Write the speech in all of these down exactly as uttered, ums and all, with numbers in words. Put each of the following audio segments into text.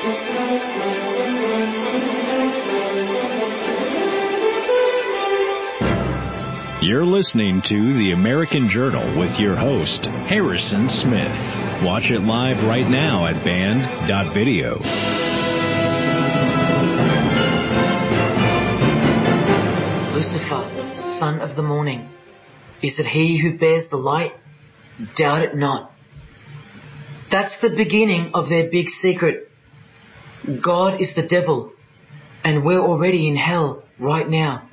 You're listening to The American Journal with your host, Harrison Smith. Watch it live right now at band dot video. Lucifer, son of the morning, is it he who bears the light? Doubt it not. That's the beginning of their big secret. God is the devil, and we're already in hell right now.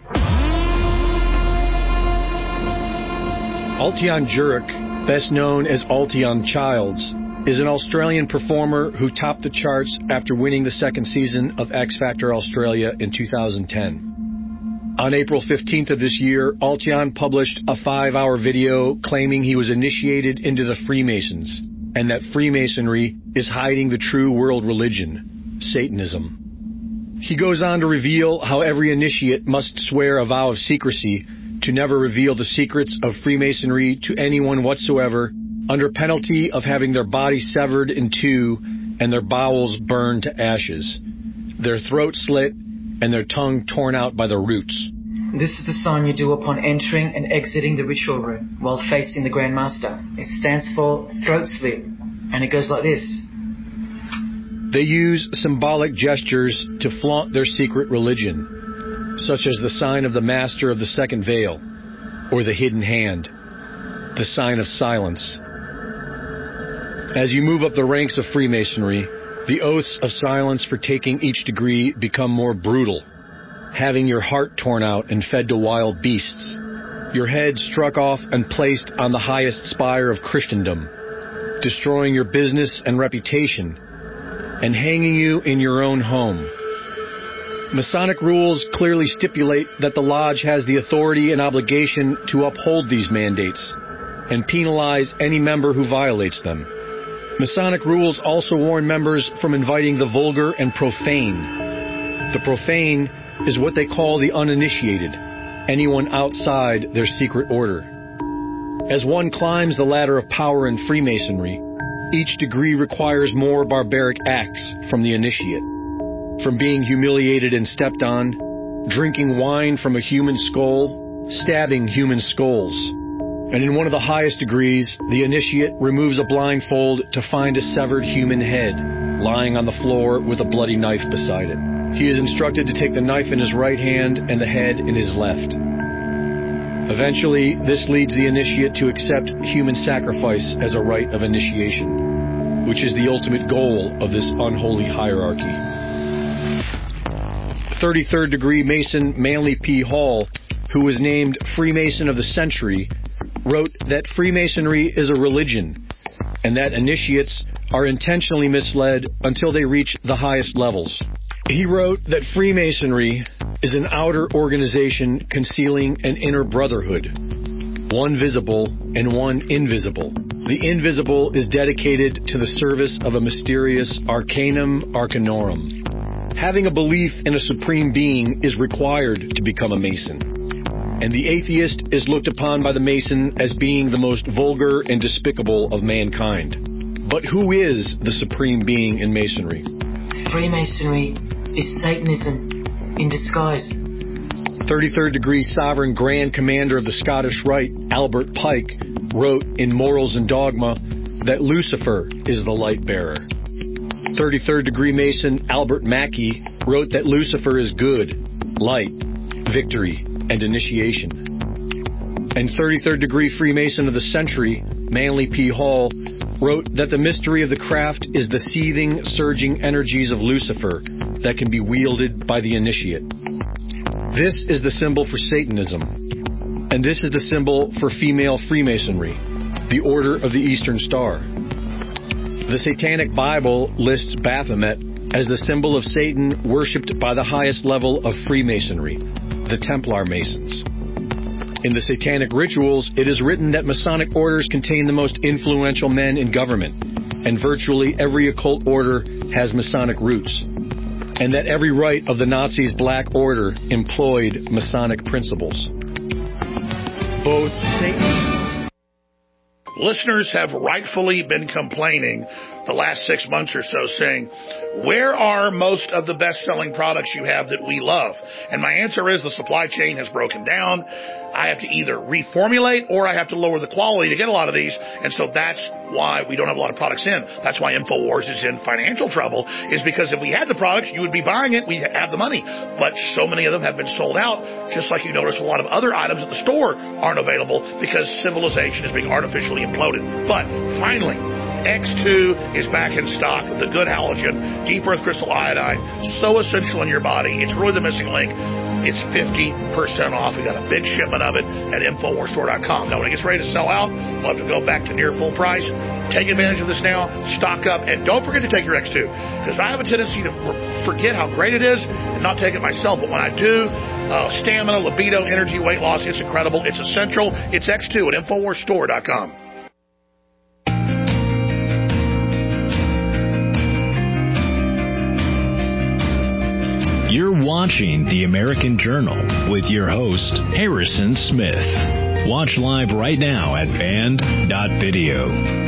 Altion Jurek, best known as Altion Childs, is an Australian performer who topped the charts after winning the second season of X Factor Australia in two thousand ten. On April fifteenth of this year, Altion published a five-hour video claiming he was initiated into the Freemasons and that Freemasonry is hiding the true world religion, Satanism. He goes on to reveal how every initiate must swear a vow of secrecy to never reveal the secrets of Freemasonry to anyone whatsoever, under penalty of having their body severed in two and their bowels burned to ashes, their throat slit, and their tongue torn out by the roots. This is the sign you do upon entering and exiting the ritual room while facing the Grand Master. It stands for throat slit, and it goes like this. They use symbolic gestures to flaunt their secret religion, such as the sign of the Master of the Second Veil, or the hidden hand, the sign of silence. As you move up the ranks of Freemasonry, the oaths of silence for taking each degree become more brutal, having your heart torn out and fed to wild beasts, your head struck off and placed on the highest spire of Christendom, destroying your business and reputation, and hanging you in your own home. Masonic rules clearly stipulate that the Lodge has the authority and obligation to uphold these mandates and penalize any member who violates them. Masonic rules also warn members from inviting the vulgar and profane. The profane is what they call the uninitiated, anyone outside their secret order. As one climbs the ladder of power in Freemasonry, each degree requires more barbaric acts from the initiate. From being humiliated and stepped on, drinking wine from a human skull, stabbing human skulls. And in one of the highest degrees, the initiate removes a blindfold to find a severed human head lying on the floor with a bloody knife beside it. He is instructed to take the knife in his right hand and the head in his left. Eventually, this leads the initiate to accept human sacrifice as a rite of initiation, which is the ultimate goal of this unholy hierarchy. thirty-third degree Mason Manly P. Hall, who was named Freemason of the Century, wrote that Freemasonry is a religion and that initiates are intentionally misled until they reach the highest levels. He wrote that Freemasonry is an outer organization concealing an inner brotherhood, one visible and one invisible. The invisible is dedicated to the service of a mysterious arcanum arcanorum. Having a belief in a supreme being is required to become a Mason. And the atheist is looked upon by the Mason as being the most vulgar and despicable of mankind. But who is the supreme being in Masonry? Freemasonry is Satanism in disguise. thirty-third degree Sovereign Grand Commander of the Scottish Rite, Albert Pike, wrote in Morals and Dogma that Lucifer is the light bearer. thirty-third degree Mason Albert Mackey wrote that Lucifer is good, light, victory, and initiation. And thirty-third degree Freemason of the Century, Manly P. Hall, wrote that the mystery of the craft is the seething, surging energies of Lucifer that can be wielded by the initiate. This is the symbol for Satanism, and this is the symbol for female Freemasonry, the Order of the Eastern Star. The Satanic Bible lists Baphomet as the symbol of Satan worshipped by the highest level of Freemasonry, the Templar Masons. In the Satanic rituals, it is written that Masonic orders contain the most influential men in government, and virtually every occult order has Masonic roots, and that every rite of the Nazis' Black Order employed Masonic principles. Both Satan... Listeners have rightfully been complaining the last six months or so saying, where are most of the best-selling products you have that we love? And my answer is the supply chain has broken down. I have to either reformulate or I have to lower the quality to get a lot of these. And so that's why we don't have a lot of products in. That's why InfoWars is in financial trouble, is because if we had the products, you would be buying it. We have the money. But so many of them have been sold out, just like you notice a lot of other items at the store aren't available because civilization is being artificially imploded. But finally, X two is back in stock. The good halogen, deep earth crystal iodine, so essential in your body. It's really the missing link. It's fifty percent off. We got a big shipment of it at InfoWars Store dot com. Now, when it gets ready to sell out, we'll have to go back to near full price. Take advantage of this now. Stock up. And don't forget to take your X two, because I have a tendency to forget how great it is and not take it myself. But when I do, uh, stamina, libido, energy, weight loss, it's incredible. It's essential. It's X two at InfoWars Store dot com. You're watching The American Journal with your host, Harrison Smith. Watch live right now at band dot video.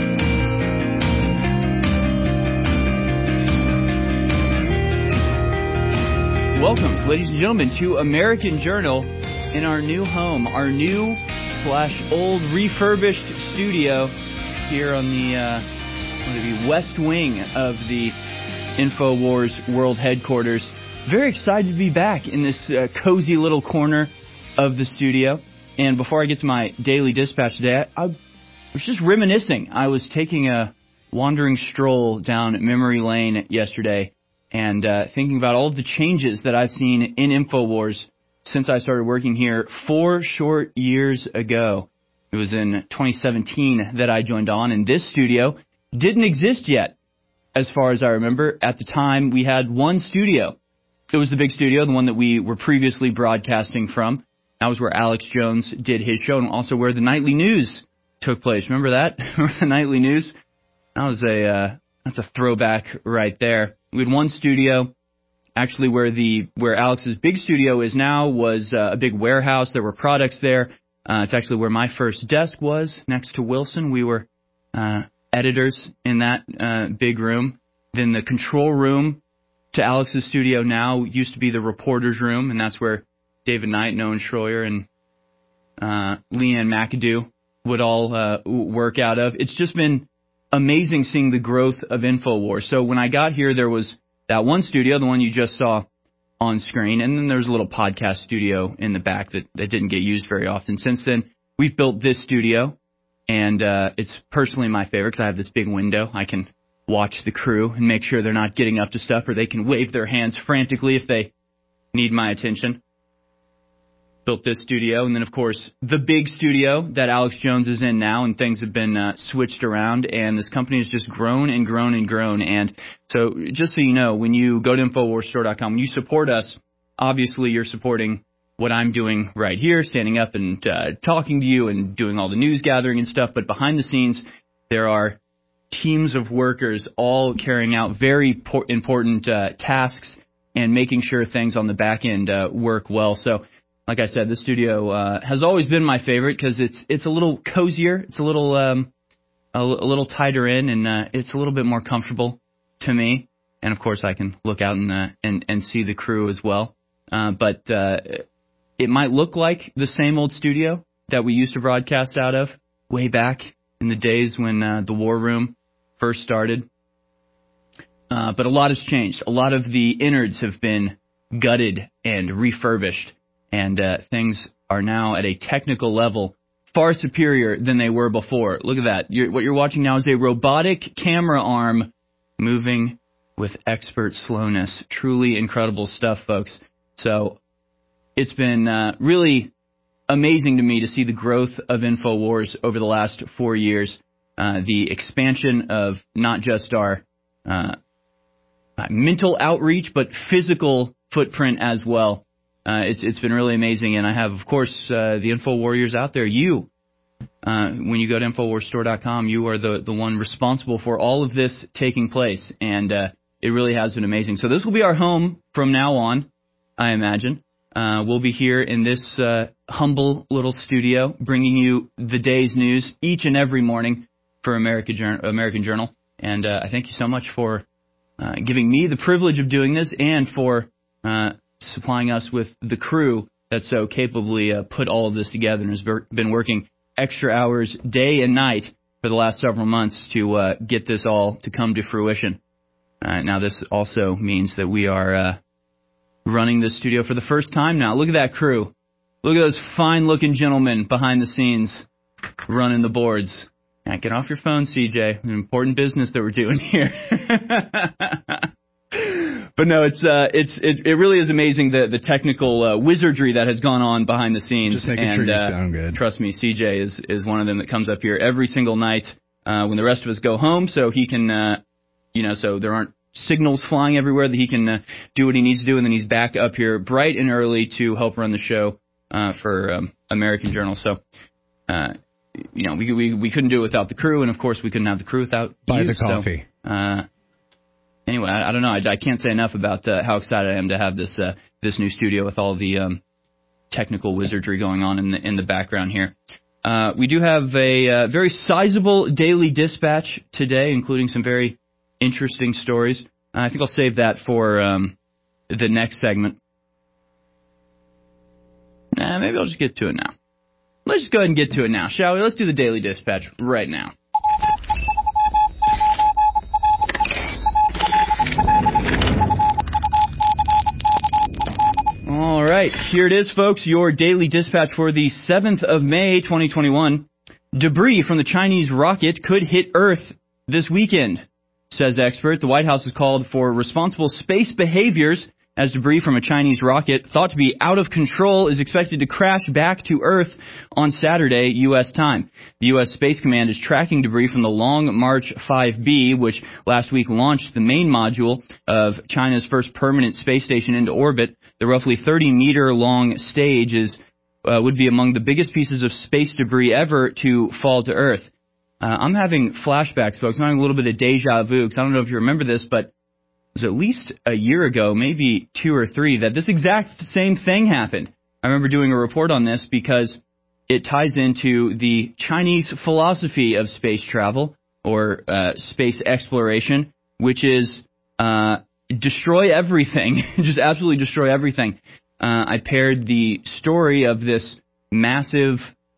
Welcome, ladies and gentlemen, to American Journal in our new home, our new slash old refurbished studio here on the uh, what would it be, west wing of the InfoWars World Headquarters. Very excited to be back in this uh, cozy little corner of the studio. And before I get to my daily dispatch today, I, I was just reminiscing. I was taking a wandering stroll down memory lane yesterday and uh, thinking about all of the changes that I've seen in InfoWars since I started working here four short years ago. It was in twenty seventeen that I joined on, and this studio didn't exist yet, as far as I remember. At the time, we had one studio. It was the big studio, the one that we were previously broadcasting from. That was where Alex Jones did his show, and also where the nightly news took place. Remember that? Remember the nightly news? That was a uh, that's a throwback right there. We had one studio. Actually, where the where Alex's big studio is now was uh, a big warehouse. There were products there. Uh, it's actually where my first desk was, next to Wilson. We were uh, editors in that uh, big room. Then the control room to Alex's studio now used to be the reporter's room, and that's where David Knight, Noah Schroyer, and uh, Leanne McAdoo would all uh, work out of. It's just been amazing seeing the growth of InfoWars. So when I got here, there was that one studio, the one you just saw on screen, and then there's a little podcast studio in the back that, that didn't get used very often. Since then, we've built this studio, and uh, it's personally my favorite because I have this big window. I can watch the crew and make sure they're not getting up to stuff, or they can wave their hands frantically if they need my attention. Built this studio, and then, of course, the big studio that Alex Jones is in now, and things have been uh, switched around, and this company has just grown and grown and grown. And so just so you know, when you go to InfoWars Store dot com, when you support us, obviously you're supporting what I'm doing right here, standing up and uh, talking to you and doing all the news gathering and stuff. But behind the scenes, there are teams of workers all carrying out very por- important uh, tasks and making sure things on the back end uh, work well. So, like I said, the studio uh, has always been my favorite because it's it's a little cozier, it's a little um, a, a little tighter in, and uh, it's a little bit more comfortable to me. And of course, I can look out and uh, and and see the crew as well. Uh, but uh, it might look like the same old studio that we used to broadcast out of way back in the days when uh, the War Room first started. Uh, but a lot has changed. A lot of the innards have been gutted and refurbished, and uh, things are now at a technical level far superior than they were before. Look at that. You're, what you're watching now is a robotic camera arm moving with expert slowness. Truly incredible stuff, folks. So it's been uh, really amazing to me to see the growth of InfoWars over the last four years. Uh, the expansion of not just our uh, mental outreach, but physical footprint as well. Uh, it's it's been really amazing, and I have, of course, uh, the Info Warriors out there. You, uh, when you go to InfoWars Store dot com, you are the, the one responsible for all of this taking place, and uh, it really has been amazing. So this will be our home from now on, I imagine. Uh, we'll be here in this uh, humble little studio, bringing you the day's news each and every morning for America Jour- American Journal. And uh, I thank you so much for uh, giving me the privilege of doing this and for uh, supplying us with the crew that so capably uh, put all of this together and has been working extra hours day and night for the last several months to uh, get this all to come to fruition. Uh, now, this also means that we are uh, running this studio for the first time now. Look at that crew. Look at those fine-looking gentlemen behind the scenes running the boards. Now, get off your phone, C J. An important business that we're doing here. But no, it's uh, it's it, it really is amazing the the technical uh, wizardry that has gone on behind the scenes. Just making and, sure you uh, sound good. Trust me, C J is is one of them that comes up here every single night uh, when the rest of us go home, so he can, uh, you know, so there aren't signals flying everywhere, that he can uh, do what he needs to do, and then he's back up here bright and early to help run the show uh, for um, American Journal. So, uh, you know, we, we we couldn't do it without the crew, and of course we couldn't have the crew without Buy you, the coffee. So, uh, anyway, I, I don't know. I, I can't say enough about uh, how excited I am to have this uh, this new studio with all the um, technical wizardry going on in the in the background here. Uh, we do have a uh, very sizable daily dispatch today, including some very interesting stories. Uh, I think I'll save that for um, the next segment. Nah, maybe I'll just get to it now. Let's just go ahead and get to it now, shall we? Let's do the daily dispatch right now. All right, here it is, folks, your daily dispatch for the seventh of May, twenty twenty-one. Debris from the Chinese rocket could hit Earth this weekend, says expert. The White House has called for responsible space behaviors as debris from a Chinese rocket thought to be out of control is expected to crash back to Earth on Saturday, U S time. The U S Space Command is tracking debris from the Long March five B, which last week launched the main module of China's first permanent space station into orbit. The roughly thirty meter long stage is uh, would be among the biggest pieces of space debris ever to fall to Earth. Uh, I'm having flashbacks, folks. I'm having a little bit of deja vu, because I don't know if you remember this, but it was at least a year ago, maybe two or three, that this exact same thing happened. I remember doing a report on this because it ties into the Chinese philosophy of space travel, or uh, space exploration, which is uh, destroy everything, just absolutely destroy everything. Uh, I paired the story of this massive,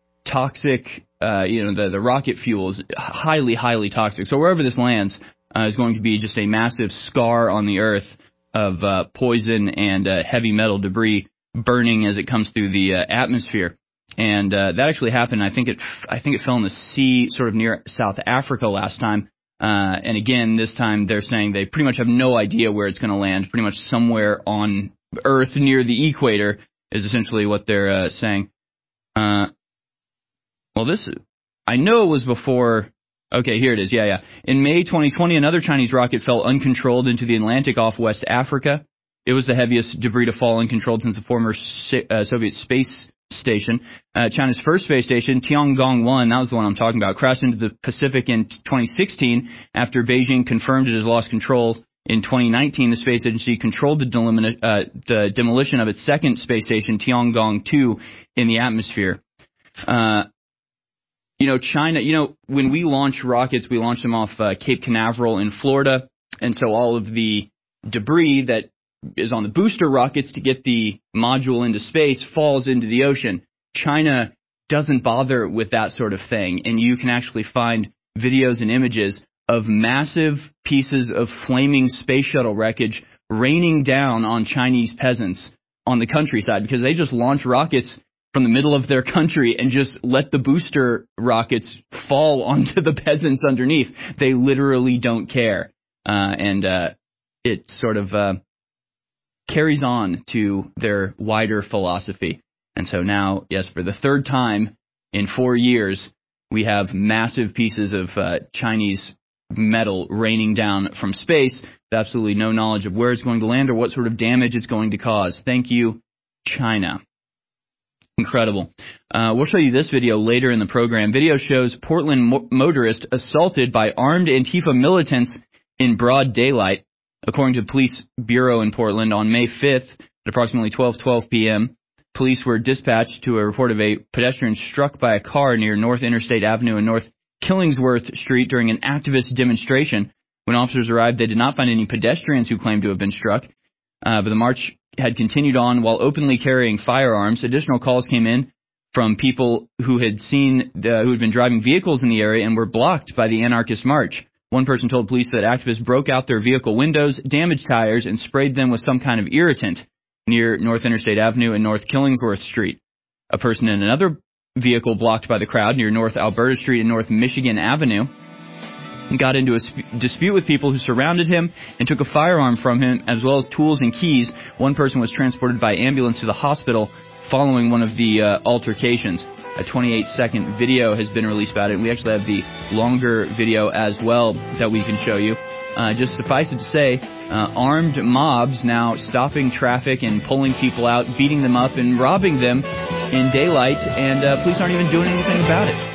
toxic, uh, you know, the, the rocket fuel is highly, highly toxic. So wherever this lands uh, is going to be just a massive scar on the Earth of uh, poison and uh, heavy metal debris burning as it comes through the uh, atmosphere. And uh, that actually happened. I think it, I think it fell in the sea, sort of near South Africa last time. Uh, and again, this time they're saying they pretty much have no idea where it's going to land. Pretty much somewhere on Earth near the equator is essentially what they're uh, saying. Uh, well, this, I know it was before. Okay, here it is. Yeah, yeah. In May twenty twenty, another Chinese rocket fell uncontrolled into the Atlantic off West Africa. It was the heaviest debris to fall uncontrolled since the former uh, Soviet space station. Uh, China's first space station, Tiangong one, that was the one I'm talking about, crashed into the Pacific in twenty sixteen after Beijing confirmed it has lost control. In twenty nineteen, the space agency controlled the, delimina- uh, the demolition of its second space station, Tiangong two, in the atmosphere. Uh, you know, China, you know, when we launch rockets, we launch them off uh, Cape Canaveral in Florida, and so all of the debris that is on the booster rockets to get the module into space falls into the ocean. China doesn't bother with that sort of thing, and you can actually find videos and images of massive pieces of flaming space shuttle wreckage raining down on Chinese peasants on the countryside, because they just launch rockets from the middle of their country and just let the booster rockets fall onto the peasants underneath. They literally don't care. Uh, and uh, it sort of uh, carries on to their wider philosophy. And so now, yes, for the third time in four years, we have massive pieces of uh, Chinese metal raining down from space with absolutely no knowledge of where it's going to land or what sort of damage it's going to cause. Thank you, China. Incredible. Uh, we'll show you this video later in the program. Video shows Portland mo- motorist assaulted by armed Antifa militants in broad daylight. According to the police bureau in Portland, on May fifth at approximately twelve twelve p.m., police were dispatched to a report of a pedestrian struck by a car near North Interstate Avenue and North Killingsworth Street during an activist demonstration. When officers arrived, they did not find any pedestrians who claimed to have been struck, uh, but the march had continued on while openly carrying firearms. Additional calls came in from people who had seen, uh, who had been driving vehicles in the area and were blocked by the anarchist march. One person told police that activists broke out their vehicle windows, damaged tires, and sprayed them with some kind of irritant near North Interstate Avenue and North Killingsworth Street. A person in another vehicle blocked by the crowd near North Alberta Street and North Michigan Avenue got into a sp- dispute with people who surrounded him and took a firearm from him, as well as tools and keys. One person was transported by ambulance to the hospital following one of the uh, altercations. A twenty-eight second video has been released about it, and we actually have the longer video as well that we can show you. Uh, just suffice it to say, uh, armed mobs now stopping traffic and pulling people out, beating them up and robbing them in daylight, and uh, police aren't even doing anything about it.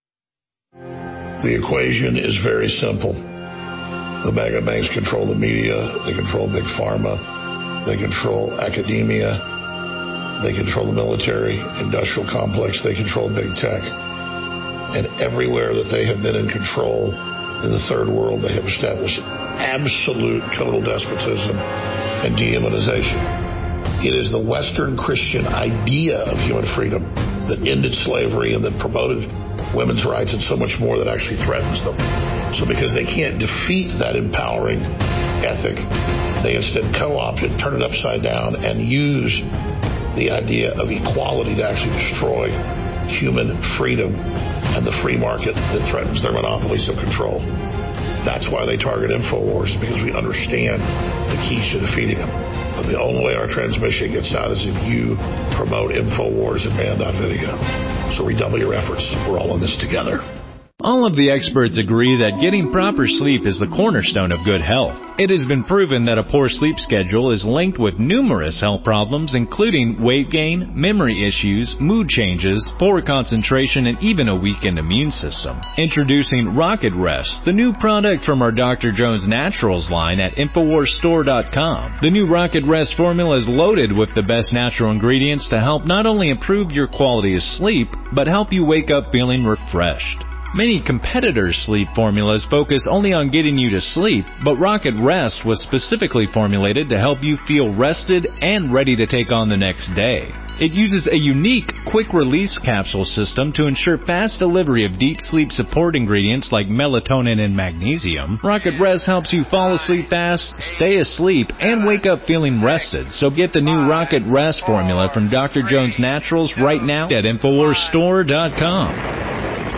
The equation is very simple. The mega banks control the media, they control big pharma, they control academia, they control the military, industrial complex, they control big tech. And everywhere that they have been in control in the third world, they have established absolute total despotism and dehumanization. It is the Western Christian idea of human freedom that ended slavery and that promoted women's rights and so much more that actually threatens them. So because they can't defeat that empowering ethic, they instead co-opt it, turn it upside down, and use the idea of equality to actually destroy human freedom and the free market that threatens their monopolies of control. That's why they target InfoWars, because we understand the keys to defeating them. But the only way our transmission gets out is if you promote InfoWars and Band dot video. So redouble your efforts. We're all in this together. All of the experts agree that getting proper sleep is the cornerstone of good health. It has been proven that a poor sleep schedule is linked with numerous health problems, including weight gain, memory issues, mood changes, poor concentration, and even a weakened immune system. Introducing Rocket Rest, the new product from our Doctor Jones Naturals line at Infowars Store dot com. The new Rocket Rest formula is loaded with the best natural ingredients to help not only improve your quality of sleep, but help you wake up feeling refreshed. Many competitors' sleep formulas focus only on getting you to sleep, but Rocket Rest was specifically formulated to help you feel rested and ready to take on the next day. It uses a unique quick-release capsule system to ensure fast delivery of deep sleep support ingredients like melatonin and magnesium. Rocket Rest helps you fall asleep fast, stay asleep, and wake up feeling rested. So get the new Rocket Rest formula from Doctor Jones Naturals right now at Infowars Store dot com.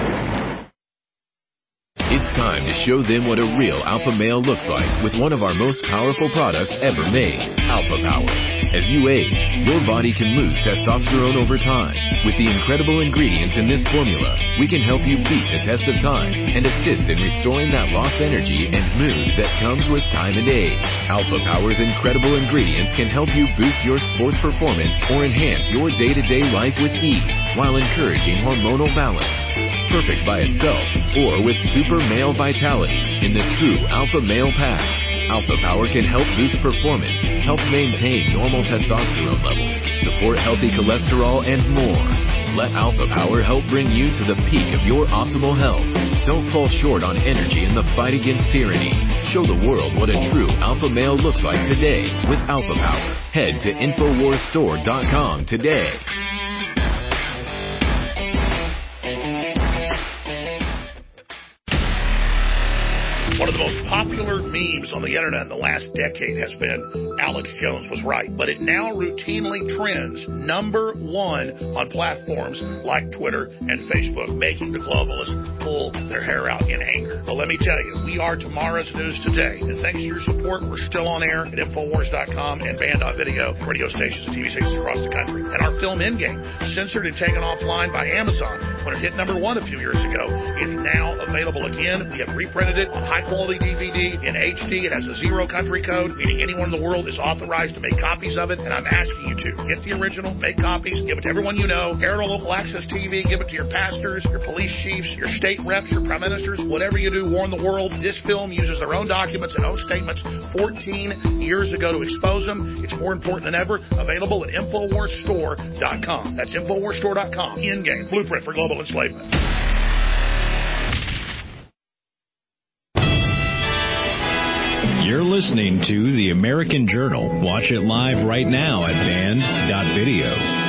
It's time to show them what a real alpha male looks like with one of our most powerful products ever made, Alpha Power. As you age, your body can lose testosterone over time. With the incredible ingredients in this formula, we can help you beat the test of time and assist in restoring that lost energy and mood that comes with time and age. Alpha Power's incredible ingredients can help you boost your sports performance or enhance your day-to-day life with ease while encouraging hormonal balance. Perfect by itself or with super male vitality in the true Alpha Male Pack. Alpha Power can help boost performance, help maintain normal testosterone levels, support healthy cholesterol, and more. Let Alpha Power help bring you to the peak of your optimal health. Don't fall short on energy in the fight against tyranny. Show the world what a true alpha male looks like today with Alpha Power. Head to Infowars Store dot com today. One of the most popular memes on the internet in the last decade has been Alex Jones was right, but it now routinely trends number one on platforms like Twitter and Facebook, making the globalists pull their hair out in anger. But let me tell you, we are tomorrow's news today, and thanks to your support, we're still on air at Infowars dot com and Band dot video, radio stations and T V stations across the country. And our film Endgame, censored and taken offline by Amazon when it hit number one a few years ago, is now available again. We have reprinted it on high quality D V D in H D. It has a zero country code, meaning anyone in the world is authorized to make copies of it, and I'm asking you to get the original, make copies, give it to everyone you know, air it on local access T V, give it to your pastors, your police chiefs, your state reps, your prime ministers, whatever you do, warn the world. This film uses their own documents and own statements fourteen years ago to expose them. It's more important than ever. Available at Infowars Store dot com. That's Infowars Store dot com. Endgame, blueprint for global enslavement. You're listening to The American Journal. Watch it live right now at band dot video.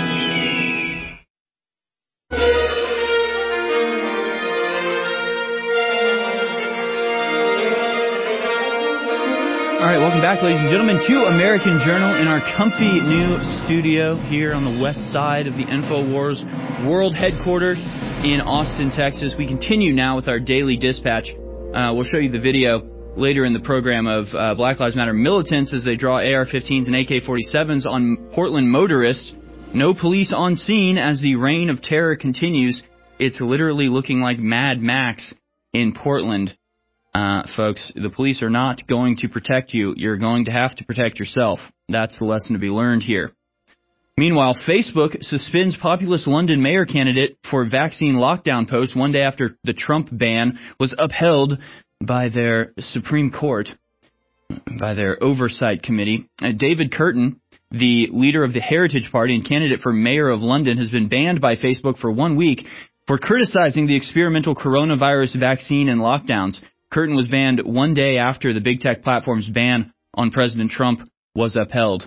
All right, welcome back, ladies and gentlemen, to American Journal in our comfy new studio here on the west side of the InfoWars World Headquarters in Austin, Texas. We continue now with our daily dispatch. Uh, we'll show you the video later in the program of uh, Black Lives Matter militants as they draw A R fifteens and A K forty-sevens on Portland motorists. No police on scene as the reign of terror continues. It's literally looking like Mad Max in Portland. Uh, folks, the police are not going to protect you. You're going to have to protect yourself. That's the lesson to be learned here. Meanwhile, Facebook suspends populist London mayor candidate for vaccine lockdown post one day after the Trump ban was upheld by their Supreme Court, by their oversight committee. Uh, David Curtin, the leader of the Heritage Party and candidate for mayor of London, has been banned by Facebook for one week for criticizing the experimental coronavirus vaccine and lockdowns. Curtin was banned one day after the big tech platform's ban on President Trump was upheld.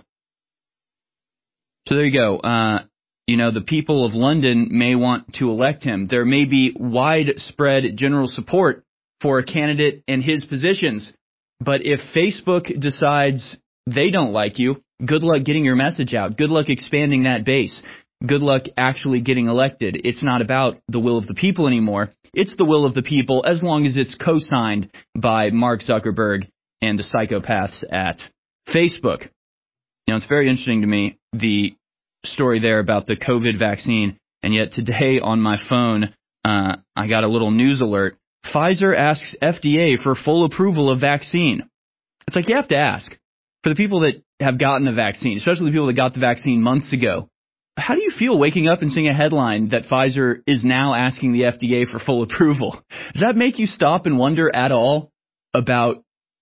So there you go. Uh, you know, the people of London may want to elect him. There may be widespread general support for a candidate and his positions. But if Facebook decides they don't like you, good luck getting your message out. Good luck expanding that base. Good luck actually getting elected. It's not about the will of the people anymore. It's the will of the people as long as it's co-signed by Mark Zuckerberg and the psychopaths at Facebook. You know, it's very interesting to me, the story there about the COVID vaccine. And yet today on my phone, uh, I got a little news alert. Pfizer asks F D A for full approval of vaccine. It's like you have to ask. For the people that have gotten the vaccine, especially the people that got the vaccine months ago, how do you feel waking up and seeing a headline that Pfizer is now asking the F D A for full approval? Does that make you stop and wonder at all about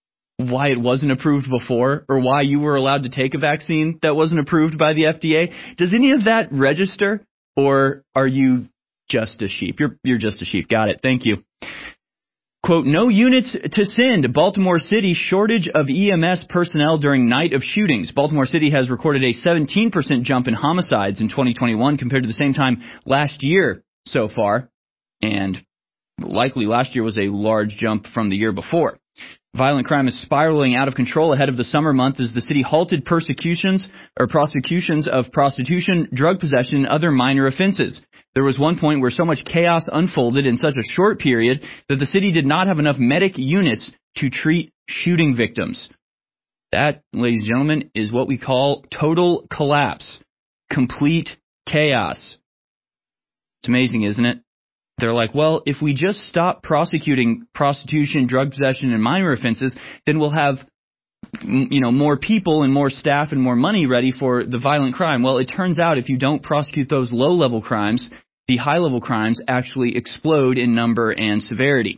why it wasn't approved before or why you were allowed to take a vaccine that wasn't approved by the F D A? Does any of that register, or are you just a sheep? You're, you're just a sheep. Got it. Thank you. Quote, no units to send. Baltimore City shortage of E M S personnel during night of shootings. Baltimore City has recorded a seventeen percent jump in homicides in twenty twenty-one compared to the same time last year so far. And likely last year was a large jump from the year before. Violent crime is spiraling out of control ahead of the summer month as the city halted persecutions or prosecutions of prostitution, drug possession, and other minor offenses. There was one point where so much chaos unfolded in such a short period that the city did not have enough medic units to treat shooting victims. That, ladies and gentlemen, is what we call total collapse. Complete chaos. It's amazing, isn't it? They're like, well, if we just stop prosecuting prostitution, drug possession, and minor offenses, then we'll have, you know, more people and more staff and more money ready for the violent crime. Well, it turns out if you don't prosecute those low-level crimes, the high-level crimes actually explode in number and severity.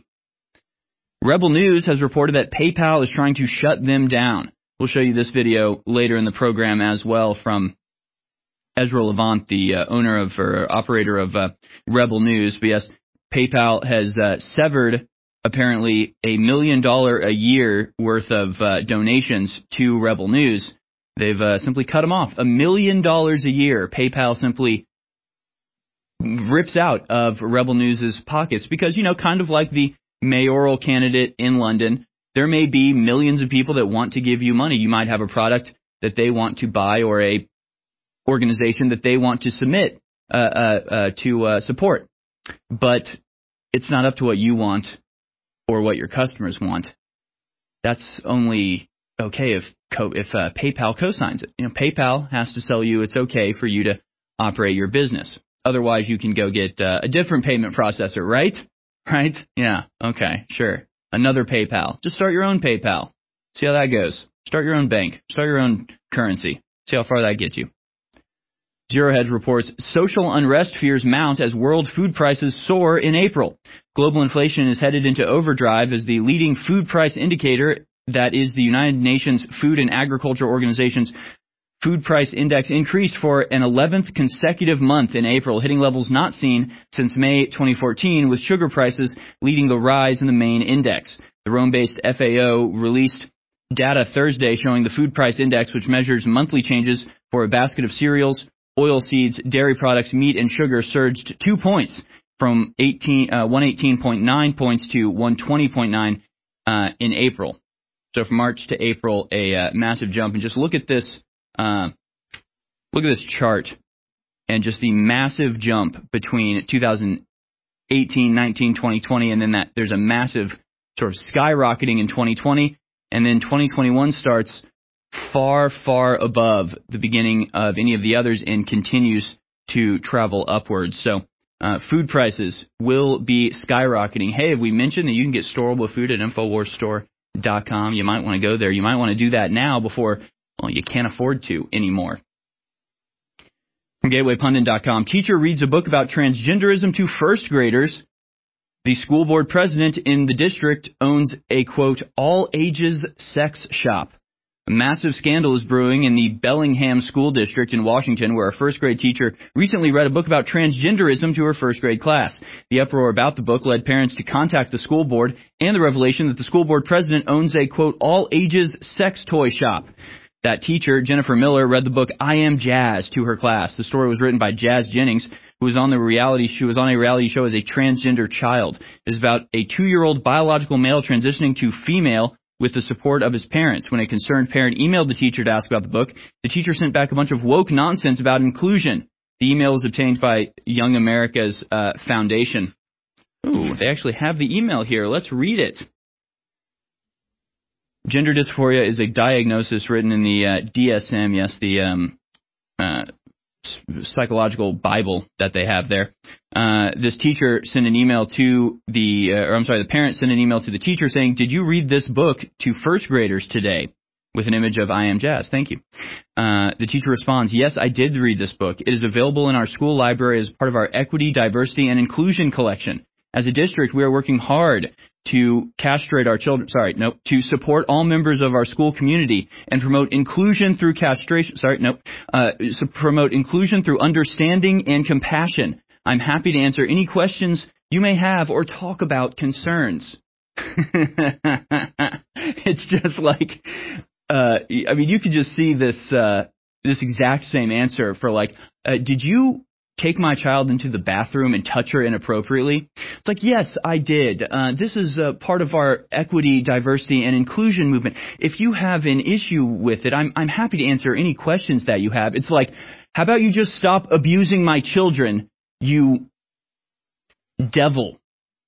Rebel News has reported that PayPal is trying to shut them down. We'll show you this video later in the program as well from Ezra Levant, the uh, owner of or operator of uh, Rebel News. But yes, PayPal has uh, severed apparently a million dollar a year worth of uh, donations to Rebel News. They've uh, simply cut them off. A million dollars a year. PayPal simply rips out of Rebel News' pockets because, you know, kind of like the mayoral candidate in London, there may be millions of people that want to give you money. You might have a product that they want to buy or a organization that they want to submit uh, uh, uh, to uh, support. But it's not up to what you want or what your customers want. That's only okay if co- if uh, PayPal co-signs it. You know, PayPal has to sell you it's okay for you to operate your business. Otherwise, you can go get uh, a different payment processor, right? Right? Yeah. Okay. Sure. Another PayPal. Just start your own PayPal. See how that goes. Start your own bank. Start your own currency. See how far that gets you. Zero Hedge reports social unrest fears mount as world food prices soar in April. Global inflation is headed into overdrive as the leading food price indicator, that is the United Nations Food and Agriculture Organization's food price index, increased for an eleventh consecutive month in April, hitting levels not seen since May twenty fourteen, with sugar prices leading the rise in the main index. The Rome-based F A O released data Thursday showing the food price index, which measures monthly changes for a basket of cereals, oilseeds, dairy products, meat, and sugar, surged two points from eighteen, uh, one eighteen point nine points to one twenty point nine uh, in April. So from March to April, a uh, massive jump. And just look at this, uh, look at this chart, and just the massive jump between two thousand eighteen, nineteen, twenty twenty, and then that there's a massive sort of skyrocketing in twenty twenty, and then twenty twenty-one starts far, far above the beginning of any of the others and continues to travel upwards. So uh, food prices will be skyrocketing. Hey, have we mentioned that you can get storable food at Infowars Store dot com? You might want to go there. You might want to do that now before, well, you can't afford to anymore. From Gateway Pundit dot com, teacher reads a book about transgenderism to first graders. The school board president in the district owns a, quote, all-ages sex shop. A massive scandal is brewing in the Bellingham School District in Washington, where a first-grade teacher recently read a book about transgenderism to her first-grade class. The uproar about the book led parents to contact the school board, and the revelation that the school board president owns a, quote, all-ages sex toy shop. That teacher, Jennifer Miller, read the book I Am Jazz to her class. The story was written by Jazz Jennings, who was on the reality she was on a reality show as a transgender child. It is about a two-year-old biological male transitioning to female with the support of his parents. When a concerned parent emailed the teacher to ask about the book, the teacher sent back a bunch of woke nonsense about inclusion. The email was obtained by Young America's uh, Foundation. Ooh, they actually have the email here. Let's read it. Gender dysphoria is a diagnosis written in the uh, D S M, yes, the um, uh, psychological Bible that they have there. Uh, this teacher sent an email to the, uh, or I'm sorry, the parent sent an email to the teacher saying, did you read this book to first graders today? With an image of I Am Jazz. Thank you. Uh, the teacher responds, yes, I did read this book. It is available in our school library as part of our Equity, Diversity, and Inclusion collection. As a district, we are working hard to castrate our children, sorry, no, to support all members of our school community and promote inclusion through castration, sorry, no, uh, so promote inclusion through understanding and compassion. I'm happy to answer any questions you may have or talk about concerns. It's just like, uh, I mean, you could just see this, uh, this exact same answer for like, uh, did you take my child into the bathroom and touch her inappropriately? It's like, yes, I did. Uh, this is uh, part of our equity, diversity, and inclusion movement. If you have an issue with it, I'm I'm happy to answer any questions that you have. It's like, how about you just stop abusing my children, you devil?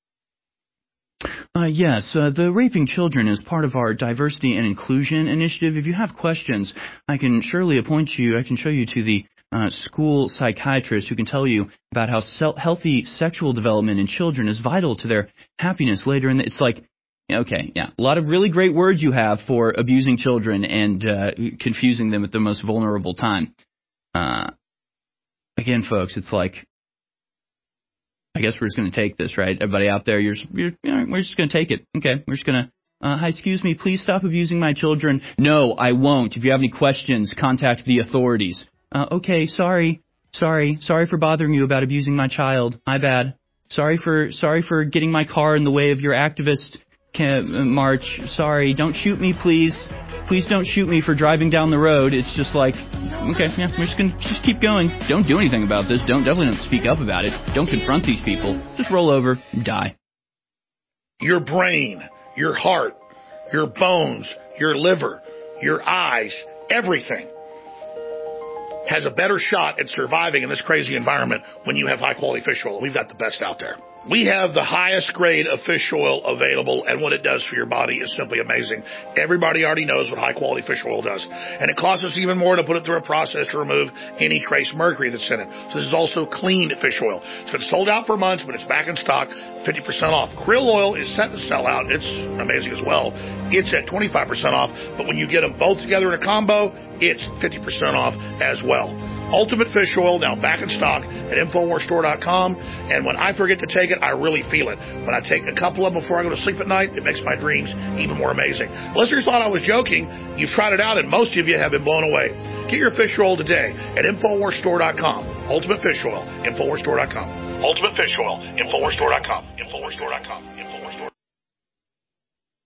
Uh, yes, uh, the raping children is part of our diversity and inclusion initiative. If you have questions, I can surely appoint you, I can show you to the Uh, school psychiatrist who can tell you about how se- healthy sexual development in children is vital to their happiness later in the, it's like, okay, yeah, a lot of really great words you have for abusing children and uh, confusing them at the most vulnerable time. Uh, again, folks, it's like, I guess we're just going to take this, right? Everybody out there, you're, you're you know, we're just going to take it. Okay, we're just going to, uh, hi, excuse me, please stop abusing my children. No, I won't. If you have any questions, contact the authorities. Uh, okay, sorry, sorry, sorry for bothering you about abusing my child. My bad. Sorry for, sorry for getting my car in the way of your activist can, march. Sorry, don't shoot me, please. Please don't shoot me for driving down the road. It's just like, okay, yeah, we're just gonna just keep going. Don't do anything about this. Don't definitely don't speak up about it. Don't confront these people. Just roll over and die. Your brain, your heart, your bones, your liver, your eyes, everything has a better shot at surviving in this crazy environment when you have high-quality fish oil. We've got the best out there. We have the highest grade of fish oil available, and what it does for your body is simply amazing. Everybody already knows what high-quality fish oil does, and it costs us even more to put it through a process to remove any trace mercury that's in it. So this is also clean fish oil. It's been sold out for months, but it's back in stock, fifty percent off. Krill oil is set to sell out. It's amazing as well. It's at twenty-five percent off, but when you get them both together in a combo, it's fifty percent off as well. Ultimate Fish Oil, now back in stock at Infowars Store dot com. And when I forget to take it, I really feel it. When I take a couple of them before I go to sleep at night, it makes my dreams even more amazing. Listeners thought I was joking. You've tried it out, and most of you have been blown away. Get your fish oil today at Infowars Store dot com. Ultimate Fish Oil, Infowars Store dot com. Ultimate Fish Oil, Infowars Store dot com. Infowars Store dot com.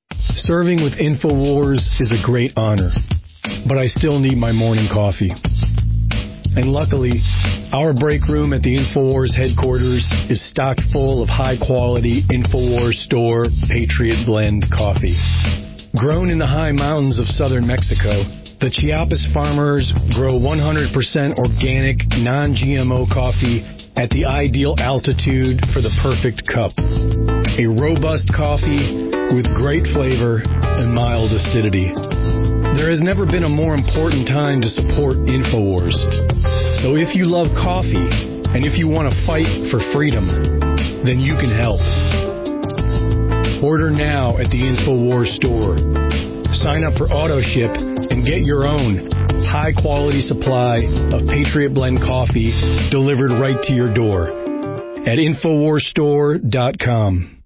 Serving with InfoWars is a great honor, but I still need my morning coffee. And luckily, our break room at the InfoWars headquarters is stocked full of high-quality InfoWars Store Patriot Blend coffee. Grown in the high mountains of southern Mexico, the Chiapas farmers grow one hundred percent organic, non-G M O coffee at the ideal altitude for the perfect cup. A robust coffee with great flavor and mild acidity. There has never been a more important time to support InfoWars. So if you love coffee, and if you want to fight for freedom, then you can help. Order now at the InfoWars store. Sign up for AutoShip and get your own high-quality supply of Patriot Blend coffee delivered right to your door at Infowars Store dot com.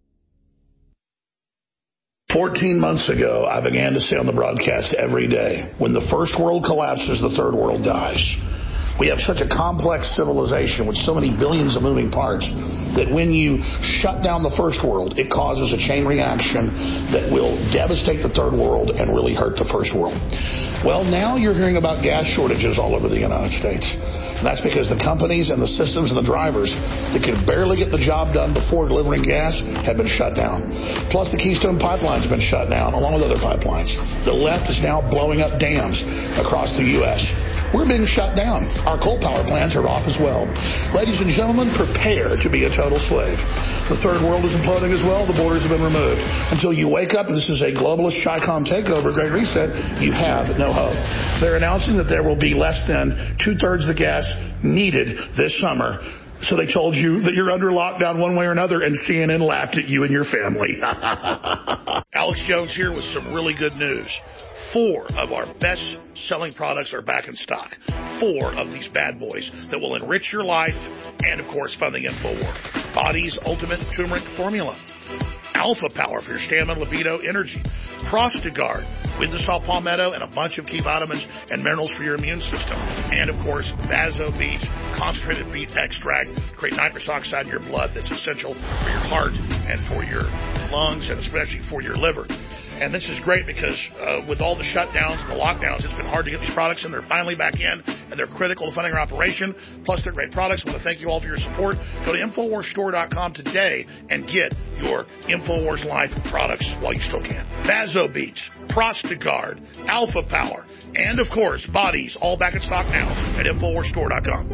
Fourteen months ago, I began to say on the broadcast every day, when the first world collapses, the third world dies. We have such a complex civilization with so many billions of moving parts that when you shut down the first world, it causes a chain reaction that will devastate the third world and really hurt the first world. Well, now you're hearing about gas shortages all over the United States. And that's because the companies and the systems and the drivers that could barely get the job done before delivering gas have been shut down. Plus, the Keystone Pipeline has been shut down, along with other pipelines. The left is now blowing up dams across the U S We're being shut down. Our coal power plants are off as well. Ladies and gentlemen, prepare to be a total slave. The third world is imploding as well. The borders have been removed. Until you wake up, and this is a globalist Chi-Com takeover, Great Reset, you have no hope. They're announcing that there will be less than two-thirds of the gas needed this summer. So they told you that you're under lockdown one way or another, and C N N laughed at you and your family. Alex Jones here with some really good news. Four of our best-selling products are back in stock. Four of these bad boys that will enrich your life and, of course, fund the InfoWar. Body's Ultimate Turmeric Formula. Alpha Power for your stamina, libido, energy. Prostagard with the salt palmetto and a bunch of key vitamins and minerals for your immune system. And, of course, Vaso Beats, concentrated beet extract, create nitrous oxide in your blood that's essential for your heart and for your lungs and especially for your liver. And this is great because uh, with all the shutdowns and the lockdowns, it's been hard to get these products in. They're finally back in, and they're critical to funding our operation. Plus, they're great products. I want to thank you all for your support. Go to Infowars Store dot com today and get your Infowars Life products while you still can. Vaso Beats, Prostagard, Alpha Power, and, of course, Bodies, all back in stock now at Infowars Store dot com.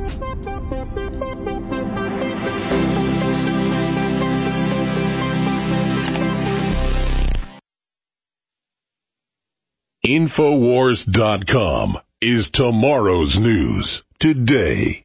Infowars dot com is tomorrow's news today.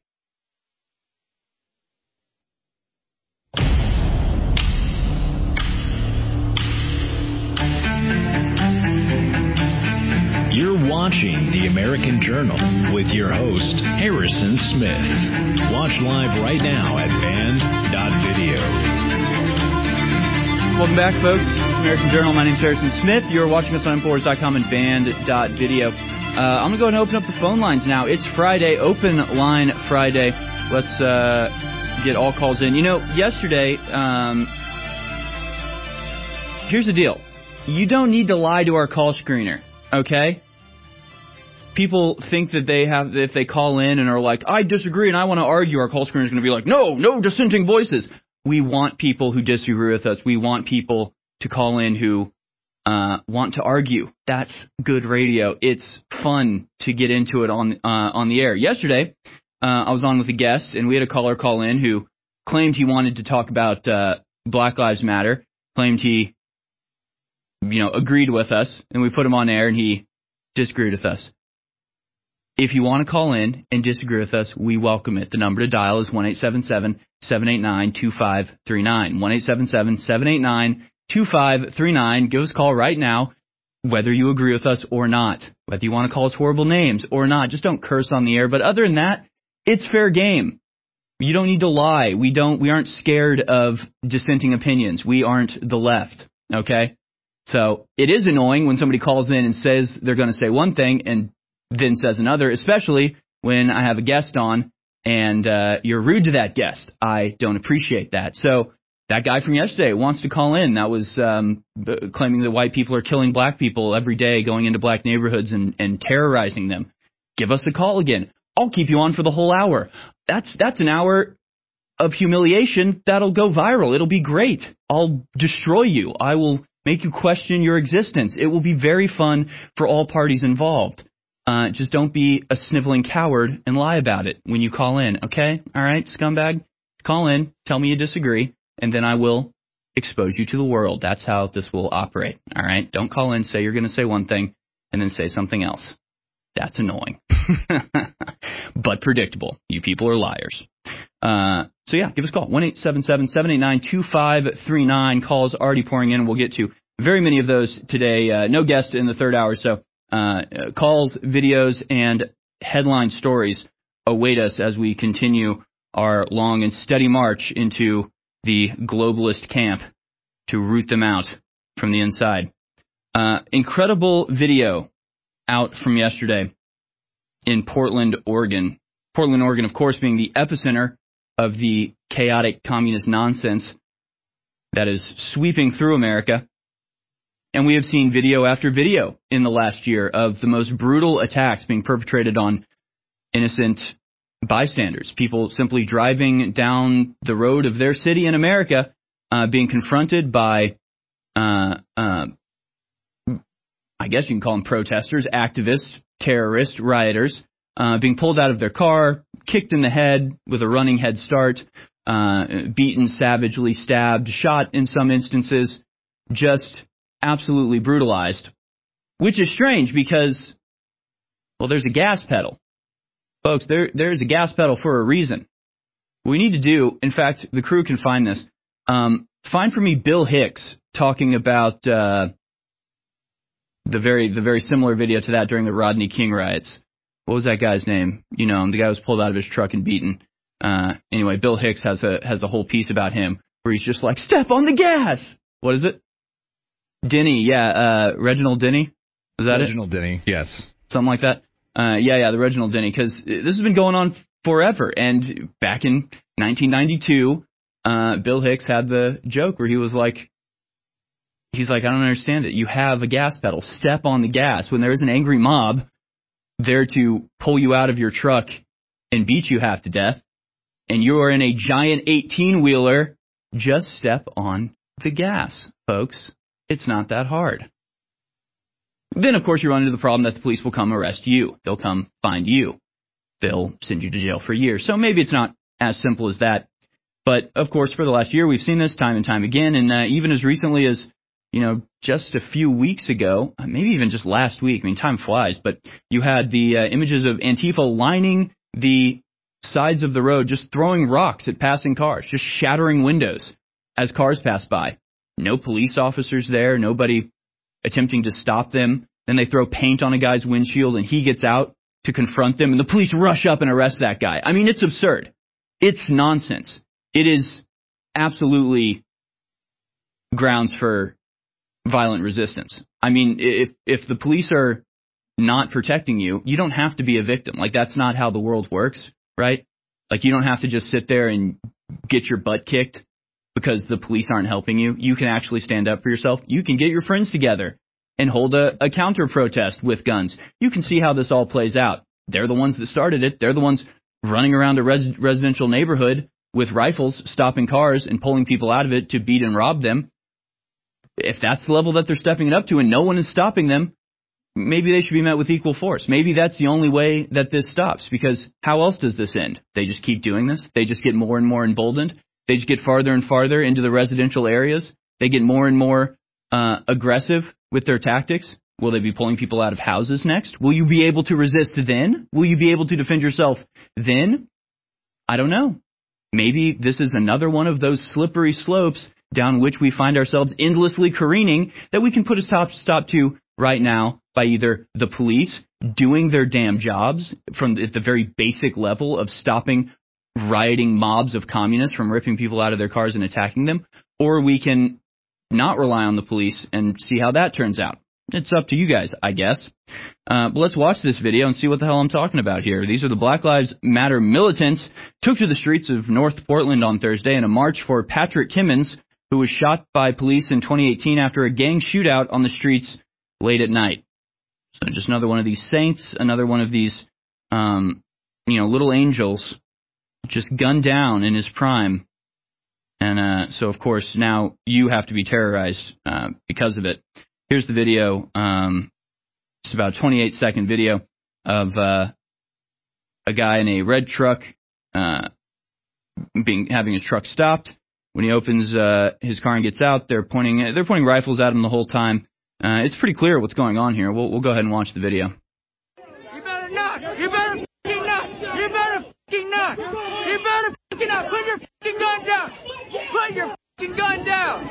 You're watching The American Journal with your host, Harrison Smith. Watch live right now at band dot video. Welcome back, folks. American Journal. My name's Harrison Smith. You're watching us on Infowars dot com and band dot video. Uh, I'm going to go ahead and open up the phone lines now. It's Friday, Open Line Friday. Let's uh, get all calls in. You know, yesterday, um, here's the deal. You don't need to lie to our call screener, okay? People think that they have, if they call in and are like, I disagree and I want to argue, our call screener is going to be like, no, no dissenting voices. We want people who disagree with us. We want people to call in who uh, want to argue. That's good radio. It's fun to get into it on uh, on the air. Yesterday, uh, I was on with a guest, and we had a caller call in who claimed he wanted to talk about uh, Black Lives Matter, claimed he, you know, agreed with us, and we put him on air, and he disagreed with us. If you want to call in and disagree with us, we welcome it. The number to dial is one eight seven seven, seven eight nine, two five three nine. one eight seven seven, seven eight nine, two five three nine. Give us a call right now, whether you agree with us or not, whether you want to call us horrible names or not. Just don't curse on the air. But other than that, it's fair game. You don't need to lie. We don't. We aren't scared of dissenting opinions. We aren't the left, okay? So it is annoying when somebody calls in and says they're going to say one thing and then says another, especially when I have a guest on and uh, you're rude to that guest. I don't appreciate that. So that guy from yesterday wants to call in. That was um, b- claiming that white people are killing black people every day, going into black neighborhoods and, and terrorizing them. Give us a call again. I'll keep you on for the whole hour. That's that's an hour of humiliation that'll go viral. It'll be great. I'll destroy you. I will make you question your existence. It will be very fun for all parties involved. Uh, just don't be a sniveling coward and lie about it when you call in, okay? All right, scumbag? Call in, tell me you disagree, and then I will expose you to the world. That's how this will operate, all right? Don't call in, say you're going to say one thing, and then say something else. That's annoying. But predictable. You people are liars. Uh, so, yeah, give us a call. one eight seven seven, seven eight nine, two five three nine. Calls already pouring in. We'll get to very many of those today. Uh, no guest in the third hour, so uh, calls, videos, and headline stories await us as we continue our long and steady march into the globalist camp to root them out from the inside. Uh, incredible video out from yesterday in Portland, Oregon. Portland, Oregon, of course, being the epicenter of the chaotic communist nonsense that is sweeping through America. And we have seen video after video in the last year of the most brutal attacks being perpetrated on innocent bystanders, people simply driving down the road of their city in America, uh, being confronted by, uh, uh, I guess you can call them protesters, activists, terrorists, rioters, uh, being pulled out of their car, kicked in the head with a running head start, uh, beaten savagely, stabbed, shot in some instances, just absolutely brutalized, which is strange because, well, there's a gas pedal. Folks, there there's a gas pedal for a reason. What we need to do, in fact, the crew can find this. Um, find for me Bill Hicks talking about uh, the very the very similar video to that during the Rodney King riots. What was that guy's name? You know, the guy was pulled out of his truck and beaten. Uh, anyway, Bill Hicks has a has a whole piece about him where he's just like, step on the gas. What is it? Denny, yeah, uh, Reginald Denny. Was that Reginald it? Denny, yes. Something like that. Uh, yeah, yeah, the Reginald Denny, because this has been going on forever. And back in nineteen ninety-two, uh, Bill Hicks had the joke where he was like, he's like, I don't understand it. You have a gas pedal. Step on the gas. When there is an angry mob there to pull you out of your truck and beat you half to death, and you are in a giant eighteen-wheeler, just step on the gas, folks. It's not that hard. Then, of course, you run into the problem that the police will come arrest you. They'll come find you. They'll send you to jail for years. So maybe it's not as simple as that. But, of course, for the last year, we've seen this time and time again. And uh, even as recently as, you know, just a few weeks ago, maybe even just last week. I mean, time flies. But you had the uh, images of Antifa lining the sides of the road, just throwing rocks at passing cars, just shattering windows as cars pass by. No police officers there, nobody attempting to stop them. Then they throw paint on a guy's windshield and he gets out to confront them and the police rush up and arrest that guy. I mean, it's absurd. It's nonsense. It is absolutely grounds for violent resistance. I mean, if if the police are not protecting you, you don't have to be a victim. Like, that's not how the world works, right? Like, you don't have to just sit there and get your butt kicked because the police aren't helping you. You can actually stand up for yourself. You can get your friends together and hold a, a counter-protest with guns. You can see how this all plays out. They're the ones that started it. They're the ones running around a res- residential neighborhood with rifles, stopping cars and pulling people out of it to beat and rob them. If that's the level that they're stepping it up to and no one is stopping them, maybe they should be met with equal force. Maybe that's the only way that this stops, because how else does this end? They just keep doing this. They just get more and more emboldened. They just get farther and farther into the residential areas. They get more and more uh, aggressive with their tactics. Will they be pulling people out of houses next? Will you be able to resist then? Will you be able to defend yourself then? I don't know. Maybe this is another one of those slippery slopes down which we find ourselves endlessly careening that we can put a stop, stop to right now by either the police doing their damn jobs from at the very basic level of stopping rioting mobs of communists from ripping people out of their cars and attacking them, or we can not rely on the police and see how that turns out. it's up to you guys, I guess. Uh, but let's watch this video and see what the hell I'm talking about here. These are the Black Lives Matter militants took to the streets of North Portland on Thursday in a march for Patrick Kimmons, who was shot by police in twenty eighteen after a gang shootout on the streets late at night. So just another one of these saints, another one of these, um, you know, little angels just gunned down in his prime. And uh, so, of course, now you have to be terrorized uh, because of it. Here's the video. Um, it's about a twenty-eight second video of uh, a guy in a red truck uh, being having his truck stopped. When he opens uh, his car and gets out, they're pointing they're pointing rifles at him the whole time. Uh, it's pretty clear what's going on here. We'll we'll go ahead and watch the video. You better not. You better fucking not. You better fucking not. You better fucking not. Put your fucking gun down. Put your fucking gun down.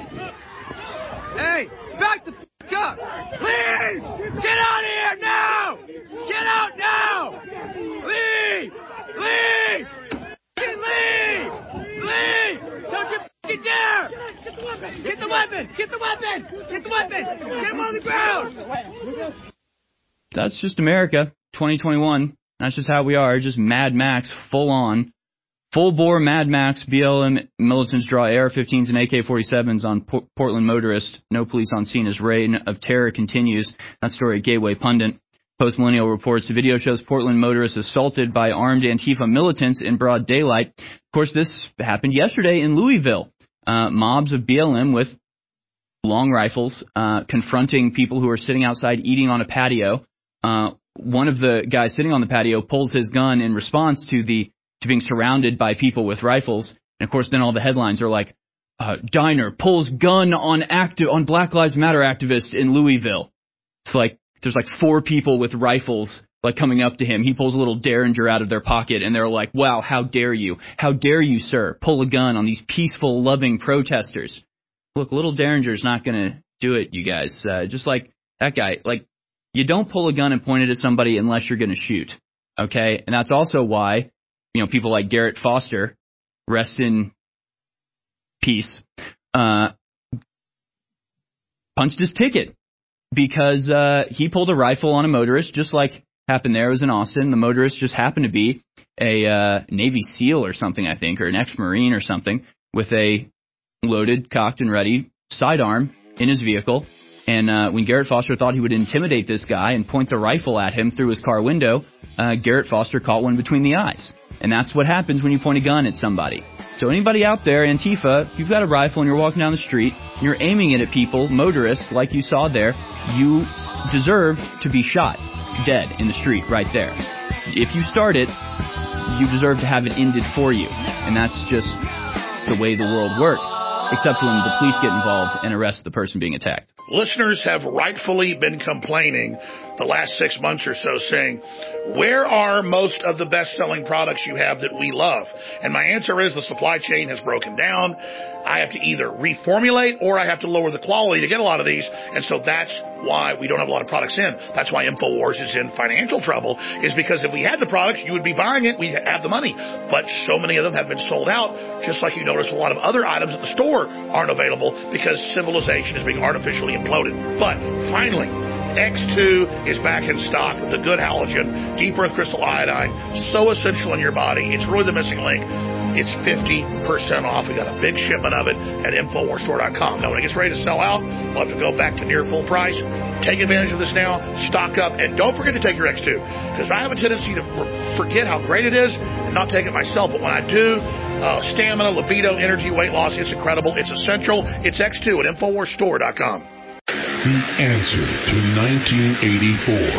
Hey, back the fuck up. Leave. Get out of here now. Get out now. Leave. Leave. Fucking leave. Leave. Don't you fucking dare. Get the weapon. Get the weapon. Get the weapon. Get him on the ground. That's just America, twenty twenty-one. That's just how we are, just Mad Max, full on. Full-bore Mad Max, B L M militants draw A R fifteens and A K forty-sevens on P- Portland motorist. No police on scene as reign of terror continues. That story at Gateway Pundit. Post-Millennial reports the video shows Portland motorists assaulted by armed Antifa militants in broad daylight. Of course, this happened yesterday in Louisville. Uh, mobs of B L M with long rifles uh, confronting people who are sitting outside eating on a patio. Uh, one of the guys sitting on the patio pulls his gun in response to the to being surrounded by people with rifles. And, of course, then all the headlines are like, uh, Diner pulls gun on active on Black Lives Matter activist in Louisville. It's like there's like four people with rifles like coming up to him. He pulls a little Derringer out of their pocket, and they're like, wow, how dare you? How dare you, sir, pull a gun on these peaceful, loving protesters? Look, little Derringer's not going to do it, you guys. Uh, just like that guy. Like, you don't pull a gun and point it at somebody unless you're going to shoot, okay? And that's also why, you know, people like Garrett Foster, rest in peace, uh, punched his ticket because uh, he pulled a rifle on a motorist, just like happened there. It was in Austin. The motorist just happened to be a uh, Navy SEAL or something, I think, or an ex-Marine or something, with a loaded, cocked, and ready sidearm in his vehicle. And uh, when Garrett Foster thought he would intimidate this guy and point the rifle at him through his car window, uh, Garrett Foster caught one between the eyes. And that's what happens when you point a gun at somebody. So anybody out there, Antifa, if you've got a rifle and you're walking down the street, you're aiming it at people, motorists, like you saw there, you deserve to be shot dead in the street right there. If you start it, you deserve to have it ended for you. And that's just the way the world works, except when the police get involved and arrest the person being attacked. Listeners have rightfully been complaining the last six months or so, saying, where are most of the best-selling products you have that we love? And my answer is the supply chain has broken down. I have to either reformulate or I have to lower the quality to get a lot of these. And so that's why we don't have a lot of products in. That's why InfoWars is in financial trouble, is because if we had the products, you would be buying it. We'd have the money. But so many of them have been sold out, just like you notice a lot of other items at the store aren't available because civilization is being artificially imploded. But finally, X two is back in stock. The good halogen, deep earth crystal iodine, so essential in your body. It's really the missing link. It's fifty percent off. We got a big shipment of it at InfoWars Store dot com. Now, when it gets ready to sell out, we'll have to go back to near full price. Take advantage of this now. Stock up. And don't forget to take your X two, because I have a tendency to forget how great it is and not take it myself. But when I do, uh, stamina, libido, energy, weight loss, it's incredible. It's essential. It's X two at InfoWars Store dot com. The answer to nineteen eighty-four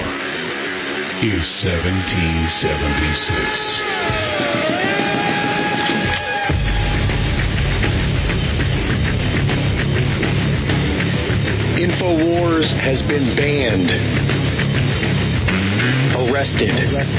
is seventeen seventy-six. InfoWars has been banned, arrested,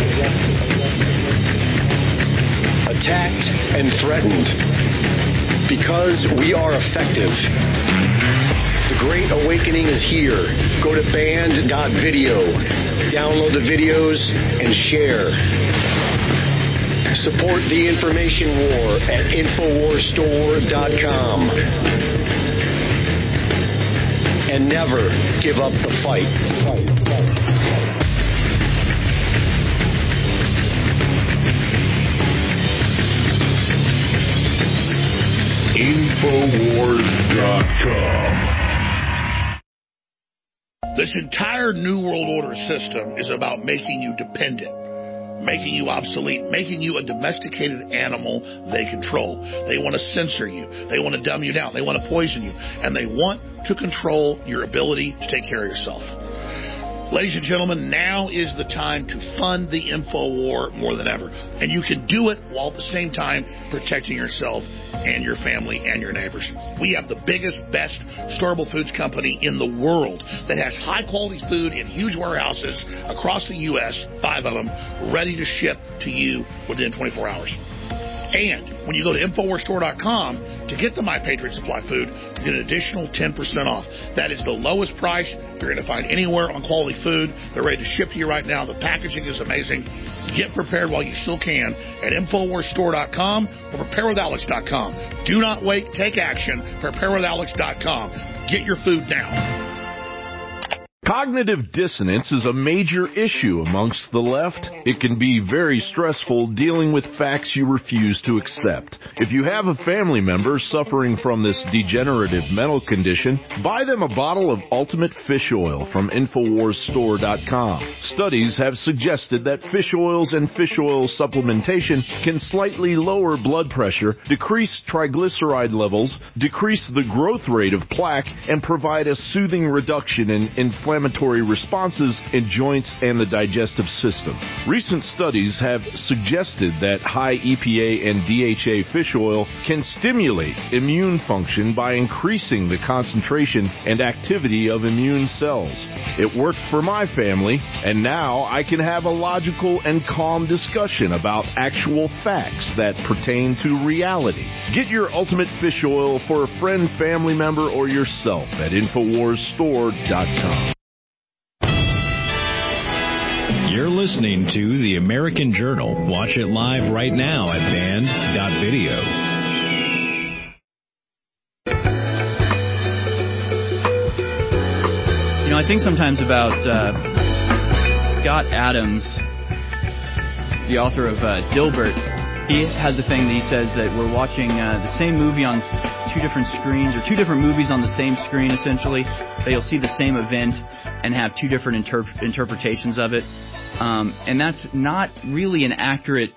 attacked, and threatened because we are effective. The Great Awakening is here. Go to banned dot video, download the videos, and share. Support the information war at InfoWars Store dot com. and never give up the fight. Infowars dot com. This entire New World Order system is about making you dependent, making you obsolete, making you a domesticated animal they control. They want to censor you. They want to dumb you down. They want to poison you. And they want to control your ability to take care of yourself. Ladies and gentlemen, now is the time to fund the info war more than ever. And you can do it while at the same time protecting yourself and your family and your neighbors. We have the biggest, best storable foods company in the world that has high-quality food in huge warehouses across the U S, five of them, ready to ship to you within twenty-four hours. And when you go to Infowars Store dot com to get the My Patriot Supply food, you get an additional ten percent off. That is the lowest price you're going to find anywhere on quality food. They're ready to ship to you right now. The packaging is amazing. Get prepared while you still can at Infowars Store dot com or Prepare With Alex dot com. Do not wait. Take action. Prepare With Alex dot com. Get your food now. Cognitive dissonance is a major issue amongst the left. It can be very stressful dealing with facts you refuse to accept. If you have a family member suffering from this degenerative mental condition, buy them a bottle of Ultimate Fish Oil from Infowars Store dot com. Studies have suggested that fish oils and fish oil supplementation can slightly lower blood pressure, decrease triglyceride levels, decrease the growth rate of plaque, and provide a soothing reduction in inflammation inflammatory responses in joints and the digestive system. Recent studies have suggested that high E P A and D H A fish oil can stimulate immune function by increasing the concentration and activity of immune cells. It worked for my family, and now I can have a logical and calm discussion about actual facts that pertain to reality. Get your Ultimate Fish Oil for a friend, family member, or yourself at Infowars Store dot com. You're listening to The American Journal. Watch it live right now at band dot video. You know, I think sometimes about uh, Scott Adams, the author of uh, Dilbert. He has a thing that he says that we're watching uh, the same movie on two different screens, or two different movies on the same screen, essentially. That you'll see the same event and have two different interp- interpretations of it. Um, and that's not really an accurate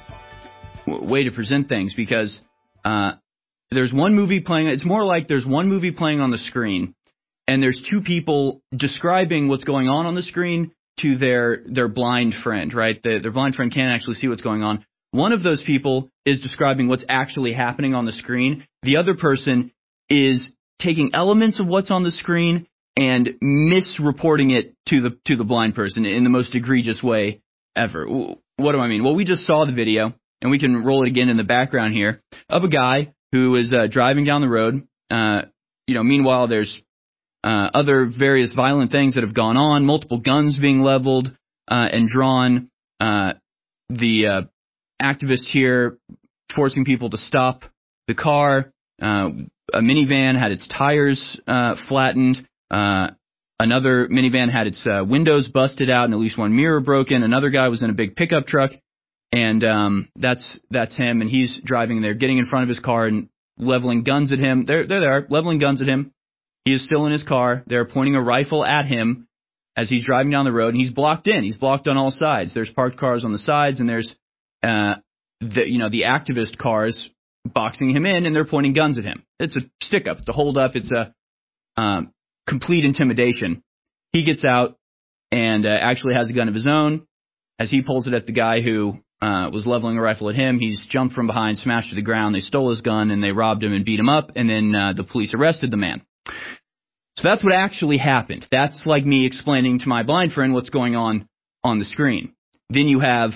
w- way to present things, because uh, there's one movie playing. It's more like there's one movie playing on the screen, and there's two people describing what's going on on the screen to their their blind friend, right? The, their blind friend can't actually see what's going on. One of those people is describing what's actually happening on the screen. The other person is taking elements of what's on the screen and misreporting it to the to the blind person in the most egregious way ever. What do I mean? Well, we just saw the video, and we can roll it again in the background here, of a guy who is uh, driving down the road. Uh, you know, meanwhile, there's uh, other various violent things that have gone on, multiple guns being leveled uh, and drawn. Uh, the uh, activist here forcing people to stop the car. Uh, a minivan had its tires uh, flattened. Uh, another minivan had its uh, windows busted out and at least one mirror broken. Another guy was in a big pickup truck, and um, that's that's him. And he's driving there, getting in front of his car and leveling guns at him. They're, they're there, leveling guns at him. He is still in his car. They're pointing a rifle at him as he's driving down the road, and he's blocked in. He's blocked on all sides. There's parked cars on the sides, and there's uh, the you know the activist cars boxing him in, and they're pointing guns at him. It's a stick-up. It's a hold-up. It's a um, complete intimidation. He gets out and uh, actually has a gun of his own. As he pulls it at the guy who uh, was leveling a rifle at him, he's jumped from behind, smashed to the ground. They stole his gun, and they robbed him and beat him up, and then uh, the police arrested the man. So that's what actually happened. That's like me explaining to my blind friend what's going on on the screen. Then you have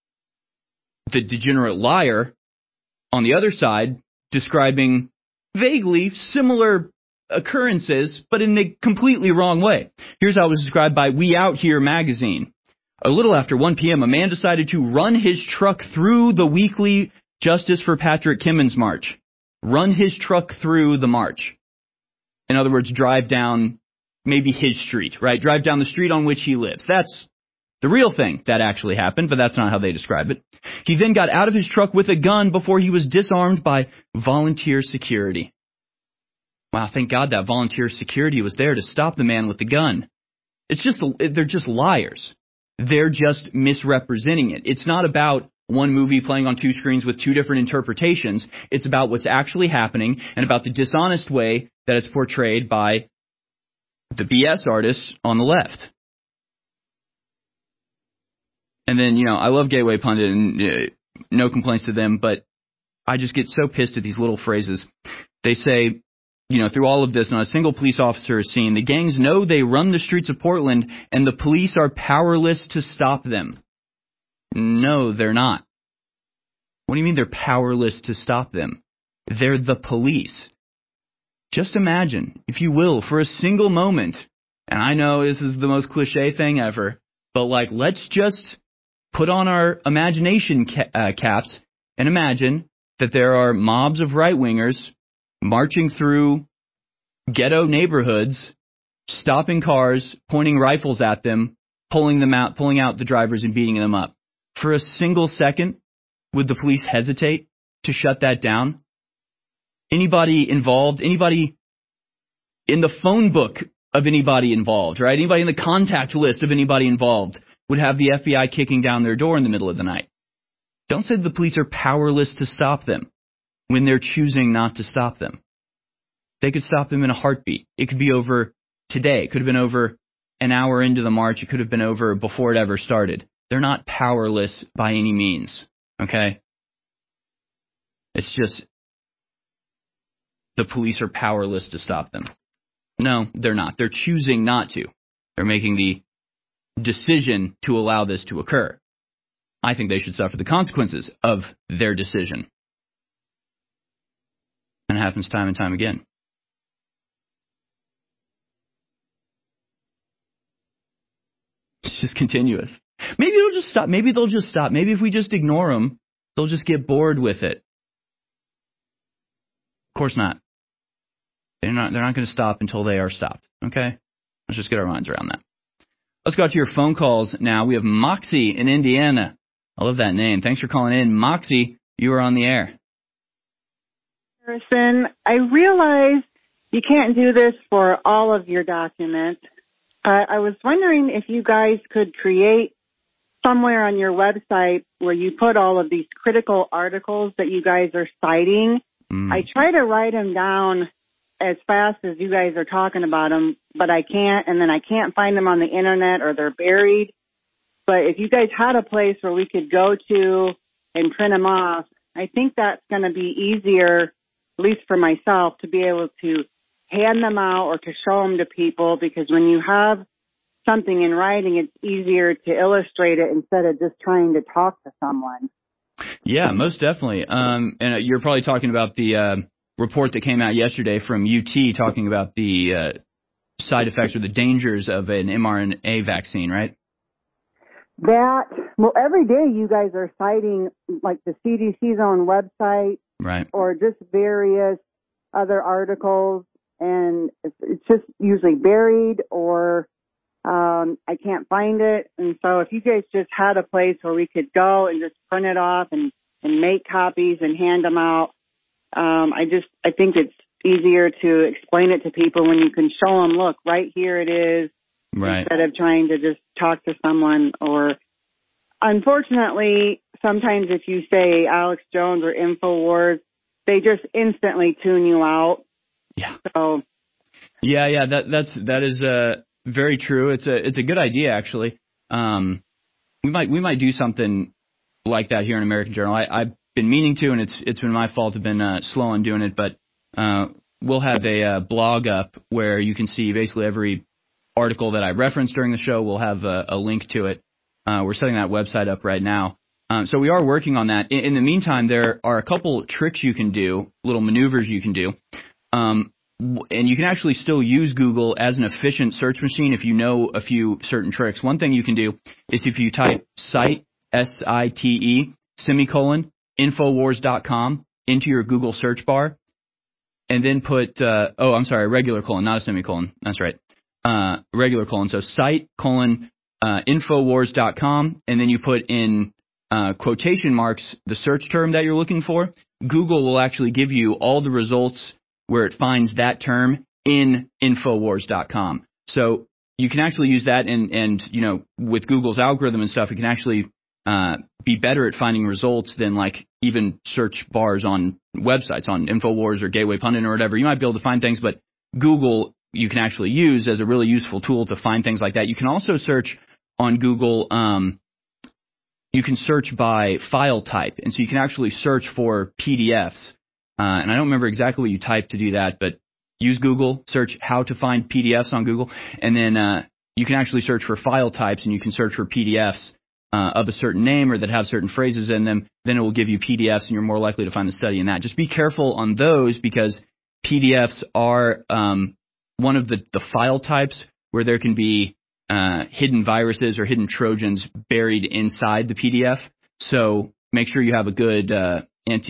the degenerate liar on the other side describing vaguely similar occurrences, but in the completely wrong way. Here's how it was described by We Out Here magazine. A little after one p.m., a man decided to run his truck through the weekly Justice for Patrick Kimmons march. Run his truck through the march. In other words, drive down maybe his street, right? Drive down the street on which he lives. That's the real thing that actually happened, but that's not how they describe it. He then got out of his truck with a gun before he was disarmed by volunteer security. Wow, thank God that volunteer security was there to stop the man with the gun. It's just, they're just liars. They're just misrepresenting it. It's not about one movie playing on two screens with two different interpretations. It's about what's actually happening and about the dishonest way that it's portrayed by the B S artists on the left. And then, you know, I love Gateway Pundit and uh, no complaints to them, but I just get so pissed at these little phrases. They say, you know, through all of this, not a single police officer is seen. The gangs know they run the streets of Portland, and the police are powerless to stop them. No, they're not. What do you mean they're powerless to stop them? They're the police. Just imagine, if you will, for a single moment, and I know this is the most cliche thing ever, but like, let's just put on our imagination ca- uh, caps and imagine that there are mobs of right-wingers marching through ghetto neighborhoods, stopping cars, pointing rifles at them, pulling them out, pulling out the drivers and beating them up. For a single second, would the police hesitate to shut that down? Anybody involved, anybody in the phone book of anybody involved, right? Anybody in the contact list of anybody involved would have the F B I kicking down their door in the middle of the night. Don't say the police are powerless to stop them when they're choosing not to stop them. They could stop them in a heartbeat. It could be over today. It could have been over an hour into the march. It could have been over before it ever started. They're not powerless by any means, okay? It's just the police are powerless to stop them. No, they're not. They're choosing not to. They're making the decision to allow this to occur. I think they should suffer the consequences of their decision. And it happens time and time again. It's just continuous. Maybe it'll just stop. Maybe they'll just stop. Maybe if we just ignore them, they'll just get bored with it. Of course not. They're not, they're not going to stop until they are stopped. Okay? Let's just get our minds around that. Let's go out to your phone calls now. We have Moxie in Indiana. I love that name. Thanks for calling in. Moxie, you are on the air. Harrison, I realize you can't do this for all of your documents. Uh, I was wondering if you guys could create somewhere on your website where you put all of these critical articles that you guys are citing. Mm. I try to write them down as fast as you guys are talking about them, but I can't, and then I can't find them on the internet or they're buried. But if you guys had a place where we could go to and print them off, I think that's going to be easier, at least for myself, to be able to hand them out or to show them to people, because when you have something in writing, it's easier to illustrate it instead of just trying to talk to someone. Yeah, most definitely. Um, and you're probably talking about the uh, report that came out yesterday from U T talking about the uh, side effects or the dangers of an M R N A vaccine, right? That, well, every day you guys are citing like the C D C's own website, right, or just various other articles, and it's, it's just usually buried or um, I can't find it. And so if you guys just had a place where we could go and just print it off and, and make copies and hand them out, um, I just, I think it's easier to explain it to people when you can show them, look, right here it is, right, instead of trying to just talk to someone. Or unfortunately, sometimes if you say Alex Jones or InfoWars, they just instantly tune you out. Yeah. So. Yeah, yeah, that that's that is uh, very true. It's a it's a good idea actually. Um, we might we might do something like that here in American Journal. I, I've been meaning to, and it's it's been my fault. I've been uh, slow on doing it, but uh, we'll have a uh, blog up where you can see basically every article that I referenced during the show. We'll have a, a link to it. Uh, we're setting that website up right now. Um, so we are working on that. In, in the meantime, there are a couple tricks you can do, little maneuvers you can do. Um, and you can actually still use Google as an efficient search machine if you know a few certain tricks. One thing you can do is if you type site, S I T E, semicolon, Infowars dot com into your Google search bar, and then put, uh, oh, I'm sorry, regular colon, not a semicolon. That's right. uh, regular colon. So site colon uh, Infowars dot com, and then you put in uh, quotation marks the search term that you're looking for. Google will actually give you all the results where it finds that term in Infowars dot com. So you can actually use that, and, and you know, with Google's algorithm and stuff, it can actually uh, be better at finding results than like even search bars on websites, on Infowars or Gateway Pundit or whatever. You might be able to find things, but Google you can actually use as a really useful tool to find things like that. You can also search on Google. Um, you can search by file type, and so you can actually search for P D Fs. Uh, and I don't remember exactly what you type to do that, but use Google, search how to find P D Fs on Google, and then uh, you can actually search for file types, and you can search for P D Fs uh, of a certain name or that have certain phrases in them. Then it will give you P D Fs, and you're more likely to find the study in that. Just be careful on those, because P D Fs are um, one of the, the file types where there can be uh, hidden viruses or hidden Trojans buried inside the P D F. So make sure you have a good uh,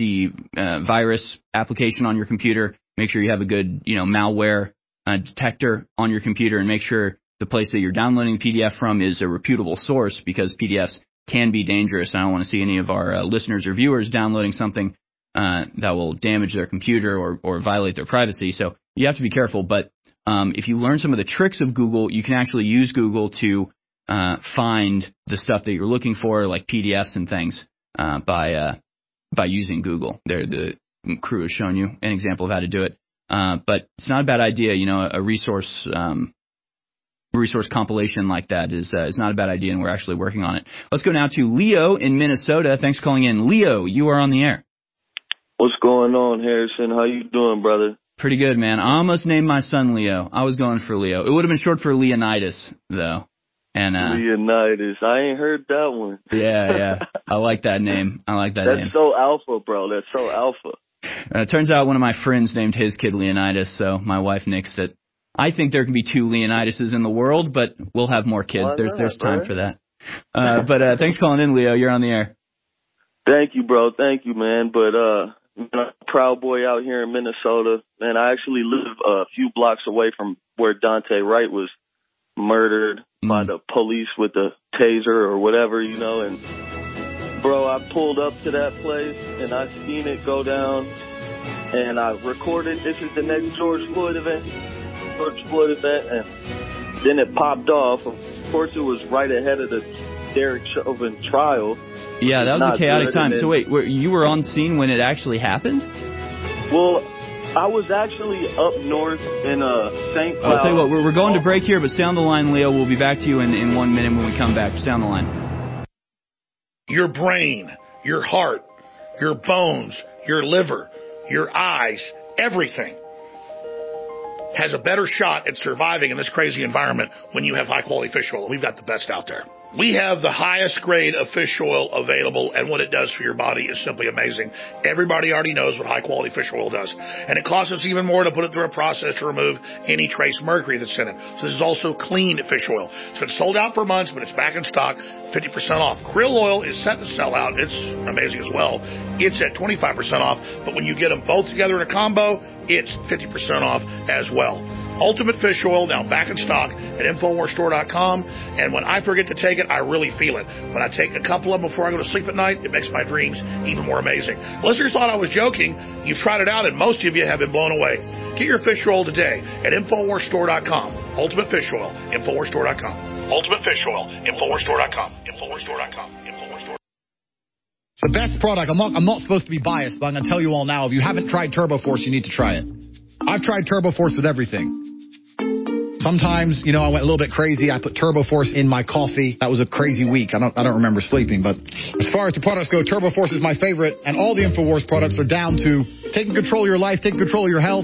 anti-virus uh, application on your computer. Make sure you have a good, you know, malware uh, detector on your computer, and make sure the place that you're downloading the P D F from is a reputable source, because P D Fs can be dangerous. I don't want to see any of our uh, listeners or viewers downloading something uh, that will damage their computer or, or violate their privacy. So you have to be careful. But um, if you learn some of the tricks of Google, you can actually use Google to uh, find the stuff that you're looking for, like P D Fs and things, uh, by uh, by using Google. There, the crew has shown you an example of how to do it. Uh, but it's not a bad idea. You know, a resource um, resource compilation like that is uh, is not a bad idea, and we're actually working on it. Let's go now to Leo in Minnesota. Thanks for calling in. Leo, you are on the air. What's going on, Harrison? How you doing, brother? Pretty good, man. I almost named my son Leo. I was going for Leo. It would have been short for Leonidas, though. And uh, Leonidas. I ain't heard that one. Yeah, yeah. I like that name. I like that That's name. That's so alpha, bro. That's so alpha. Uh, it turns out one of my friends named his kid Leonidas, so my wife nixed it. I think there can be two Leonidases in the world, but we'll have more kids. Why there's not, there's time bro? for that. Uh, but uh, thanks for calling in, Leo. You're on the air. Thank you, bro. Thank you, man. But uh, I'm a proud boy out here in Minnesota, and I actually live a few blocks away from where Dante Wright was murdered mm. by the police with a taser or whatever, you know, and bro, I pulled up to that place, and I seen it go down, and I recorded, this is the next George Floyd event, George Floyd event, and then it popped off. Of course, it was right ahead of the Derek Chauvin trial. Yeah, that was a chaotic time. So wait, were, you were on scene when it actually happened? Well, I was actually up north in uh, Saint Cloud. I'll tell you what, we're, we're going to break here, but stay on the line, Leo. We'll be back to you in, in one minute when we come back. Stay on the line. Your brain, your heart, your bones, your liver, your eyes, everything has a better shot at surviving in this crazy environment when you have high-quality fish oil. We've got the best out there. We have the highest grade of fish oil available, and what it does for your body is simply amazing. Everybody already knows what high-quality fish oil does, and it costs us even more to put it through a process to remove any trace mercury that's in it. So this is also clean fish oil. It's been sold out for months, but it's back in stock, fifty percent off. Krill oil is set to sell out. It's amazing as well. It's at twenty-five percent off, but when you get them both together in a combo, it's fifty percent off as well. Ultimate Fish Oil, now back in stock at Infowars Store dot com. And when I forget to take it, I really feel it. When I take a couple of them before I go to sleep at night, it makes my dreams even more amazing. Listeners thought I was joking. You've tried it out, and most of you have been blown away. Get your fish oil today at Infowars Store dot com. Ultimate Fish Oil, Infowars Store dot com. Ultimate Fish Oil, Infowars Store dot com. Infowars Store dot com. Infowars Store. The best product, I'm not, I'm not supposed to be biased, but I'm going to tell you all now, if you haven't tried TurboForce, you need to try it. I've tried TurboForce with everything. Sometimes, you know, I went a little bit crazy. I put TurboForce in my coffee. That was a crazy week. I don't I don't remember sleeping. But as far as the products go, TurboForce is my favorite. And all the InfoWars products are down to taking control of your life, taking control of your health,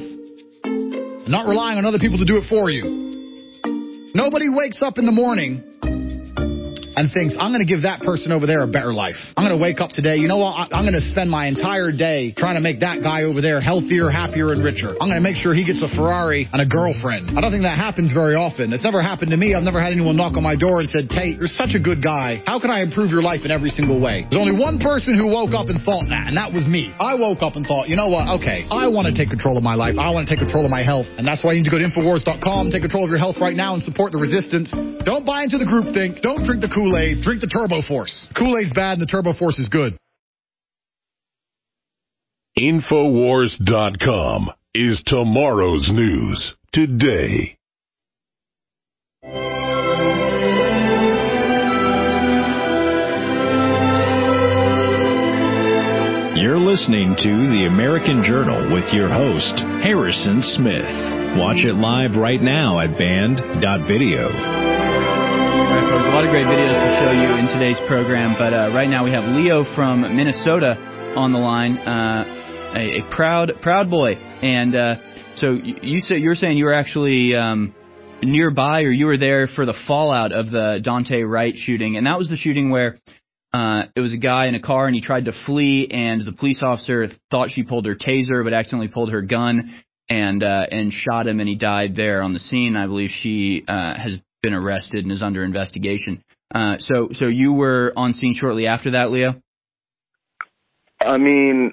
and not relying on other people to do it for you. Nobody wakes up in the morning and thinks, I'm going to give that person over there a better life. I'm going to wake up today, you know what, I, I'm going to spend my entire day trying to make that guy over there healthier, happier, and richer. I'm going to make sure he gets a Ferrari and a girlfriend. I don't think that happens very often. It's never happened to me. I've never had anyone knock on my door and said, Tate, you're such a good guy. How can I improve your life in every single way? There's only one person who woke up and thought that, and that was me. I woke up and thought, you know what, okay, I want to take control of my life. I want to take control of my health, and that's why you need to go to Infowars dot com, take control of your health right now, and support the resistance. Don't buy into the groupthink. Don't drink the Kool-Aid. Drink the Turbo Force. Kool-Aid's bad, and the Turbo Force is good. Infowars dot com is tomorrow's news today. You're listening to The American Journal with your host, Harrison Smith. Watch it live right now at band dot video. All right, folks, a lot of great videos to show you in today's program, but uh, right now we have Leo from Minnesota on the line, uh, a, a proud proud boy. And uh, so you said you were saying you were actually um, nearby, or you were there for the fallout of the Daunte Wright shooting, and that was the shooting where Uh, it was a guy in a car, and he tried to flee, and the police officer thought she pulled her taser, but accidentally pulled her gun and uh, and shot him, and he died there on the scene. I believe she uh, has been arrested and is under investigation. Uh, so, so you were on scene shortly after that, Leo? I mean,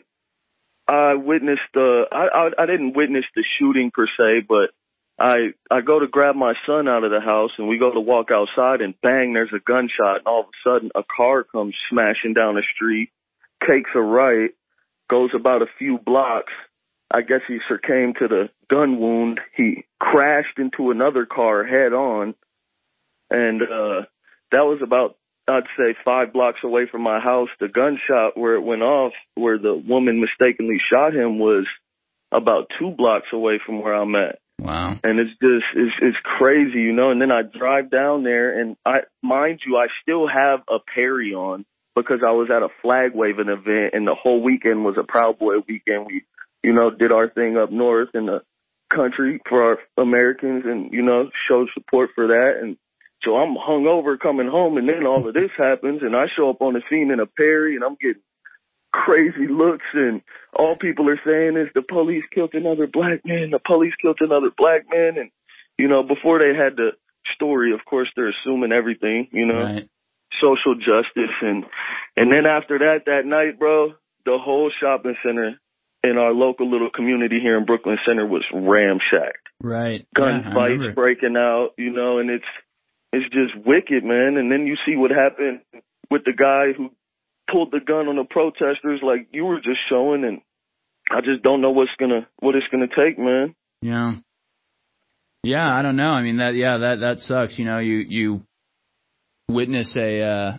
I witnessed the. I, I I didn't witness the shooting per se, but I I go to grab my son out of the house, and we go to walk outside, and bang, there's a gunshot, and all of a sudden a car comes smashing down the street, takes a right, goes about a few blocks. I guess he succumbed to the gun wound. He crashed into another car head on, and uh, that was about, I'd say, five blocks away from my house. The gunshot where it went off, where the woman mistakenly shot him, was about two blocks away from where I'm at. Wow. And it's just, it's, it's crazy, you know, and then I drive down there, and I, mind you, I still have a Perry on because I was at a flag waving event, and the whole weekend was a Proud Boy weekend. We, you know, did our thing up north in the country for our Americans and, you know, showed support for that. And so I'm hungover coming home, and then all of this happens, and I show up on the scene in a Perry, and I'm getting crazy looks, and all people are saying is the police killed another black man, the police killed another black man. And, you know, before they had the story, of course, they're assuming everything, you know, right. Social justice. And, and then after that, that night, bro, the whole shopping center in our local little community here in Brooklyn Center was ramshacked. Right. Gunfights yeah, breaking out, you know, and it's, it's just wicked, man. And then you see what happened with the guy who pulled the gun on the protesters, like you were just showing, and I just don't know what's gonna what it's gonna take, man. Yeah, yeah, I don't know. I mean, that yeah, that that sucks. You know, you you witness a uh,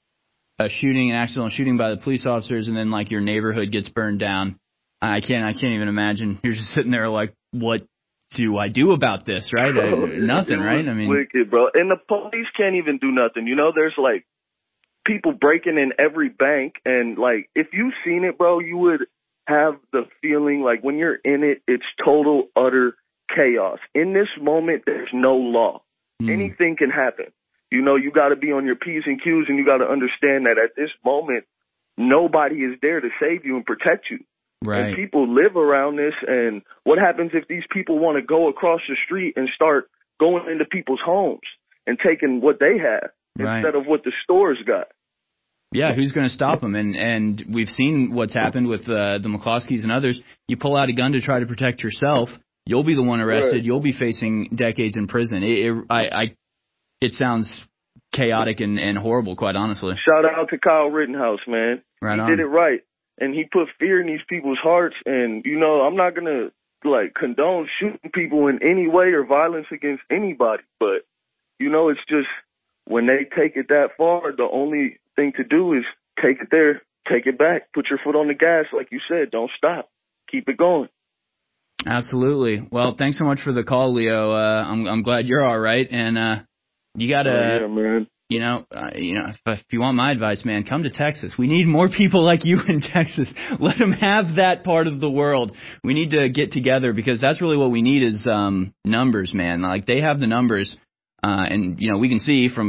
a shooting, an accidental shooting by the police officers, and then like your neighborhood gets burned down. I can't I can't even imagine. You're just sitting there like, what do I do about this? Right? I, nothing, right? I mean, wicked, bro. And the police can't even do nothing. You know, there's like people breaking in every bank, and like if you've seen it, bro, you would have the feeling like when you're in it, it's total utter chaos. In this moment, there's no law. Mm. Anything can happen. You know, you got to be on your P's and Q's, and you got to understand that at this moment, nobody is there to save you and protect you. Right. And people live around this, and what happens if these people want to go across the street and start going into people's homes and taking what they have right. instead of what the stores got? Yeah, who's going to stop them? And and we've seen what's happened with uh, the McCloskeys and others. You pull out a gun to try to protect yourself, you'll be the one arrested. Right. You'll be facing decades in prison. It, it, I, I, it sounds chaotic and, and horrible, quite honestly. Shout out to Kyle Rittenhouse, man. Right he on. did it right, and he put fear in these people's hearts. And you know, I'm not gonna like condone shooting people in any way or violence against anybody, but you know, it's just when they take it that far, the only thing to do is take it there, take it back, put your foot on the gas, like you said. Don't stop, keep it going. Absolutely. Well, thanks so much for the call, Leo. Uh, I'm I'm glad you're all right, and uh, you gotta, oh, yeah, man. you know, uh, you know, if, if you want my advice, man, come to Texas. We need more people like you in Texas. Let them have that part of the world. We need to get together because that's really what we need is um, numbers, man. Like they have the numbers, uh, and you know, we can see from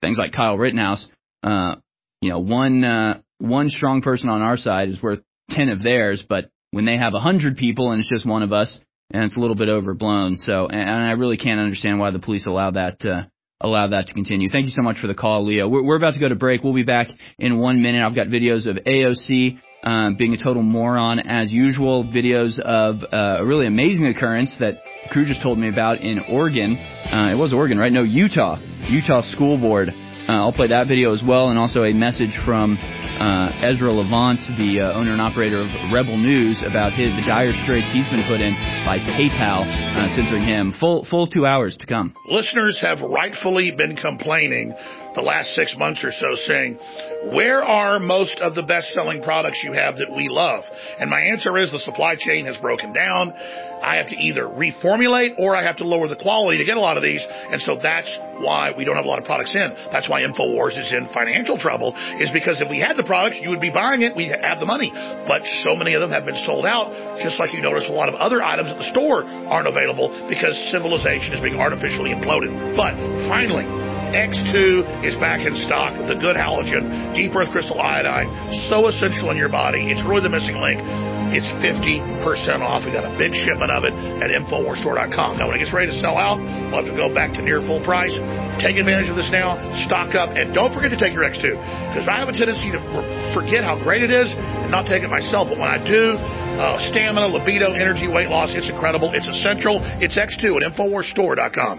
things like Kyle Rittenhouse, uh, you know, one uh, one strong person on our side is worth ten of theirs, but when they have a hundred people and it's just one of us, and it's a little bit overblown. So, and, and I really can't understand why the police allow that uh, allow that to continue. Thank you so much for the call, Leo. We're, we're about to go to break. We'll be back in one minute. I've got videos of A O C uh, being a total moron as usual, videos of uh, a really amazing occurrence that the crew just told me about in Oregon. Uh, it was Oregon, right? No, Utah. Utah School Board. Uh, I'll play that video as well, and also a message from uh, Ezra Levant, the uh, owner and operator of Rebel News, about his, the dire straits he's been put in by PayPal uh, censoring him. Full full two hours to come. Listeners have rightfully been complaining the last six months or so, saying, where are most of the best-selling products you have that we love? And my answer is the supply chain has broken down. I have to either reformulate or I have to lower the quality to get a lot of these. And so that's why we don't have a lot of products in. That's why InfoWars is in financial trouble, is because if we had the products, you would be buying it. We'd have the money. But so many of them have been sold out, just like you notice a lot of other items at the store aren't available because civilization is being artificially imploded. But finally, X two is back in stock. The good halogen, deep earth crystal iodine, so essential in your body. It's really the missing link. It's fifty percent off. We got a big shipment of it at Infowars Store dot com. Now, when it gets ready to sell out, we'll have to go back to near full price. Take advantage of this now. Stock up. And don't forget to take your X two, because I have a tendency to forget how great it is and not take it myself. But when I do, uh, stamina, libido, energy, weight loss, it's incredible. It's essential. It's X two at Infowars Store dot com.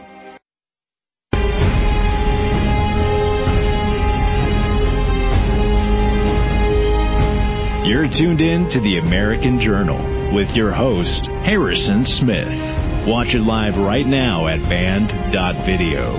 You're tuned in to the American Journal with your host, Harrison Smith. Watch it live right now at band dot video.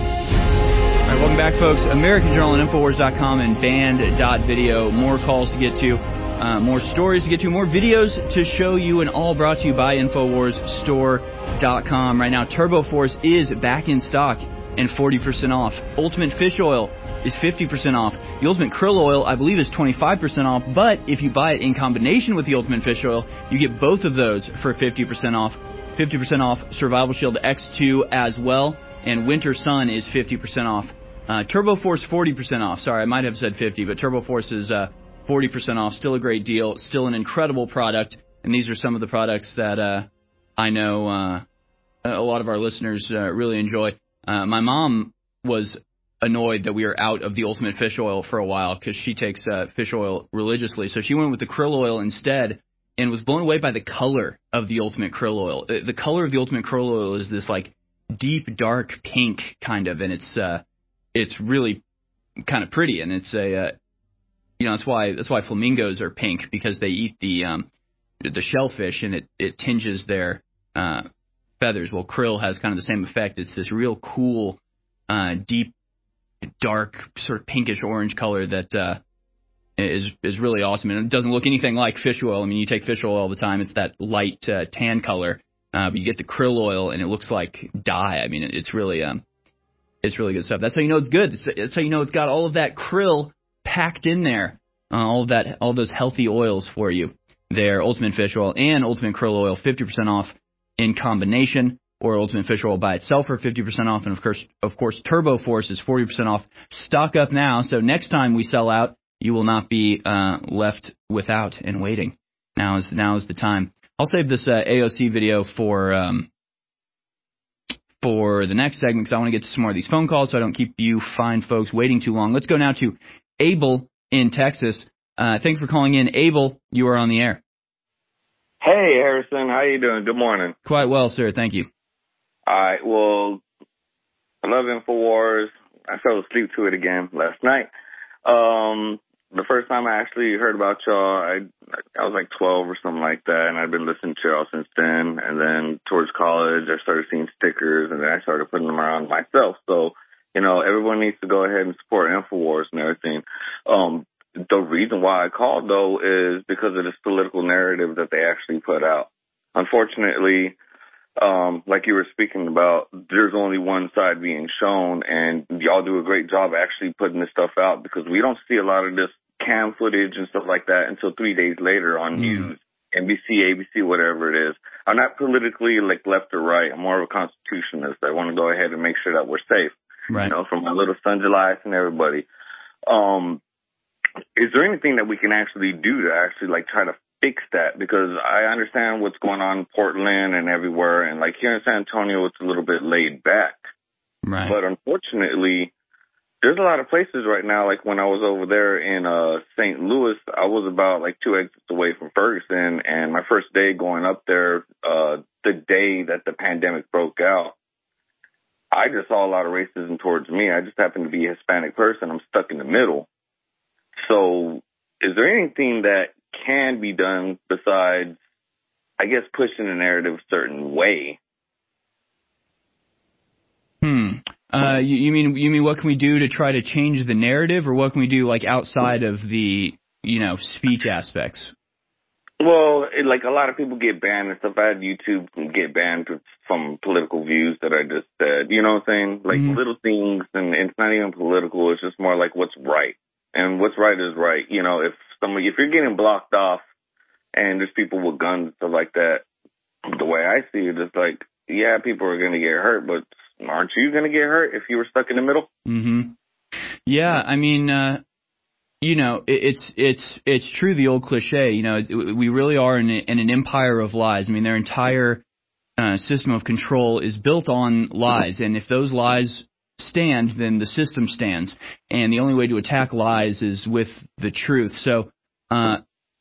All right, welcome back, folks. American Journal and Infowars dot com and band dot video. More calls to get to, uh, more stories to get to, more videos to show you, and all brought to you by Infowars Store dot com. Right now, TurboForce is back in stock and forty percent off. Ultimate Fish Oil is fifty percent off. The Ultimate Krill Oil, I believe, is twenty-five percent off, but if you buy it in combination with the Ultimate Fish Oil, you get both of those for fifty percent off. fifty percent off Survival Shield X two as well, and Winter Sun is fifty percent off. Uh, TurboForce forty percent off. Sorry, I might have said fifty, but TurboForce is uh, forty percent off. Still a great deal. Still an incredible product, and these are some of the products that uh, I know uh, a lot of our listeners uh, really enjoy. Uh, my mom was annoyed that we were out of the Ultimate Fish Oil for a while because she takes uh, fish oil religiously. So she went with the krill oil instead and was blown away by the color of the Ultimate Krill Oil. The color of the Ultimate Krill Oil is this like deep, dark pink kind of, and it's uh, it's really kind of pretty. And it's a uh, you know that's why that's why flamingos are pink, because they eat the um, the shellfish and it it tinges their uh, feathers. Well, krill has kind of the same effect. It's this real cool, uh, deep, dark, sort of pinkish orange color that uh, is is really awesome. And it doesn't look anything like fish oil. I mean, you take fish oil all the time. It's that light uh, tan color. Uh, but you get the krill oil, and it looks like dye. I mean, it, it's really um, it's really good stuff. That's how you know it's good. It's, that's how you know it's got all of that krill packed in there. Uh, all of that, all those healthy oils for you. There, Ultimate Fish Oil and Ultimate Krill Oil, fifty percent off in combination, or Ultimate Fish Oil by itself for fifty percent off. And of course, of course, TurboForce is forty percent off. Stock up now, so next time we sell out, you will not be uh, left without and waiting. Now is now is the time. I'll save this uh, A O C video for um, for the next segment because I want to get to some more of these phone calls so I don't keep you fine folks waiting too long. Let's go now to Abel in Texas. Uh, thanks for calling in. Abel, you are on the air. Hey, Harrison. How you doing? Good morning. Quite well, sir. Thank you. All right. Well, I love InfoWars. I fell asleep to it again last night. Um, the first time I actually heard about y'all, I I was like twelve or something like that, and I've been listening to y'all since then. And then towards college, I started seeing stickers, and then I started putting them around myself. So, you know, everyone needs to go ahead and support InfoWars and everything. Um, the reason why I called, though, is because of this political narrative that they actually put out. Unfortunately, um, like you were speaking about, there's only one side being shown, and y'all do a great job actually putting this stuff out because we don't see a lot of this cam footage and stuff like that until three days later on mm. news, N B C, A B C, whatever it is. I'm not politically like left or right. I'm more of a constitutionalist. I want to go ahead and make sure that we're safe. right. you know, from my little son Julius and everybody. Um, is there anything that we can actually do to actually like try to fix that? Because I understand what's going on in Portland and everywhere, and like here in San Antonio, it's a little bit laid back. Right. But unfortunately, there's a lot of places right now. Like when I was over there in uh, Saint Louis, I was about like two exits away from Ferguson, and my first day going up there, uh, the day that the pandemic broke out, I just saw a lot of racism towards me. I just happened to be a Hispanic person. I'm stuck in the middle. So is there anything that can be done besides, I guess, pushing the narrative a certain way? Hmm. Uh, you, you mean you mean what can we do to try to change the narrative, or what can we do like outside of the, you know, speech aspects? Well, it, like a lot of people get banned and stuff. I had YouTube get banned from political views that I just said. You know what I'm saying? Like mm-hmm. little things, and it's not even political. It's just more like what's right, and what's right is right. You know, if somebody, if you're getting blocked off, and there's people with guns and stuff like that, the way I see it is like, yeah, people are gonna get hurt, but aren't you gonna get hurt if you were stuck in the middle? Mm-hmm. Yeah, I mean. Uh... You know, it's it's it's true, the old cliche. You know, we really are in, a, in an empire of lies. I mean, their entire uh, system of control is built on lies, and if those lies stand, then the system stands. And the only way to attack lies is with the truth. So, uh,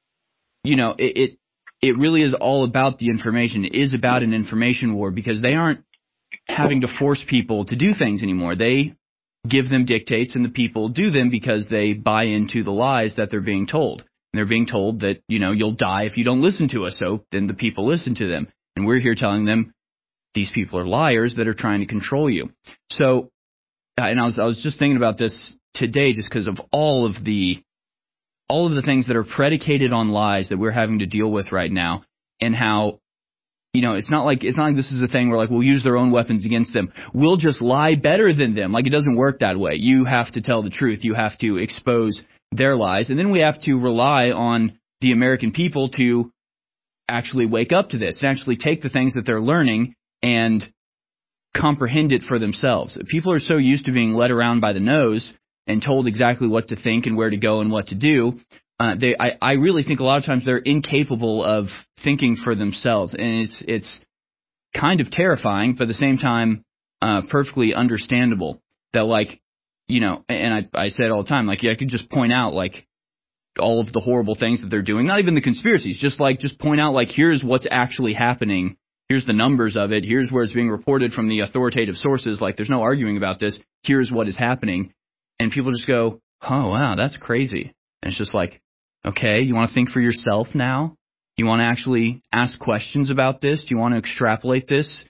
you know, it, it it really is all about the information. It is about an information war, because they aren't having to force people to do things anymore. They give them dictates, and the people do them because they buy into the lies that they're being told. And they're being told that, you know, you'll die if you don't listen to us, so then the people listen to them. And we're here telling them these people are liars that are trying to control you. So, and I was I was just thinking about this today, just because of all of the all of the things that are predicated on lies that we're having to deal with right now, and how, you know, it's not like it's not like this is a thing where like we'll use their own weapons against them. We'll just lie better than them. Like, it doesn't work that way. You have to tell the truth. You have to expose their lies, and then we have to rely on the American people to actually wake up to this and actually take the things that they're learning and comprehend it for themselves. People are so used to being led around by the nose and told exactly what to think and where to go and what to do. Uh, they, I, I really think a lot of times they're incapable of thinking for themselves, and it's it's kind of terrifying, but at the same time, uh, perfectly understandable. That, like, you know, and I, I say it all the time, like, yeah, I could just point out like all of the horrible things that they're doing, not even the conspiracies, just like just point out like here's what's actually happening, here's the numbers of it, here's where it's being reported from the authoritative sources. Like, there's no arguing about this. Here's what is happening, and people just go, oh wow, that's crazy. And it's just like, okay, you want to think for yourself now? You want to actually ask questions about this? Do you want to extrapolate this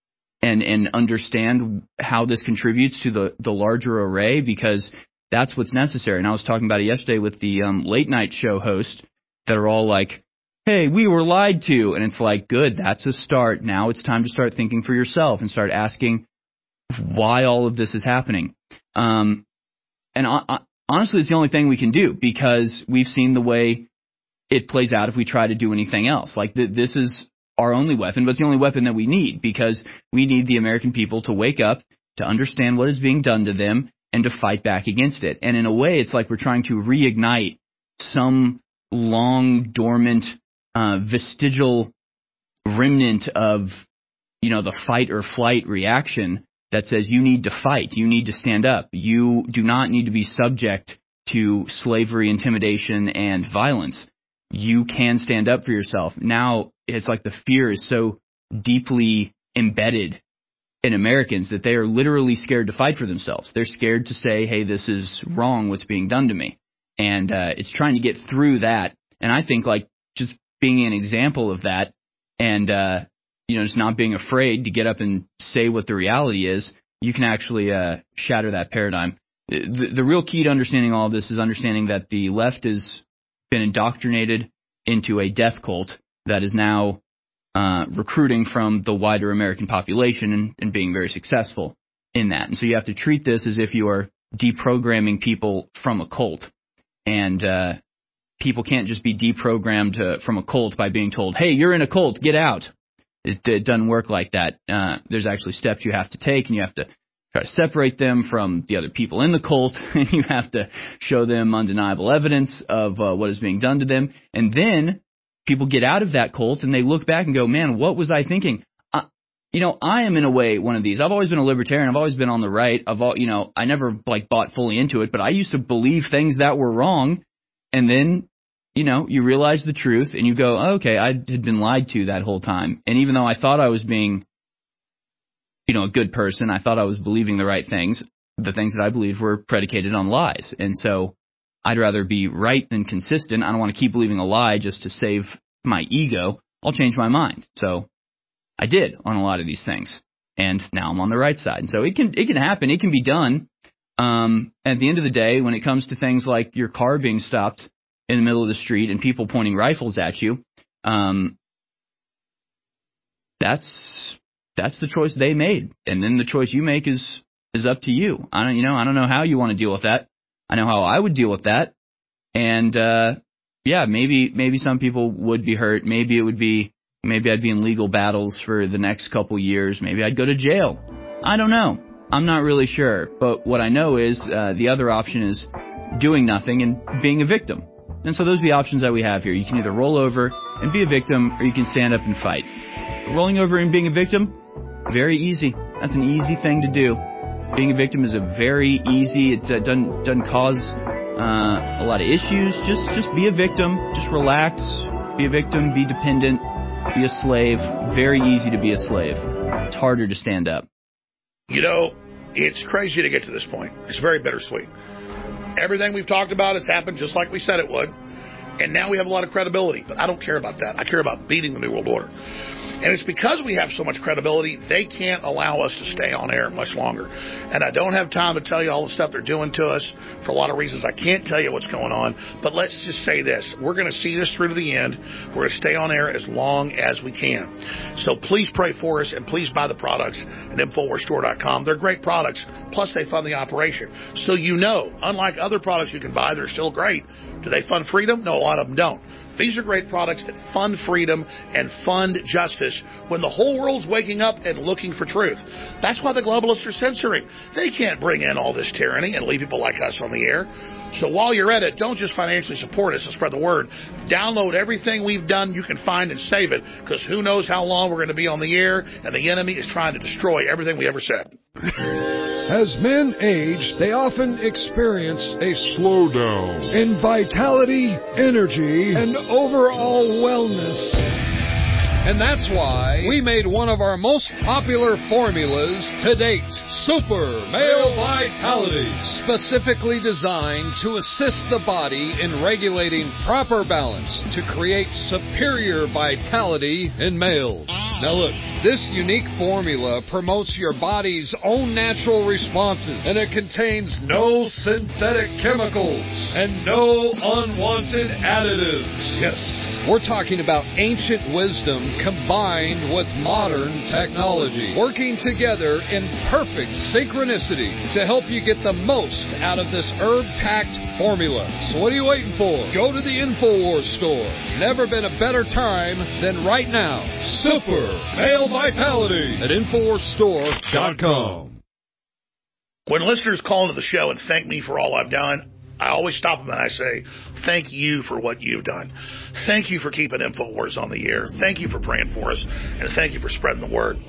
and and understand how this contributes to the, the larger array? Because that's what's necessary. And I was talking about it yesterday with the um, late night show hosts that are all like, hey, we were lied to. And it's like, good, that's a start. Now it's time to start thinking for yourself and start asking why all of this is happening. Um, and I, I, Honestly, it's the only thing we can do, because we've seen the way it plays out if we try to do anything else. Like, th- this is our only weapon, but it's the only weapon that we need, because we need the American people to wake up, to understand what is being done to them, and to fight back against it. And in a way, it's like we're trying to reignite some long, dormant, uh, vestigial remnant of, you know, the fight or flight reaction that says you need to fight, you need to stand up. You do not need to be subject to slavery, intimidation, and violence. You can stand up for yourself. Now it's like the fear is so deeply embedded in Americans that they are literally scared to fight for themselves. They're scared to say, hey, this is wrong, what's being done to me. And uh, it's trying to get through that. And I think like just being an example of that, and uh, you know, just not being afraid to get up and say what the reality is, you can actually uh, shatter that paradigm. The, the real key to understanding all of this is understanding that the left has been indoctrinated into a death cult that is now uh, recruiting from the wider American population and, and being very successful in that. And so you have to treat this as if you are deprogramming people from a cult. And uh, people can't just be deprogrammed uh, from a cult by being told, hey, you're in a cult, get out. It, it doesn't work like that. Uh, there's actually steps you have to take, and you have to try to separate them from the other people in the cult. You have to show them undeniable evidence of uh, what is being done to them. And then people get out of that cult and they look back and go, man, what was I thinking? Uh, you know, I am in a way one of these. I've always been a libertarian. I've always been on the right. I've all, you know, I never like bought fully into it, but I used to believe things that were wrong. And then, you know, you realize the truth and you go, oh, okay, I had been lied to that whole time. And even though I thought I was being, you know, a good person, I thought I was believing the right things. The things that I believed were predicated on lies. And so I'd rather be right than consistent. I don't want to keep believing a lie just to save my ego. I'll change my mind. So I did on a lot of these things. And now I'm on the right side. And so it can it can happen. It can be done. Um, at the end of the day, when it comes to things like your car being stopped in the middle of the street and people pointing rifles at you, um, that's that's the choice they made. And then the choice you make is is up to you. I don't, you know, I don't know how you want to deal with that. I know how I would deal with that. And uh, yeah, maybe maybe some people would be hurt. Maybe it would be maybe I'd be in legal battles for the next couple years. Maybe I'd go to jail. I don't know. I'm not really sure. But what I know is uh, the other option is doing nothing and being a victim. And so those are the options that we have here. You can either roll over and be a victim, or you can stand up and fight. Rolling over and being a victim, very easy. That's an easy thing to do. Being a victim is a very easy. It uh, doesn't doesn't cause uh, a lot of issues. Just just be a victim. Just relax. Be a victim. Be dependent. Be a slave. Very easy to be a slave. It's harder to stand up. You know, it's crazy to get to this point. It's very bittersweet. Everything we've talked about has happened just like we said it would. And now we have a lot of credibility. But I don't care about that. I care about beating the New World Order. And it's because we have so much credibility, they can't allow us to stay on air much longer. And I don't have time to tell you all the stuff they're doing to us for a lot of reasons. I can't tell you what's going on. But let's just say this. We're going to see this through to the end. We're going to stay on air as long as we can. So please pray for us and please buy the products at Infowars Store dot com. They're great products. Plus, they fund the operation. So you know, unlike other products you can buy, they're still great. Do they fund freedom? No, a lot of them don't. These are great products that fund freedom and fund justice when the whole world's waking up and looking for truth. That's why the globalists are censoring. They can't bring in all this tyranny and leave people like us on the air. So while you're at it, don't just financially support us and spread the word. Download everything we've done you can find and save it, because who knows how long we're going to be on the air, and the enemy is trying to destroy everything we ever said. As men age, they often experience a slowdown in vitality, energy, and overall wellness. And that's why we made one of our most popular formulas to date, Super Male Vitality, specifically designed to assist the body in regulating proper balance to create superior vitality in males. Now look, this unique formula promotes your body's own natural responses, and it contains no synthetic chemicals and no unwanted additives. Yes, we're talking about ancient wisdom combined with modern technology, working together in perfect synchronicity to help you get the most out of this herb-packed formula. So what are you waiting for? Go to the Infowars store. Never been a better time than right now. Super Male Vitality at Infowars Store dot com. When listeners call into the show and thank me for all I've done, I always stop them and I say, thank you for what you've done. Thank you for keeping InfoWars on the air. Thank you for praying for us. And thank you for spreading the word.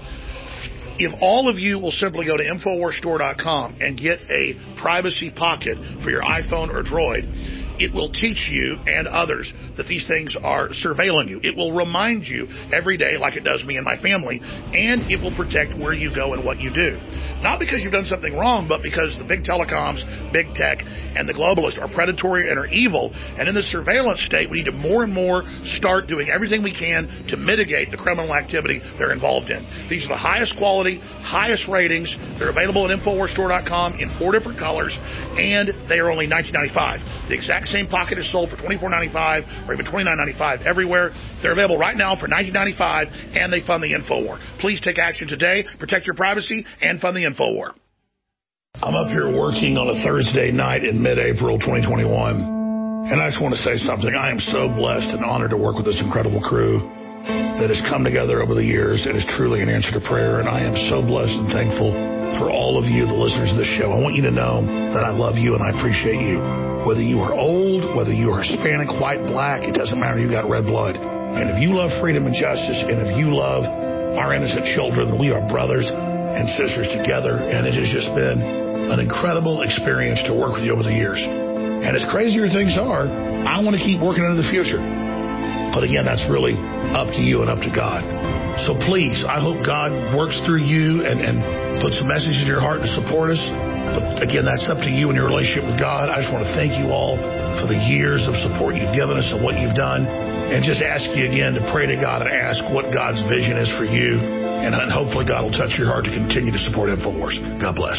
If all of you will simply go to Infowars Store dot com and get a privacy pocket for your iPhone or Droid, it will teach you and others that these things are surveilling you. It will remind you every day, like it does me and my family, and it will protect where you go and what you do. Not because you've done something wrong, but because the big telecoms, big tech, and the globalists are predatory and are evil. And in this surveillance state, we need to more and more start doing everything we can to mitigate the criminal activity they're involved in. These are the highest quality, highest ratings. They're available at Infowars Store dot com in four different colors, and they are only nineteen ninety-five dollars. The exact same pocket is sold for twenty-four ninety-five or even twenty-nine ninety-five everywhere. They're available right now for nineteen ninety-five, and they fund the InfoWar. Please take action today, protect your privacy, and fund the InfoWar. I'm up here working on a Thursday night in mid-April twenty twenty-one, and I just want to say something. I am so blessed and honored to work with this incredible crew that has come together over the years and is truly an answer to prayer, and I am so blessed and thankful for all of you, the listeners of this show. I want you to know that I love you and I appreciate you. Whether you are old, whether you are Hispanic, white, black, it doesn't matter. You got red blood. And if you love freedom and justice, and if you love our innocent children, we are brothers and sisters together. And it has just been an incredible experience to work with you over the years. And as crazier things are, I want to keep working into the future. But again, that's really up to you and up to God. So please, I hope God works through you and, and puts a message in your heart to support us. But again, that's up to you and your relationship with God. I just want to thank you all for the years of support you've given us and what you've done. And just ask you again to pray to God and ask what God's vision is for you. And hopefully God will touch your heart to continue to support InfoWars. God bless.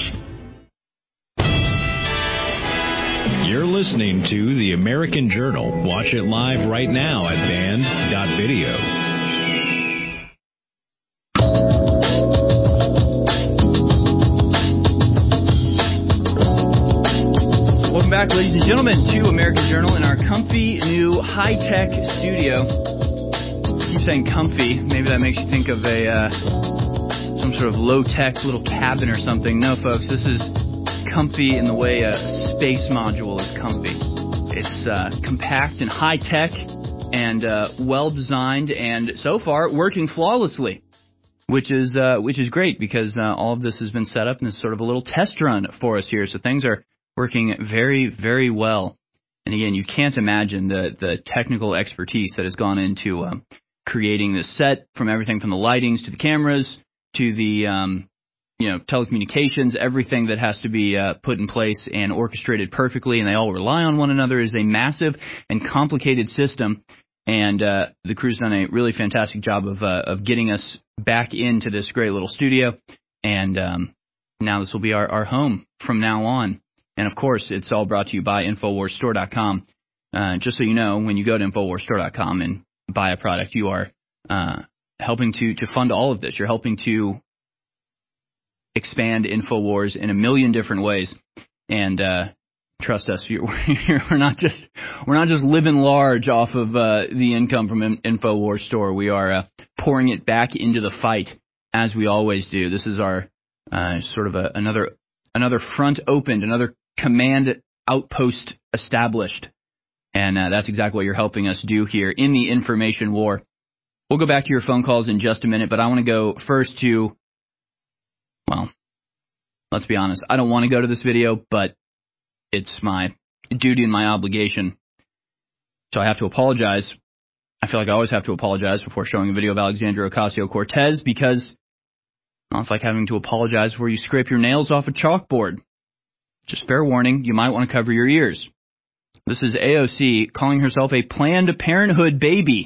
You're listening to The American Journal. Watch it live right now at band dot video. Welcome back, ladies and gentlemen, to American Journal in our comfy new high-tech studio. I keep saying comfy. Maybe that makes you think of a uh, some sort of low-tech little cabin or something. No, folks, this is comfy in the way a space module is comfy. It's uh, compact and high-tech and uh, well-designed and so far working flawlessly, which is uh, which is great because uh, all of this has been set up and it's sort of a little test run for us here. So things are working very, very well. And again, you can't imagine the, the technical expertise that has gone into um, creating this set, from everything from the lightings to the cameras to the um, you know, telecommunications, everything that has to be uh, put in place and orchestrated perfectly, and they all rely on one another, is a massive and complicated system. And uh, the crew's done a really fantastic job of uh, of getting us back into this great little studio. And um, now this will be our, our home from now on. And, of course, it's all brought to you by Infowars Store dot com. Uh, just so you know, when you go to Infowars Store dot com and buy a product, you are uh, helping to, to fund all of this. You're helping to expand InfoWars in a million different ways. And uh, trust us, you're, we're not just we're not just living large off of uh, the income from InfoWars Store. We are uh, pouring it back into the fight, as we always do. This is our uh, sort of a, another another front opened, another command outpost established. And uh, that's exactly what you're helping us do here in the information war. We'll go back to your phone calls in just a minute, but I want to go first to, well, let's be honest. I don't want to go to this video, but it's my duty and my obligation. So I have to apologize. I feel like I always have to apologize before showing a video of Alexandria Ocasio-Cortez because, well, it's like having to apologize before you scrape your nails off a chalkboard. Just fair warning, you might want to cover your ears. This is A O C calling herself a Planned Parenthood baby.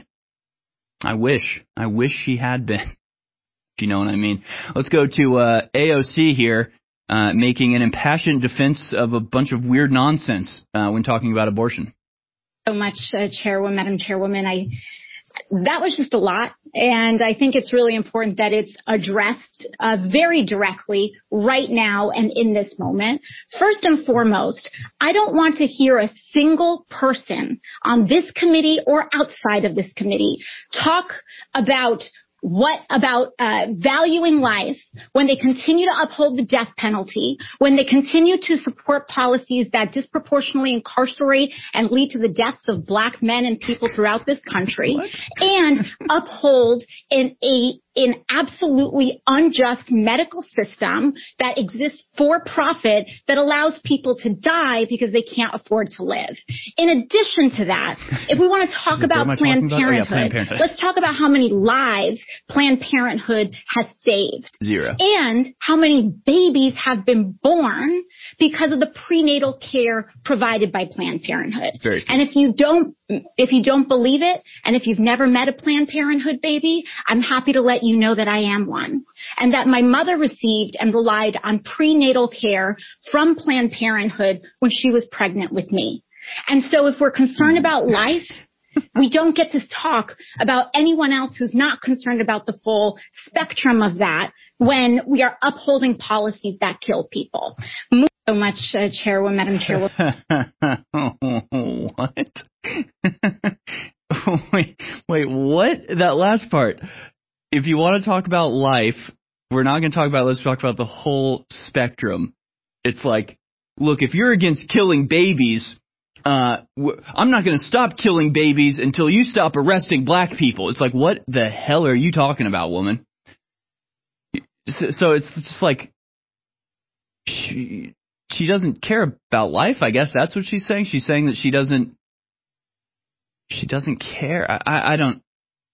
I wish. I wish she had been. If you know what I mean. Let's go to uh, A O C here, uh, making an impassioned defense of a bunch of weird nonsense uh, when talking about abortion. So much, uh, Chairwoman, Madam Chairwoman. I that was just a lot, and I think it's really important that it's addressed uh, very directly right now and in this moment. First and foremost, I don't want to hear a single person on this committee or outside of this committee talk about what about uh, valuing life when they continue to uphold the death penalty, when they continue to support policies that disproportionately incarcerate and lead to the deaths of black men and people throughout this country, what? and uphold an a an absolutely unjust medical system that exists for profit that allows people to die because they can't afford to live. In addition to that, if we want to talk about Planned Parenthood, oh, yeah, Planned Parenthood, let's talk about how many lives Planned Parenthood has saved. Zero. And how many babies have been born because of the prenatal care provided by Planned Parenthood. Very true. And if you don't If you don't believe it, and if you've never met a Planned Parenthood baby, I'm happy to let you know that I am one, and that my mother received and relied on prenatal care from Planned Parenthood when she was pregnant with me. And so if we're concerned about life, we don't get to talk about anyone else who's not concerned about the full spectrum of that when we are upholding policies that kill people. Move so much, uh, Chairwoman, Madam Chairwoman. What? wait, wait, what? That last part. If you want to talk about life, we're not going to talk about, let's talk about the whole spectrum. It's like, look, if you're against killing babies, uh, w- I'm not going to stop killing babies until you stop arresting black people. It's like, what the hell are you talking about, woman? So, so it's just like, she, she doesn't care about life, I guess that's what she's saying. She's saying that she doesn't, she doesn't care. I, I, I don't,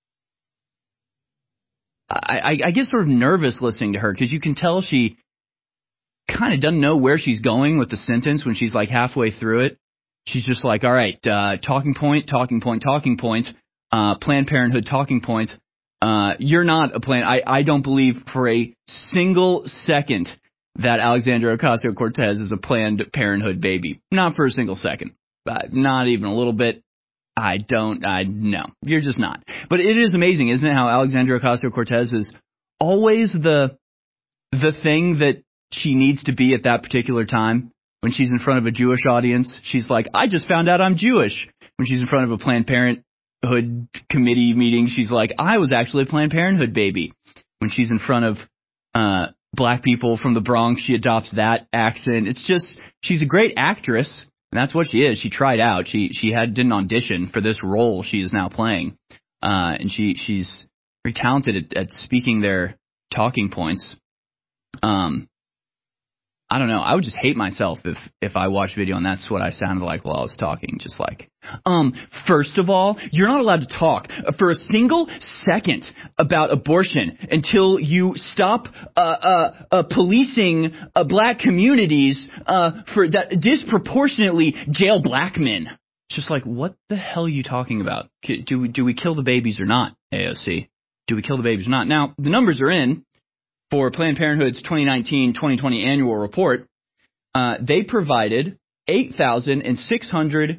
I, I get sort of nervous listening to her because you can tell she kind of doesn't know where she's going with the sentence when she's like halfway through it. She's just like, all right, uh, talking point, talking point, talking point, uh, Planned Parenthood talking point. Uh, you're not a plan. I, I don't believe for a single second that Alexandria Ocasio-Cortez is a Planned Parenthood baby. Not for a single second. Uh, not even a little bit. I don't, I, no, you're just not. But it is amazing, isn't it, how Alexandria Ocasio-Cortez is always the, the thing that she needs to be at that particular time. When she's in front of a Jewish audience, she's like, I just found out I'm Jewish. When she's in front of a Planned Parenthood committee meeting, she's like, I was actually a Planned Parenthood baby. When she's in front of, uh, black people from the Bronx, she adopts that accent. It's just, she's a great actress. And that's what she is. She tried out. She she had didn't audition for this role she is now playing, uh, and she she's very talented at, at speaking their talking points. Um, I don't know. I would just hate myself if if I watched video and that's what I sounded like while I was talking. Just like, um, first of all, you're not allowed to talk for a single second about abortion until you stop uh, uh, uh, policing uh, black communities uh, for that disproportionately jail black men. It's just like, what the hell are you talking about? Do we, do we kill the babies or not, A O C? Do we kill the babies or not? Now, the numbers are in. For Planned Parenthood's twenty nineteen twenty twenty annual report, uh, they provided eight thousand six hundred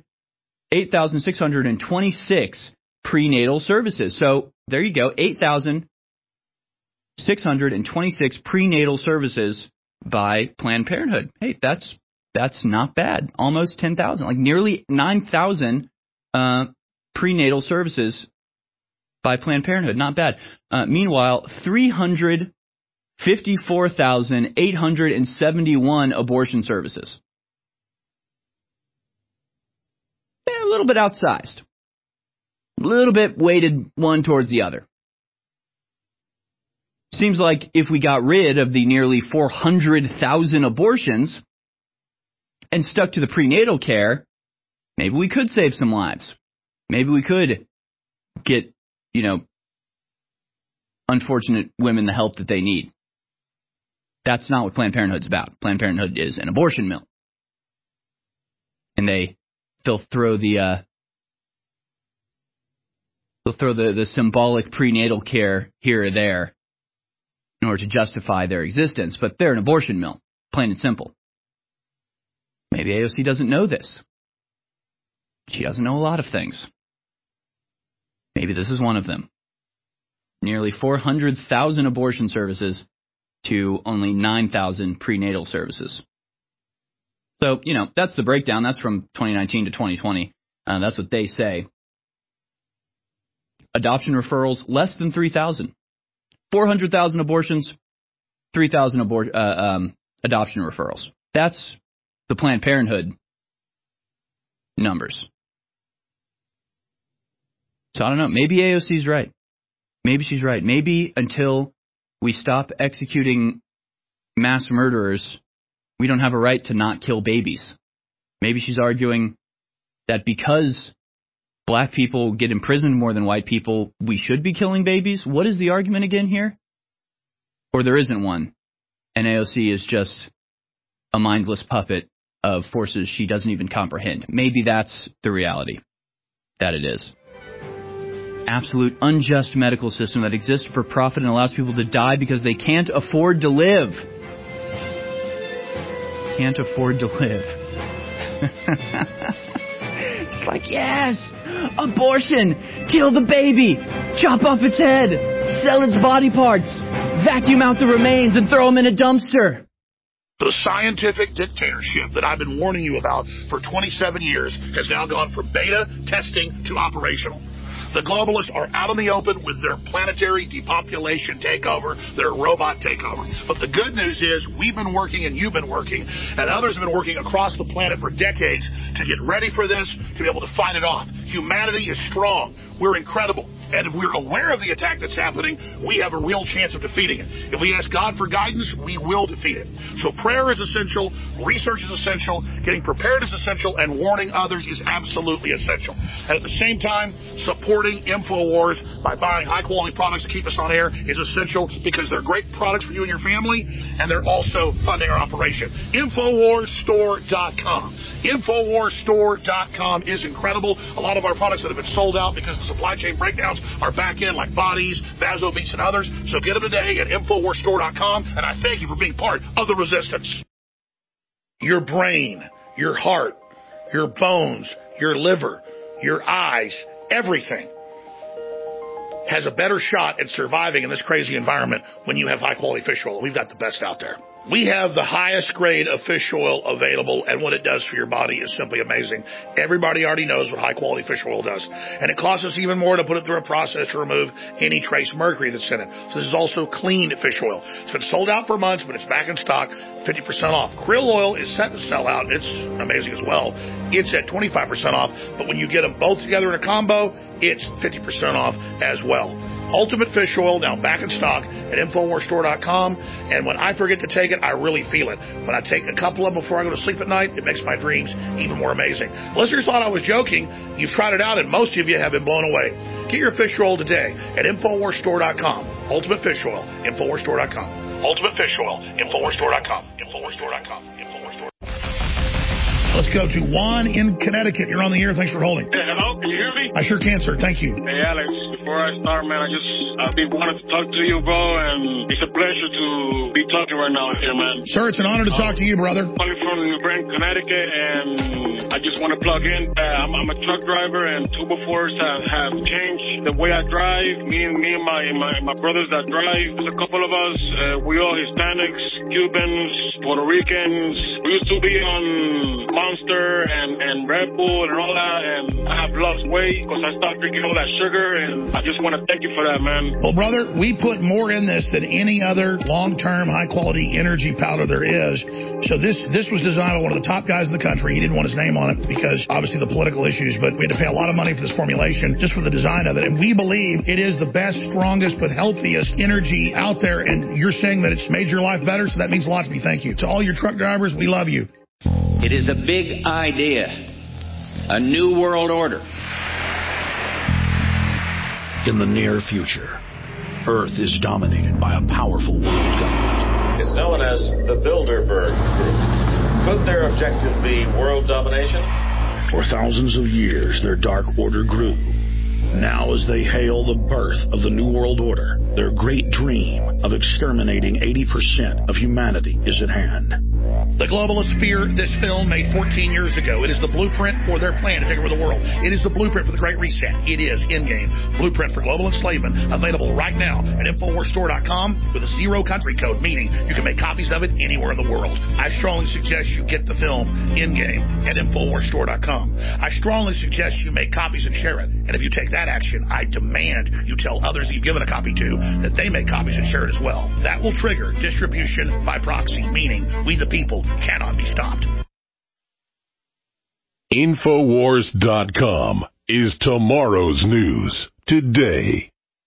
twenty-six prenatal services. So there you go, eight thousand six hundred twenty-six prenatal services by Planned Parenthood. Hey, that's that's not bad. Almost ten thousand, like nearly nine thousand uh, prenatal services by Planned Parenthood. Not bad. Uh, meanwhile, three hundred fifty-four thousand eight hundred seventy-one abortion services. Yeah, a little bit outsized. A little bit weighted one towards the other. Seems like if we got rid of the nearly four hundred thousand abortions and stuck to the prenatal care, maybe we could save some lives. Maybe we could get, you know, unfortunate women the help that they need. That's not what Planned Parenthood's about. Planned Parenthood is an abortion mill. And they, they'll throw the, uh, they'll throw the, the symbolic prenatal care here or there in order to justify their existence. But they're an abortion mill, plain and simple. Maybe A O C doesn't know this. She doesn't know a lot of things. Maybe this is one of them. Nearly four hundred thousand abortion services to only nine thousand prenatal services. So, you know, that's the breakdown. That's from twenty nineteen to twenty twenty. Uh, that's what they say. Adoption referrals, less than three thousand. four hundred thousand abortions, three thousand abor- uh, um, adoption referrals. That's the Planned Parenthood numbers. So I don't know. Maybe A O C's right. Maybe she's right. Maybe until we stop executing mass murderers, we don't have a right to not kill babies. Maybe she's arguing that because black people get imprisoned more than white people, we should be killing babies. What is the argument again here? Or there isn't one, and A O C is just a mindless puppet of forces she doesn't even comprehend. Maybe that's the reality that it is. Absolute unjust medical system that exists for profit and allows people to die because they can't afford to live. Can't afford to live. Just like, yes, abortion, kill the baby, chop off its head, sell its body parts, vacuum out the remains and throw them in a dumpster. The scientific dictatorship that I've been warning you about for twenty-seven years has now gone from beta testing to operational. The globalists are out in the open with their planetary depopulation takeover, their robot takeover. But the good news is we've been working and you've been working, and others have been working across the planet for decades to get ready for this, to be able to fight it off. Humanity is strong. We're incredible. And if we're aware of the attack that's happening, we have a real chance of defeating it. If we ask God for guidance, we will defeat it. So prayer is essential, research is essential, getting prepared is essential, and warning others is absolutely essential. And at the same time, supporting InfoWars by buying high-quality products to keep us on air is essential because they're great products for you and your family, and they're also funding our operation. Infowars Store dot com. Infowars Store dot com is incredible. A lot of our products that have been sold out because the supply chain breakdowns are back in, like Bodies, Vasobeats, and others. So get them today at Infowars Store dot com, and I thank you for being part of the resistance. Your brain, your heart, your bones, your liver, your eyes, everything has a better shot at surviving in this crazy environment when you have high-quality fish oil. We've got the best out there. We have the highest grade of fish oil available, and what it does for your body is simply amazing. Everybody already knows what high-quality fish oil does, and it costs us even more to put it through a process to remove any trace mercury that's in it. So this is also clean fish oil. It's been sold out for months, but it's back in stock, fifty percent off. Krill oil is set to sell out. It's amazing as well. It's at twenty-five percent off, but when you get them both together in a combo, it's fifty percent off as well. Ultimate Fish Oil, now back in stock at Infowars Store dot com. And when I forget to take it, I really feel it. When I take a couple of them before I go to sleep at night, it makes my dreams even more amazing. Listeners thought I was joking. You've tried it out, and most of you have been blown away. Get your fish oil today at Infowars Store dot com. Ultimate Fish Oil, Infowars Store dot com. Ultimate Fish Oil, Infowars Store dot com. Infowars Store dot com. Infowars Store dot com. Let's go to Juan in Connecticut. You're on the air. Thanks for holding. Hey, hello. Can you hear me? I sure can, sir. Thank you. Hey, Alex. Before I start, man, I just I've been wanting to talk to you, bro, and it's a pleasure to be talking right now here, man. Sir, it's an honor to talk to you, brother. I'm calling from New Britain, Connecticut, and I just want to plug in. Uh, I'm, I'm a truck driver, and Turbo Force have, have changed the way I drive. Me and me and my my, my brothers that drive, there's a couple of us. Uh, we all Hispanics, Cubans, Puerto Ricans. We used to be on Monster and, and Red Bull and all that, and I have lost weight because I stopped drinking all that sugar, and I just want to thank you for that, man. Well, brother, we put more in this than any other long-term, high-quality energy powder there is. So this this was designed by one of the top guys in the country. He didn't want his name on it because, obviously, the political issues, but we had to pay a lot of money for this formulation just for the design of it. And we believe it is the best, strongest, but healthiest energy out there. And you're saying that it's made your life better, so that means a lot to me. Thank you. To all your truck drivers, we love you. It is a big idea, a new world order. In the near future, Earth is dominated by a powerful world government. It's known as the Bilderberg Group. Could their objective be world domination? For thousands of years, their dark order grew. Now, as they hail the birth of the New World Order, their great dream of exterminating eighty percent of humanity is at hand. The globalists fear this film made fourteen years ago. It is the blueprint for their plan to take over the world. It is the blueprint for the Great Reset. It is in-game. Blueprint for global enslavement. Available right now at Infowars Store dot com with a zero country code, meaning you can make copies of it anywhere in the world. I strongly suggest you get the film in-game at Infowars Store dot com. I strongly suggest you make copies and share it. And if you take that action, I demand you tell others you've given a copy to that they make copies and share it as well. That will trigger distribution by proxy, meaning we the people cannot be stopped. Infowars dot com is tomorrow's news today.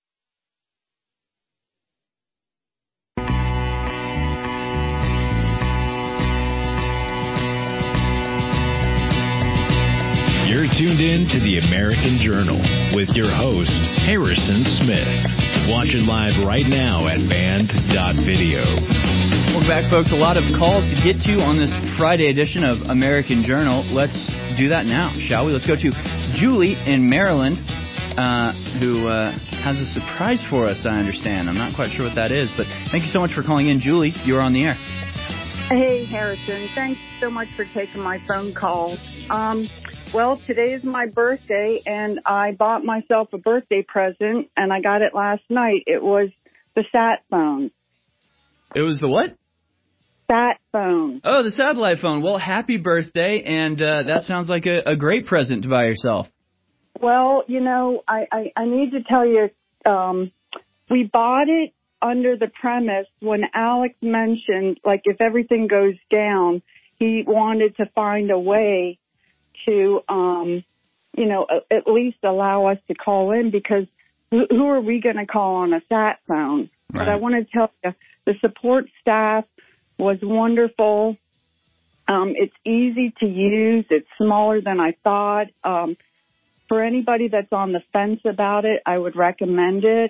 You're tuned in to the American Journal with your host, Harrison Smith. Watch it live right now at band dot video. Welcome back, folks. A lot of calls to get to on this Friday edition of American Journal. Let's do that now, shall we? Let's go to Julie in Maryland, uh, who uh, has a surprise for us, I understand. I'm not quite sure what that is, but thank you so much for calling in, Julie. You're on the air. Hey, Harrison. Thanks so much for taking my phone call. Um, well, today is my birthday, and I bought myself a birthday present, and I got it last night. It was the Sat phone. It was the what? Sat phone. Oh, the satellite phone. Well, happy birthday, and uh, that sounds like a, a great present to buy yourself. Well, you know, I, I, I need to tell you, um, we bought it under the premise when Alex mentioned, like, if everything goes down, he wanted to find a way to, um, you know, at least allow us to call in, because who, who are we going to call on a sat phone? Right. But I want to tell you, the support staff was wonderful. Um, it's easy to use. It's smaller than I thought. Um, for anybody that's on the fence about it, I would recommend it.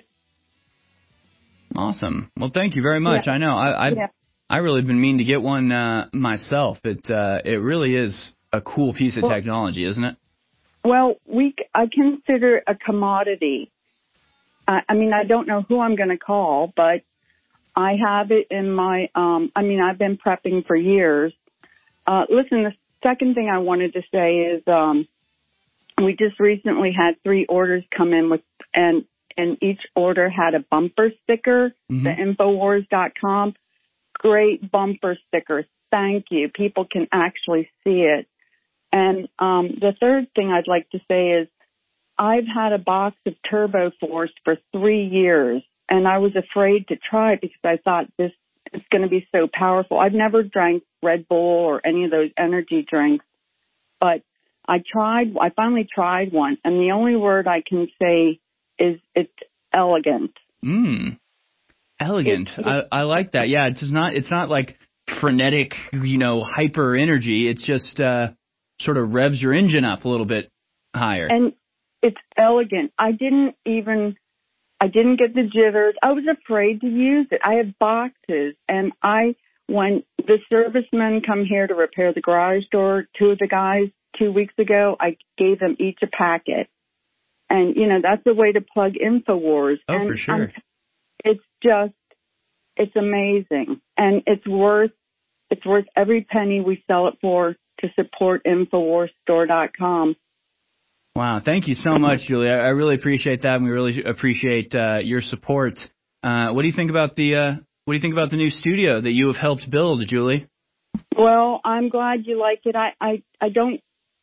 Awesome. Well, thank you very much. Yeah. I know I I, yeah. I really have been meaning to get one uh, myself. It uh, it really is a cool piece of well, technology, isn't it? Well, we I consider it a commodity. I, I mean, I don't know who I'm going to call, but I have it in my. Um, I mean, I've been prepping for years. Uh, listen, the second thing I wanted to say is um, we just recently had three orders come in with and. And each order had a bumper sticker, mm-hmm. the Infowars dot com. Great bumper sticker. Thank you. People can actually see it. And um, the third thing I'd like to say is I've had a box of Turbo Force for three years, and I was afraid to try it because I thought this is going to be so powerful. I've never drank Red Bull or any of those energy drinks, but I tried. I finally tried one, and the only word I can say is it's elegant. Mm. Elegant. It, it, I, I like that. Yeah, it's not it's not like frenetic, you know, hyper energy. It's just uh, sort of revs your engine up a little bit higher. And it's elegant. I didn't even I didn't get the jitters. I was afraid to use it. I have boxes, and I when the servicemen come here to repair the garage door, two of the guys two weeks ago, I gave them each a packet. And, you know, that's the way to plug Infowars. Oh, and for sure. I'm, it's just, it's amazing. And it's worth, it's worth every penny we sell it for to support Infowars store dot com. Wow. Thank you so much, Julie. I, I really appreciate that. And we really appreciate uh, your support. Uh, what do you think about the, uh, what do you think about the new studio that you have helped build, Julie? Well, I'm glad you like it. I, I, I don't,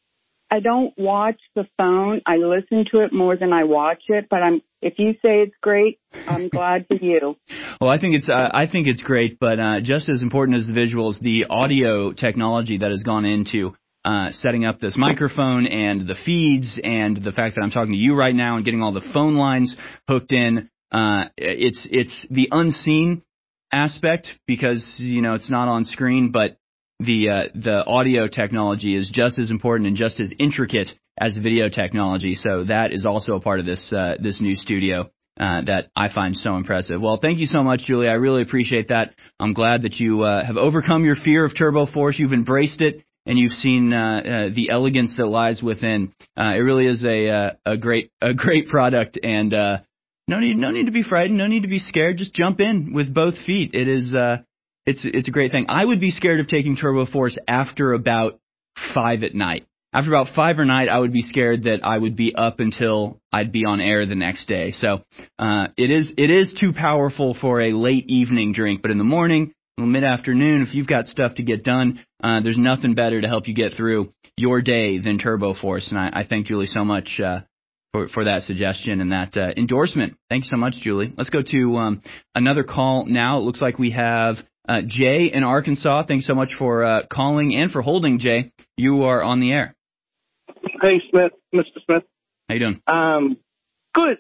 I don't watch the phone. I listen to it more than I watch it. But I'm if you say it's great, I'm glad for you. Well, I think it's uh, I think it's great, but uh, just as important as the visuals, the audio technology that has gone into uh, setting up this microphone and the feeds and the fact that I'm talking to you right now and getting all the phone lines hooked in. Uh, it's it's the unseen aspect because you know it's not on screen, but the uh, the audio technology is just as important and just as intricate as the video technology. So that is also a part of this uh, this new studio uh, that I find so impressive. Well, thank you so much, Julie. I really appreciate that. I'm glad that you uh, have overcome your fear of Turbo Force. You've embraced it, and you've seen uh, uh, the elegance that lies within. Uh, it really is a uh, a great a great product, and uh, no need no need to be frightened, no need to be scared. Just jump in with both feet. It is. Uh, It's it's a great thing. I would be scared of taking Turbo Force after about five at night. After about five at night, I would be scared that I would be up until I'd be on air the next day. So uh, it is it is too powerful for a late evening drink. But in the morning, mid afternoon, if you've got stuff to get done, uh, there's nothing better to help you get through your day than Turbo Force. And I, I thank Julie so much uh, for for that suggestion and that uh, endorsement. Thank you so much, Julie. Let's go to um, another call now. It looks like we have. Uh, Jay in Arkansas, thanks so much for uh, calling and for holding, Jay. You are on the air. Hey, Smith, Mister Smith. How you doing? Um, good.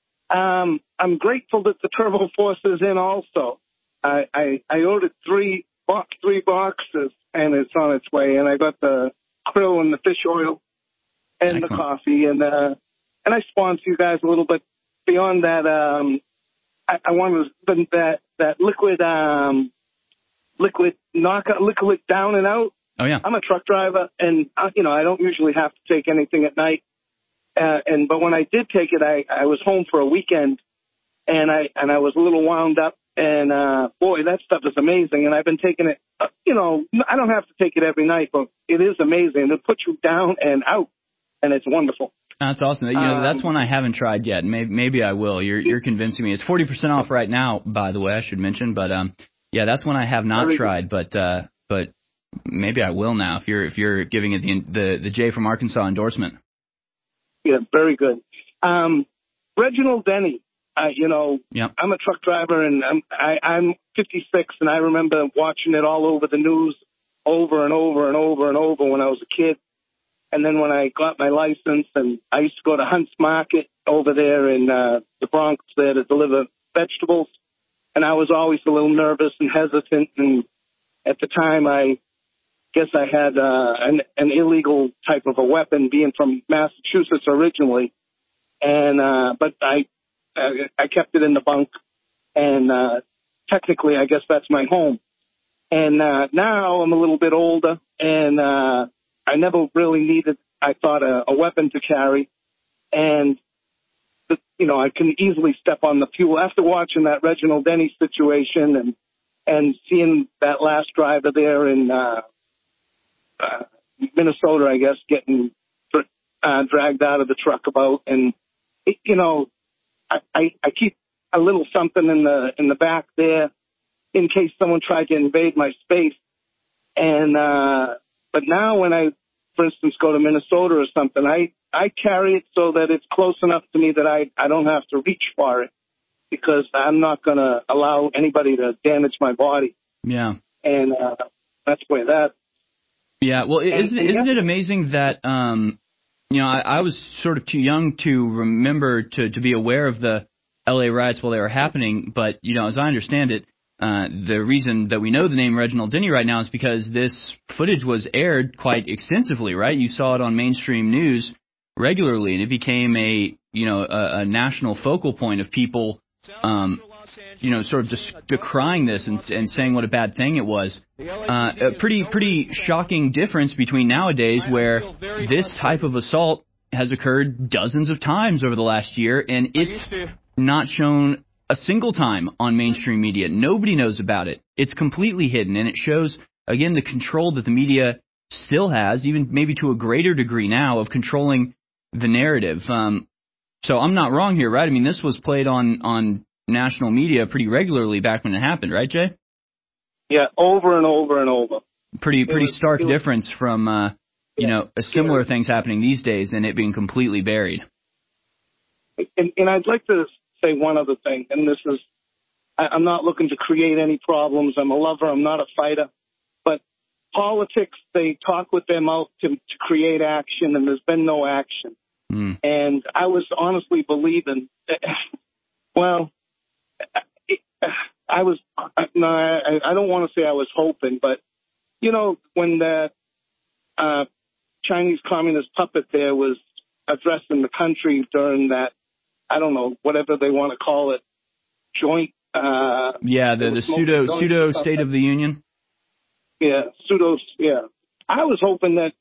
Um, I'm grateful that the Turbo Force is in also. I, I, I ordered three, box, three boxes, and it's on its way. And I got the krill and the fish oil and Excellent. the coffee. And uh, and I sponsor you guys a little bit. Beyond that, um, I, I wanted that, that liquid... Um, Liquid knockout, liquid down and out. Oh yeah. I'm a truck driver, and uh, you know I don't usually have to take anything at night. Uh, and but when I did take it, I, I was home for a weekend, and I and I was a little wound up. And uh, boy, that stuff is amazing. And I've been taking it. Uh, you know, I don't have to take it every night, but it is amazing. It puts you down and out, and it's wonderful. That's awesome. You know, um, that's one I haven't tried yet. Maybe maybe I will. You're you're convincing me. It's forty percent off right now, by the way. I should mention, but um. Yeah, that's one I have not tried, but uh, but maybe I will now. If you're if you're giving it the the, the Jay from Arkansas endorsement. Yeah, very good. Um, Reginald Denny, uh, you know, yep. I'm a truck driver, and I'm, I, I'm fifty-six, and I remember watching it all over the news over and over and over and over when I was a kid. And then when I got my license, and I used to go to Hunt's Market over there in uh, the Bronx there to deliver vegetables, and I was always a little nervous and hesitant, and at the time I guess I had uh, an, an illegal type of a weapon, being from Massachusetts originally, and uh, but I I kept it in the bunk, and uh, technically I guess that's my home. And uh, now I'm a little bit older, and uh, I never really needed, I thought, a, a weapon to carry, and you know I can easily step on the fuel after watching that Reginald Denny situation and and seeing that last driver there in. Uh, Uh, Minnesota, I guess, getting uh, dragged out of the truck about, and it, you know, I, I, I keep a little something in the in the back there in case someone tried to invade my space. And uh, but now, when I, for instance, go to Minnesota or something, I I carry it so that it's close enough to me that I I don't have to reach for it, because I'm not going to allow anybody to damage my body. Yeah, and uh, that's where that. Yeah, well, isn't, isn't it amazing that, um, you know, I, I was sort of too young to remember to, to be aware of the L A riots while they were happening, but, you know, as I understand it, uh, the reason that we know the name Reginald Denny right now is because this footage was aired quite extensively, right? You saw it on mainstream news regularly, and it became a, you know, a, a national focal point of people, um, you know, sort of just decrying this and, and saying what a bad thing it was. Uh, a pretty, pretty shocking difference between nowadays, where this type of assault has occurred dozens of times over the last year, and it's not shown a single time on mainstream media. Nobody knows about it. It's completely hidden, and it shows, again, the control that the media still has, even maybe to a greater degree now, of controlling the narrative. Um, so I'm not wrong here, right? I mean, this was played on, on national media pretty regularly back when it happened, right, Jay? Yeah, over and over and over. Pretty pretty was, stark was, difference from, uh, you yeah, know, a similar yeah. things happening these days and it being completely buried. And, and I'd like to say one other thing, and this is, I, I'm not looking to create any problems. I'm a lover. I'm not a fighter. But politics, they talk with their mouth to, to create action, and there's been no action. Mm. And I was honestly believing, that, well, I was, no, I, I don't want to say I was hoping, but, you know, when the uh, Chinese Communist puppet there was addressing the country during that, I don't know, whatever they want to call it, joint. Uh, yeah, the, the pseudo pseudo State of the Union. Yeah, pseudo, yeah. I was hoping that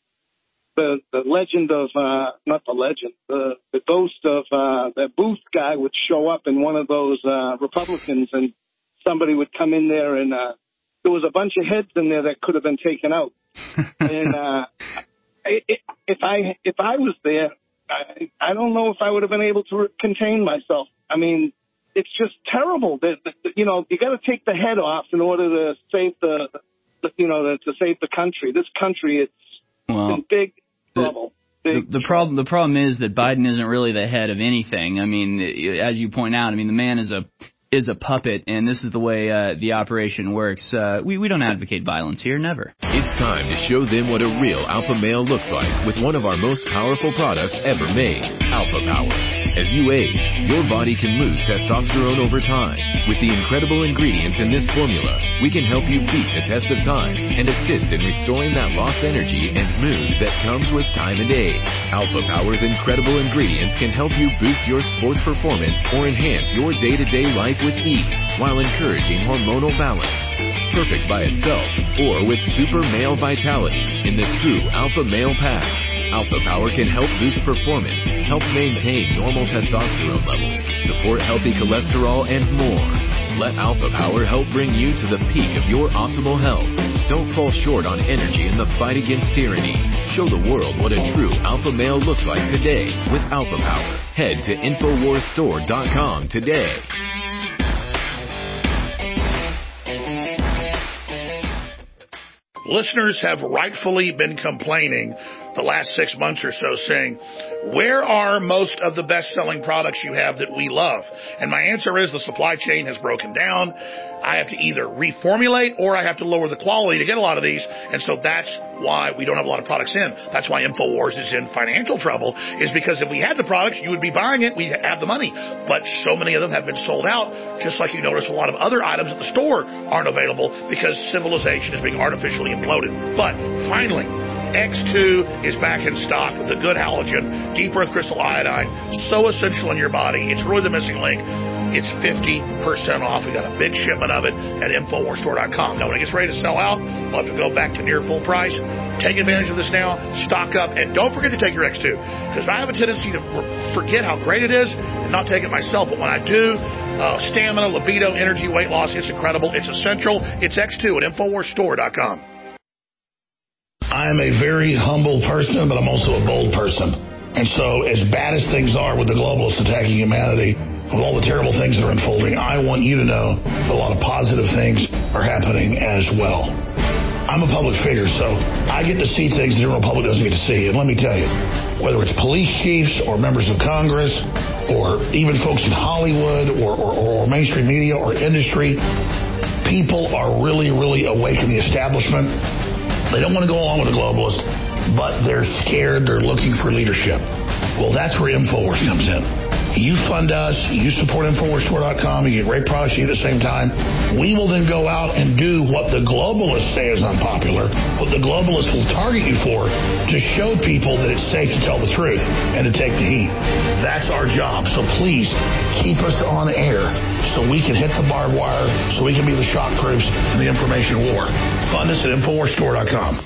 the the legend of, uh, not the legend, the, the ghost of uh, the Booth guy would show up in one of those uh, Republicans, and somebody would come in there, and uh, there was a bunch of heads in there that could have been taken out. and uh, it, if I if I was there, I, I don't know if I would have been able to re- contain myself. I mean, it's just terrible. That, that you know, you got to take the head off in order to save the, the you know, the, to save the country. This country, it's well, in big trouble. The, the, the problem the problem is that Biden isn't really the head of anything. I mean, as you point out, I mean, the man is a is a puppet, and this is the way uh, the operation works. Uh, we, we don't advocate violence here, never. It's time to show them what a real alpha male looks like with one of our most powerful products ever made, Alpha Power. As you age, your body can lose testosterone over time. With the incredible ingredients in this formula, we can help you beat the test of time and assist in restoring that lost energy and mood that comes with time and age. Alpha Power's incredible ingredients can help you boost your sports performance or enhance your day-to-day life with ease while encouraging hormonal balance. Perfect by itself or with super male vitality in the true Alpha Male Pack. Alpha Power can help boost performance, help maintain normal testosterone levels, support healthy cholesterol, and more. Let Alpha Power help bring you to the peak of your optimal health. Don't fall short on energy in the fight against tyranny. Show the world what a true alpha male looks like today with Alpha Power. Head to Infowars Store dot com today. Listeners have rightfully been complaining the last six months or so saying, where are most of the best-selling products you have that we love? And my answer is the supply chain has broken down. I have to either reformulate or I have to lower the quality to get a lot of these. And so that's why we don't have a lot of products in. That's why InfoWars is in financial trouble, is because if we had the products, you would be buying it. We have the money. But so many of them have been sold out, just like you notice a lot of other items at the store aren't available because civilization is being artificially imploded. But finally, X two is back in stock. The good halogen, deep earth crystal iodine, so essential in your body. It's really the missing link. It's fifty percent off. We got a big shipment of it at Infowars Store dot com. Now, when it gets ready to sell out, we'll have to go back to near full price. Take advantage of this now. Stock up. And don't forget to take your X two, because I have a tendency to forget how great it is and not take it myself. But when I do, uh, stamina, libido, energy, weight loss, it's incredible. It's essential. It's X two at Infowars Store dot com. I'm a very humble person, but I'm also a bold person. And so as bad as things are with the globalists attacking humanity, with all the terrible things that are unfolding, I want you to know that a lot of positive things are happening as well. I'm a public figure, so I get to see things the general public doesn't get to see. And let me tell you, whether it's police chiefs or members of Congress or even folks in Hollywood or, or, or mainstream media or industry, people are really, really awake in the establishment. They don't want to go along with the globalists, but they're scared. They're looking for leadership. Well, that's where InfoWars comes in. You fund us. You support Infowars Store dot com. You get great products at the same time. We will then go out and do what the globalists say is unpopular, what the globalists will target you for, to show people that it's safe to tell the truth and to take the heat. That's our job. So please keep us on air so we can hit the barbed wire, so we can be the shock troops in the information war. Fund us at Infowars Store dot com.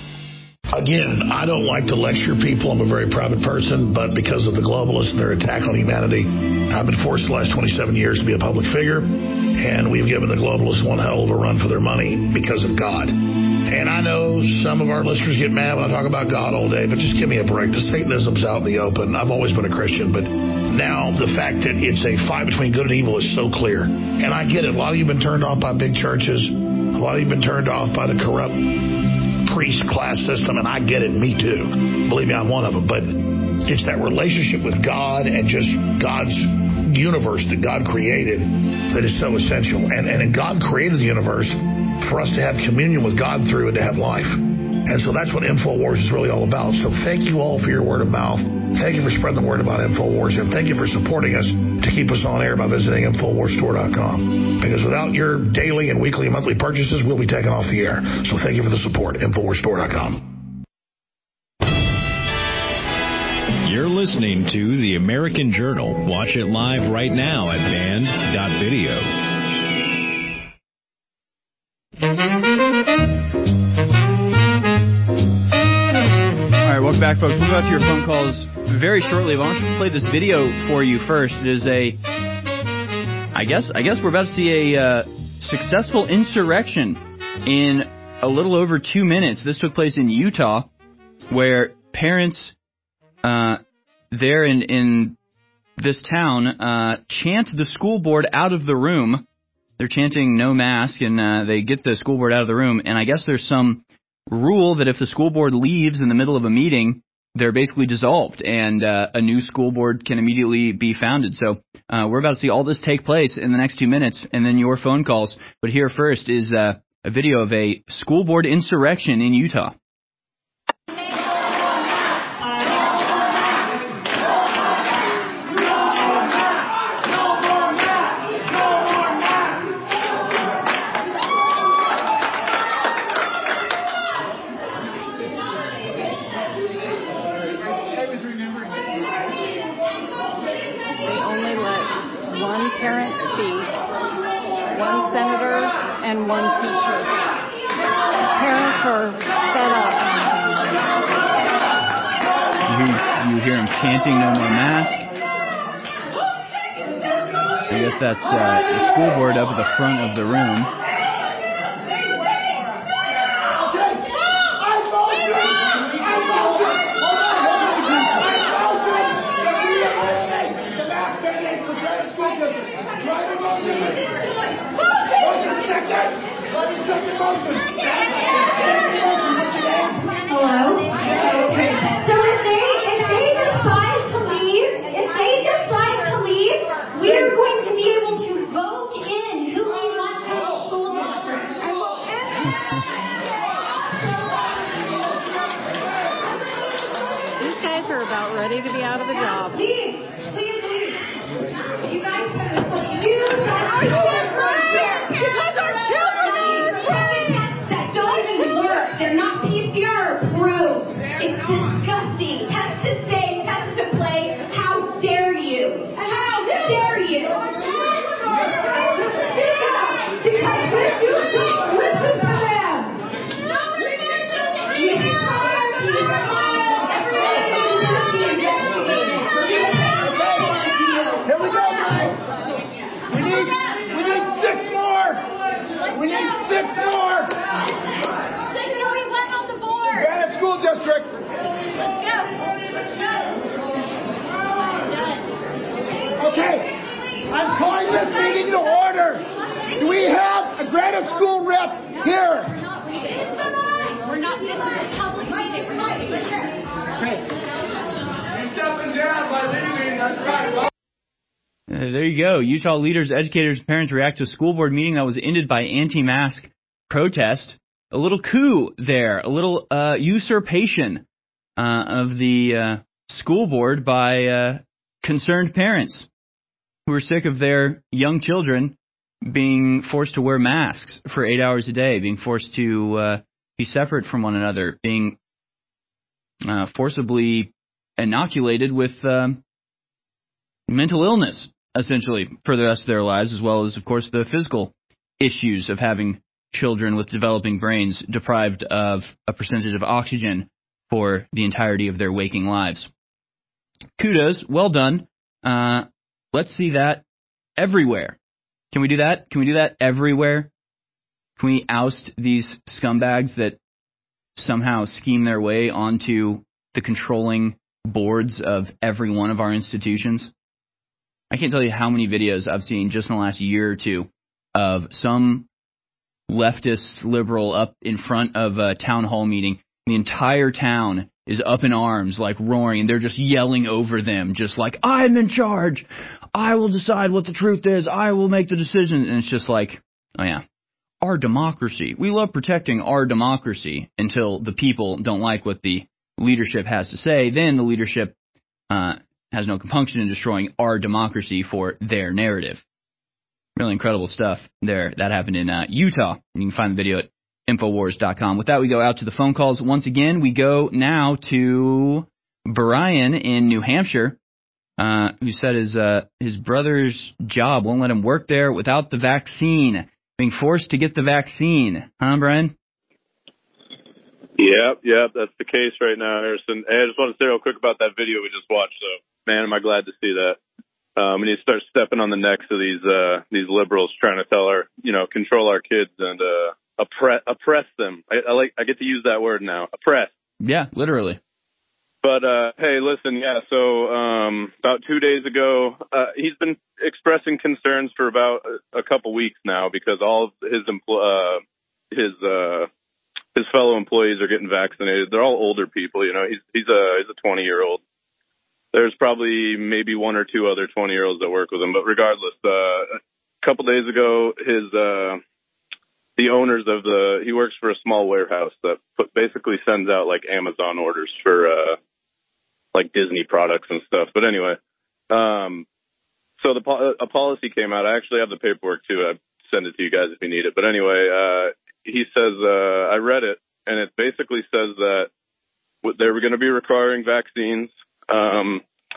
Again, I don't like to lecture people. I'm a very private person, but because of the globalists and their attack on humanity, I've been forced the last twenty-seven years to be a public figure, and we've given the globalists one hell of a run for their money because of God. And I know some of our listeners get mad when I talk about God all day, but just give me a break. The Satanism's out in the open. I've always been a Christian, but now the fact that it's a fight between good and evil is so clear. And I get it. A lot of you have been turned off by big churches. A lot of you have been turned off by the corrupt priest class system, and I get it, me too. Believe me, I'm one of them. But it's that relationship with God and just God's universe that God created that is so essential. And, and God created the universe for us to have communion with God through and to have life. And so that's what InfoWars is really all about. So thank you all for your word of mouth. Thank you for spreading the word about InfoWars, and thank you for supporting us to keep us on air by visiting Infowars Store dot com. Because without your daily and weekly and monthly purchases, we'll be taken off the air. So thank you for the support. Infowars Store dot com. You're listening to The American Journal. Watch it live right now at band dot video. All right, welcome back, folks. We'll go out to your phone calls very shortly. But I want to play this video for you first. It is a, I guess, I guess we're about to see a uh, successful insurrection in a little over two minutes. This took place in Utah, where parents uh, there in in this town uh, chant the school board out of the room. They're chanting no mask, and uh, they get the school board out of the room. And I guess there's some rule that if the school board leaves in the middle of a meeting, they're basically dissolved, and uh, a new school board can immediately be founded. So uh, we're about to see all this take place in the next two minutes, and then your phone calls. But here first is uh, a video of a school board insurrection in Utah. Parent speak, one senator, and one teacher. Parents are fed up. You, you hear him chanting no more mask. I guess that's uh, the school board up at the front of the room. Hello? Okay. So guys are about ready to be out of a job. Please, please, please. You guys are you afraid? Because our children are afraid. That don't even work. They're not P C R approved. It's disgusting. Test to stay, test to play. How dare you? How dare you? Because if you don't listen to them, you are, you are, everybody needs to be investigated. Here we go, guys. We need, we need six more. We need six more. There's only one on the board. Granite School District. Let's go. Let's go. Okay, I'm calling this meeting to order. Do we have a Granite School rep here? We're not, this is a public meeting. We're not even sure. Great. You're stepping down by leaving. That's right. Uh, there you go. Utah leaders, educators, and parents react to a school board meeting that was ended by anti-mask protest. A little coup there, a little uh, usurpation uh, of the uh, school board by uh, concerned parents who are sick of their young children being forced to wear masks for eight hours a day, being forced to uh, be separate from one another, being uh, forcibly inoculated with um, mental illness, essentially, for the rest of their lives, as well as, of course, the physical issues of having children with developing brains deprived of a percentage of oxygen for the entirety of their waking lives. Kudos, well done. Uh, let's see that everywhere. Can we do that? Can we do that everywhere? Can we oust these scumbags that somehow scheme their way onto the controlling boards of every one of our institutions? I can't tell you how many videos I've seen just in the last year or two of some leftist liberal up in front of a town hall meeting. The entire town is up in arms, like roaring, and they're just yelling over them, just like, I'm in charge. I will decide what the truth is. I will make the decision. And it's just like, oh yeah, our democracy. We love protecting our democracy until the people don't like what the leadership has to say. Then the leadership uh, has no compunction in destroying our democracy for their narrative. Really incredible stuff there. That happened in uh, Utah. You can find the video at Infowars dot com. With that, we go out to the phone calls. Once again, we go now to Brian in New Hampshire, uh, who said his uh, his brother's job won't let him work there without the vaccine, being forced to get the vaccine. Huh, Brian? Yep, yep, that's the case right now, Harrison. Hey, I just want to say real quick about that video we just watched, though. Man, am I glad to see that. Um, we need to start stepping on the necks of these uh, these liberals trying to tell our, you know, control our kids and uh, oppress oppress them. I, I like I get to use that word now, oppress. Yeah, literally. But uh, hey, listen, yeah. So um, about two days ago, uh, he's been expressing concerns for about a, a couple weeks now because all of his empl- uh, his uh, his fellow employees are getting vaccinated. They're all older people, you know. He's he's a he's a twenty year old. There's probably maybe one or two other twenty year olds that work with him, but regardless, uh, a couple days ago, his uh, the owners of the he works for a small warehouse that put, basically sends out like Amazon orders for uh, like Disney products and stuff. But anyway, um, so the a policy came out. I actually have the paperwork too. I send it to you guys if you need it. But anyway, uh, he says uh, I read it, and it basically says that they were going to be requiring vaccines. Um,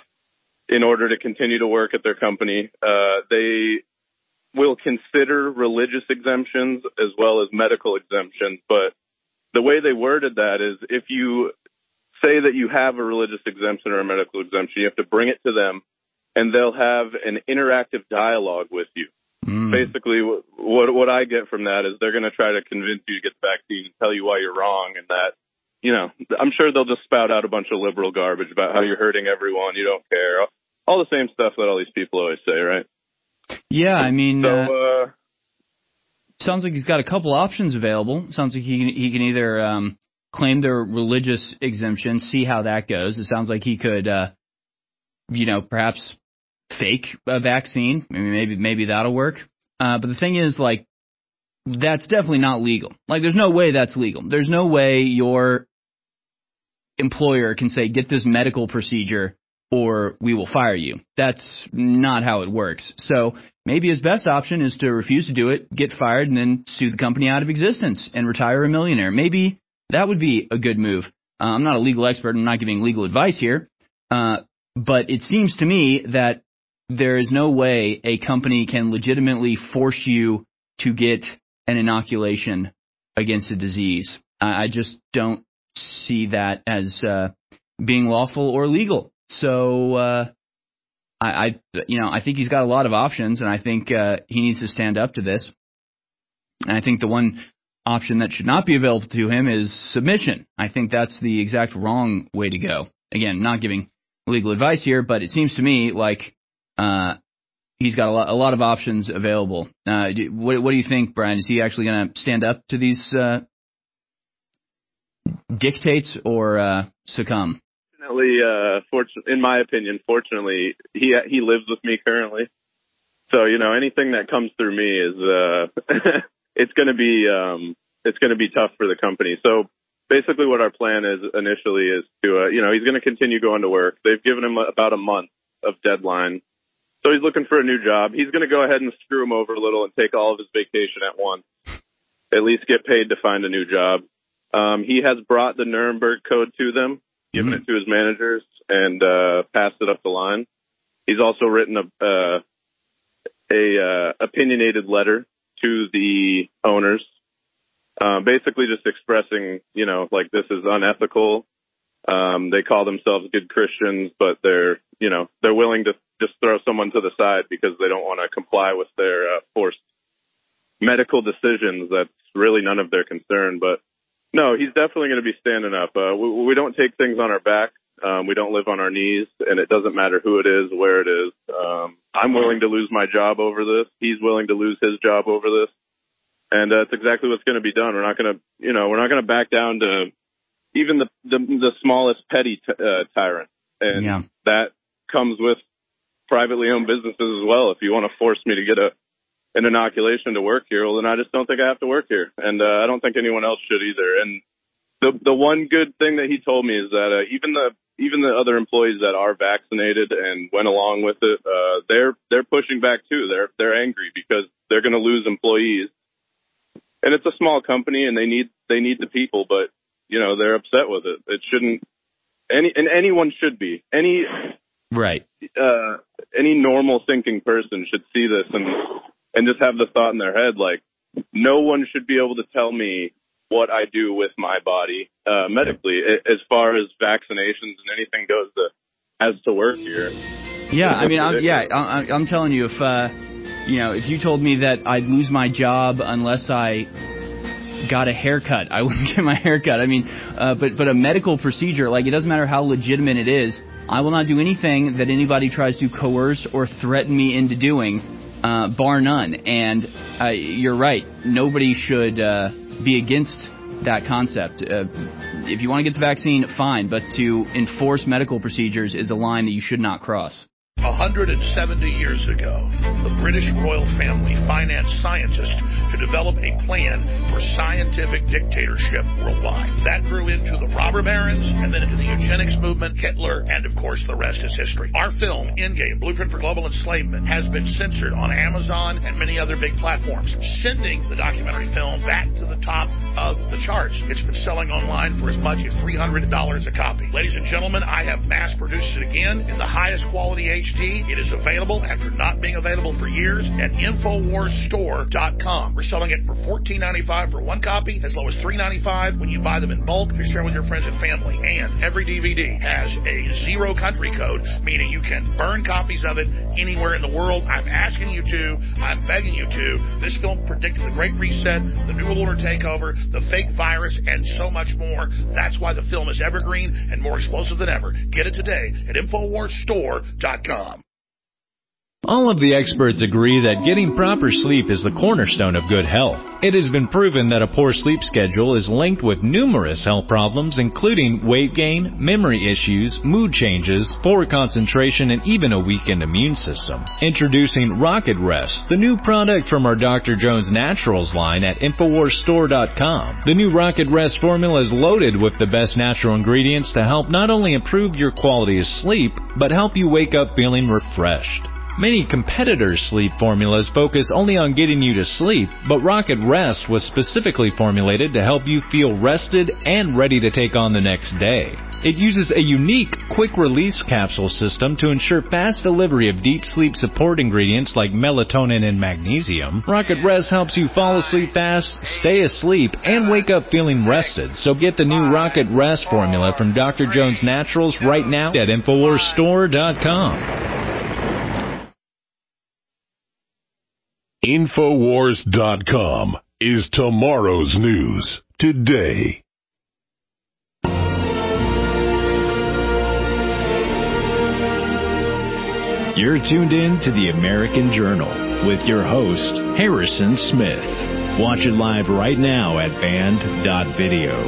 in order to continue to work at their company, uh, they will consider religious exemptions as well as medical exemptions. But the way they worded that is if you say that you have a religious exemption or a medical exemption, you have to bring it to them and they'll have an interactive dialogue with you. Mm. Basically, what, what I get from that is they're going to try to convince you to get the vaccine and tell you why you're wrong and that, you know, I'm sure they'll just spout out a bunch of liberal garbage about how you're hurting everyone, you don't care. All the same stuff that all these people always say, right? Yeah, I mean, so, uh, uh, sounds like he's got a couple options available. Sounds like he, he can either um, claim their religious exemption, see how that goes. It sounds like he could, uh, you know, perhaps fake a vaccine. Maybe maybe, maybe that'll work. Uh, but the thing is, like, that's definitely not legal. Like, there's no way that's legal. There's no way you're employer can say, get this medical procedure or we will fire you. That's not how it works. So maybe his best option is to refuse to do it, get fired, and then sue the company out of existence and retire a millionaire. Maybe that would be a good move. Uh, I'm not a legal expert. I'm not giving legal advice here. Uh, but it seems to me that there is no way a company can legitimately force you to get an inoculation against a disease. I, I just don't see that as uh, being lawful or legal. So, uh, I, I, you know, I think he's got a lot of options, and I think uh, he needs to stand up to this. And I think the one option that should not be available to him is submission. I think that's the exact wrong way to go. Again, not giving legal advice here, but it seems to me like uh, he's got a lot, a lot of options available. Uh, do, what, what do you think, Brian? Is he actually going to stand up to these uh, dictates or uh, succumb? Fortunately, uh, fortunately, in my opinion, fortunately, he he lives with me currently. So, you know, anything that comes through me is uh, it's going to be um, it's going to be tough for the company. So basically, what our plan is initially is to uh, you know he's going to continue going to work. They've given him about a month of deadline, so he's looking for a new job. He's going to go ahead and screw him over a little and take all of his vacation at once. At least get paid to find a new job. Um, he has brought the Nuremberg Code to them. Given it to his managers and uh, passed it up the line. He's also written a uh, a uh, opinionated letter to the owners, uh, basically just expressing, you know, like this is unethical. Um, they call themselves good Christians, but they're, you know, they're willing to just throw someone to the side because they don't want to comply with their uh, forced medical decisions. That's really none of their concern, but. No, he's definitely going to be standing up. Uh, we, we don't take things on our back. Um, we don't live on our knees, and it doesn't matter who it is, where it is. Um, I'm willing to lose my job over this. He's willing to lose his job over this, and uh, that's exactly what's going to be done. We're not going to, you know, we're not going to back down to even the the, the smallest petty t- uh, tyrant, and yeah. that comes with privately owned businesses as well. If you want to force me to get a an inoculation to work here, well, then I just don't think I have to work here. And uh, I don't think anyone else should either. And the the one good thing that he told me is that uh, even the even the other employees that are vaccinated and went along with it, uh, they're they're pushing back too. They're they're angry because they're going to lose employees. And it's a small company and they need they need the people, but you know, they're upset with it. It shouldn't any and anyone should be. Any right. Uh, any normal thinking person should see this and And just have the thought in their head, like, no one should be able to tell me what I do with my body uh, medically, as far as vaccinations and anything goes to, as to work here. Yeah, I mean, I'm, yeah, I'm, I'm telling you, if uh, you know, if you told me that I'd lose my job unless I got a haircut, I wouldn't get my haircut. I mean, uh, but but a medical procedure, like, it doesn't matter how legitimate it is. I will not do anything that anybody tries to coerce or threaten me into doing. Uh, bar none. And uh, you're right. Nobody should uh, be against that concept. Uh, if you want to get the vaccine, fine. But to enforce medical procedures is a line that you should not cross. one hundred seventy years ago, the British royal family financed scientists to develop a plan for scientific dictatorship worldwide. That grew into the robber barons and then into the eugenics movement, Hitler, and of course the rest is history. Our film, Endgame, Blueprint for Global Enslavement, has been censored on Amazon and many other big platforms, sending the documentary film back to the top of the charts. It's been selling online for as much as three hundred dollars a copy. Ladies and gentlemen, I have mass-produced it again in the highest quality H D. It is available after not being available for years at Infowars Store dot com. We're selling it for fourteen ninety-five for one copy, as low as three ninety-five when you buy them in bulk to share with your friends and family. And every D V D has a zero country code, meaning you can burn copies of it anywhere in the world. I'm asking you to. I'm begging you to. This film predicted the Great Reset, the New World Order takeover, the fake virus, and so much more. That's why the film is evergreen and more explosive than ever. Get it today at Infowars Store dot com. All of the experts agree that getting proper sleep is the cornerstone of good health. It has been proven that a poor sleep schedule is linked with numerous health problems, including weight gain, memory issues, mood changes, poor concentration, and even a weakened immune system. Introducing Rocket Rest, the new product from our Doctor Jones Naturals line at Infowars Store dot com. The new Rocket Rest formula is loaded with the best natural ingredients to help not only improve your quality of sleep, but help you wake up feeling refreshed. Many competitors' sleep formulas focus only on getting you to sleep, but Rocket Rest was specifically formulated to help you feel rested and ready to take on the next day. It uses a unique quick-release capsule system to ensure fast delivery of deep sleep support ingredients like melatonin and magnesium. Rocket Rest helps you fall asleep fast, stay asleep, and wake up feeling rested. So get the new Rocket Rest formula from Doctor Jones Naturals right now at Infowars Store dot com. Infowars dot com is tomorrow's news today. You're tuned in to the American Journal with your host, Harrison Smith. Watch it live right now at band dot video.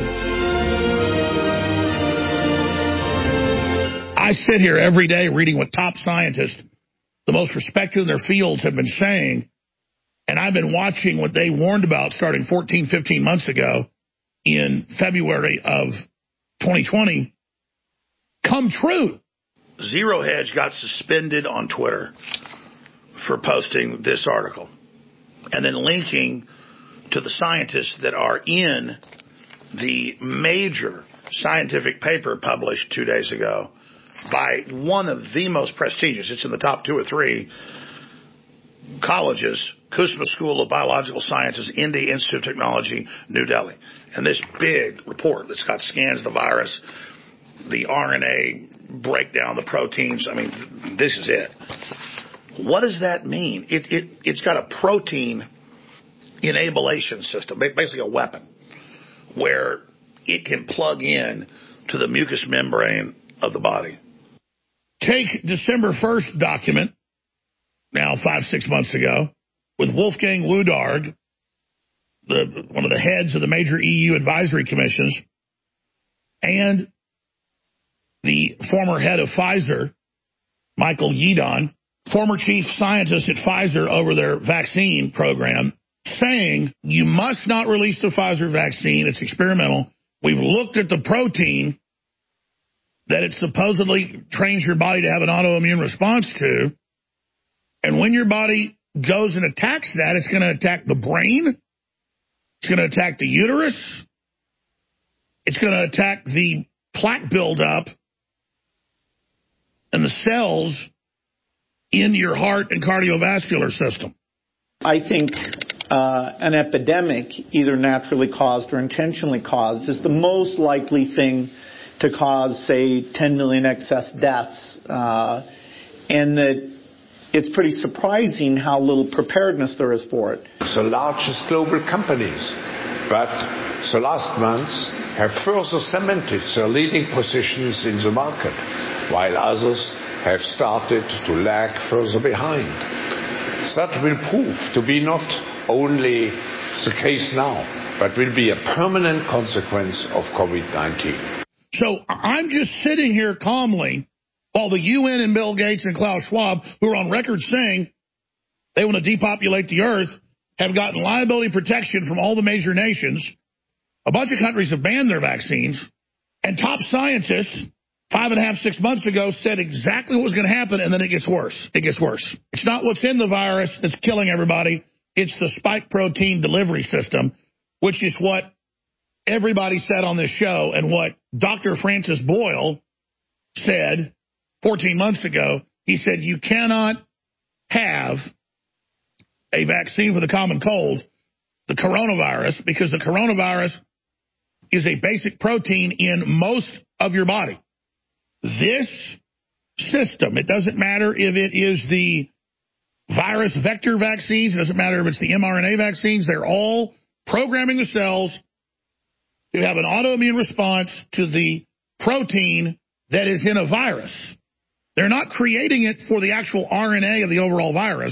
I sit here every day reading what top scientists, the most respected in their fields, have been saying. And I've been watching what they warned about starting fourteen, fifteen months ago in February of twenty twenty come true. Zero Hedge got suspended on Twitter for posting this article and then linking to the scientists that are in the major scientific paper published two days ago by one of the most prestigious, it's in the top two or three colleges, Kusma School of Biological Sciences, India Institute of Technology, New Delhi. And this big report that's got scans of the virus, the R N A breakdown, the proteins, I mean, this is it. What does that mean? It, it, it's got a protein enabulation system, basically a weapon, where it can plug in to the mucous membrane of the body. Take December first document, now five, six months ago, with Wolfgang Wodarg, the, one of the heads of the major E U advisory commissions, and the former head of Pfizer, Michael Yeadon, former chief scientist at Pfizer over their vaccine program, saying you must not release the Pfizer vaccine. It's experimental. We've looked at the protein that it supposedly trains your body to have an autoimmune response to. And when your body goes and attacks that, it's going to attack the brain. It's going to attack the uterus. It's going to attack the plaque buildup and the cells in your heart and cardiovascular system. I think uh, an epidemic, either naturally caused or intentionally caused, is the most likely thing to cause, say, ten million excess deaths. Uh, and that it's pretty surprising how little preparedness there is for it. The largest global companies, but the last months have further cemented their leading positions in the market, while others have started to lag further behind. That will prove to be not only the case now, but will be a permanent consequence of COVID nineteen. So I'm just sitting here calmly while the U N and Bill Gates and Klaus Schwab, who are on record saying they want to depopulate the earth, have gotten liability protection from all the major nations. A bunch of countries have banned their vaccines. And top scientists, five and a half, six months ago, said exactly what was going to happen, and then it gets worse. It gets worse. It's not what's in the virus that's killing everybody. It's the spike protein delivery system, which is what everybody said on this show and what Doctor Francis Boyle said fourteen months ago. He said you cannot have a vaccine for the common cold, the coronavirus, because the coronavirus is a basic protein in most of your body. This system, it doesn't matter if it is the virus vector vaccines, it doesn't matter if it's the mRNA vaccines, they're all programming the cells to have an autoimmune response to the protein that is in a virus. They're not creating it for the actual R N A of the overall virus.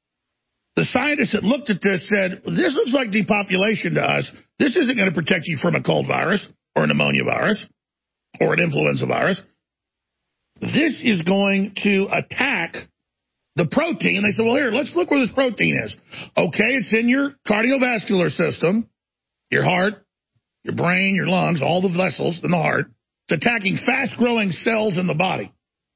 The scientists that looked at this said, this looks like depopulation to us. This isn't going to protect you from a cold virus or a pneumonia virus or an influenza virus. This is going to attack the protein. They said, well, here, let's look where this protein is. Okay, it's in your cardiovascular system, your heart, your brain, your lungs, all the vessels in the heart. It's attacking fast-growing cells in the body.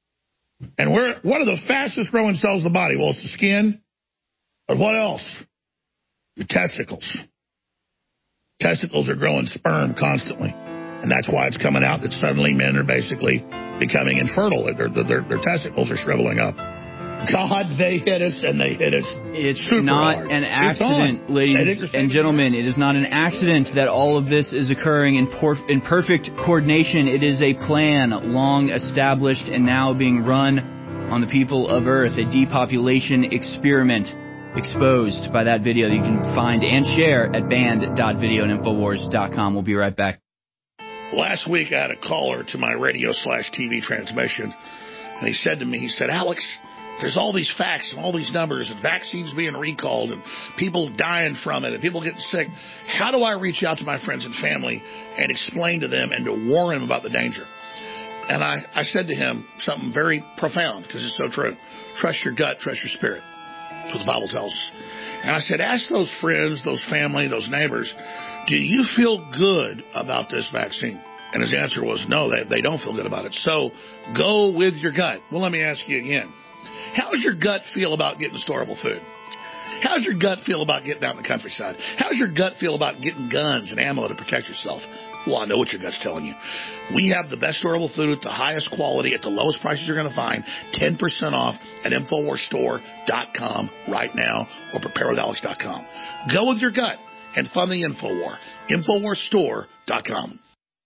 And where, what are the fastest-growing cells in the body? Well, it's the skin. But what else? Your testicles. Testicles are growing sperm constantly. And that's why it's coming out that suddenly men are basically becoming infertile. Their, their, their testicles are shriveling up. God, they hit us, and they hit us It's super not hard. an accident, ladies and gentlemen. It is not an accident that all of this is occurring in, por- in perfect coordination. It is a plan long established and now being run on the people of Earth, a depopulation experiment exposed by that video that you can find and share at band dot video and infowars dot com. We'll be right back. Last week, I had a caller to my radio slash T V transmission, and he said to me, he said, Alex, there's all these facts and all these numbers and vaccines being recalled and people dying from it and people getting sick. How do I reach out to my friends and family and explain to them and to warn them about the danger? And I, I said to him something very profound, because it's so true. Trust your gut, trust your spirit. That's what the Bible tells us. And I said, ask those friends, those family, those neighbors, do you feel good about this vaccine? And his answer was, no, they, they don't feel good about it. So go with your gut. Well, let me ask you again. How's your gut feel about getting storable food? How's your gut feel about getting out in the countryside? How's your gut feel about getting guns and ammo to protect yourself? Well, I know what your gut's telling you. We have the best storable food at the highest quality at the lowest prices you're going to find. ten percent off at infowars store dot com right now or prepare with alex dot com. Go with your gut and fund the InfoWar. infowars store dot com.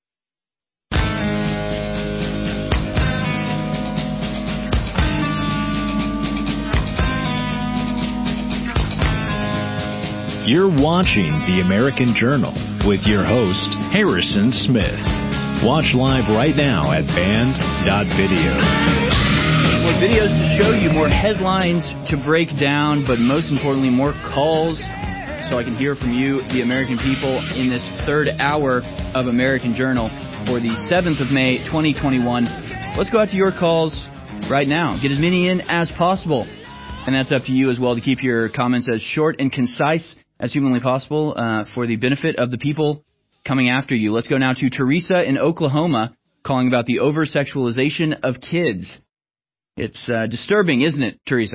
You're watching The American Journal with your host, Harrison Smith. Watch live right now at band dot video. More videos to show you, more headlines to break down, but most importantly, more calls so I can hear from you, the American people, in this third hour of American Journal for the seventh of May, twenty twenty-one. Let's go out to your calls right now. Get as many in as possible. And that's up to you as well to keep your comments as short and concise as humanly possible uh, for the benefit of the people coming after you. Let's go now to Teresa in Oklahoma calling about the over-sexualization of kids. It's uh, disturbing, isn't it, Teresa?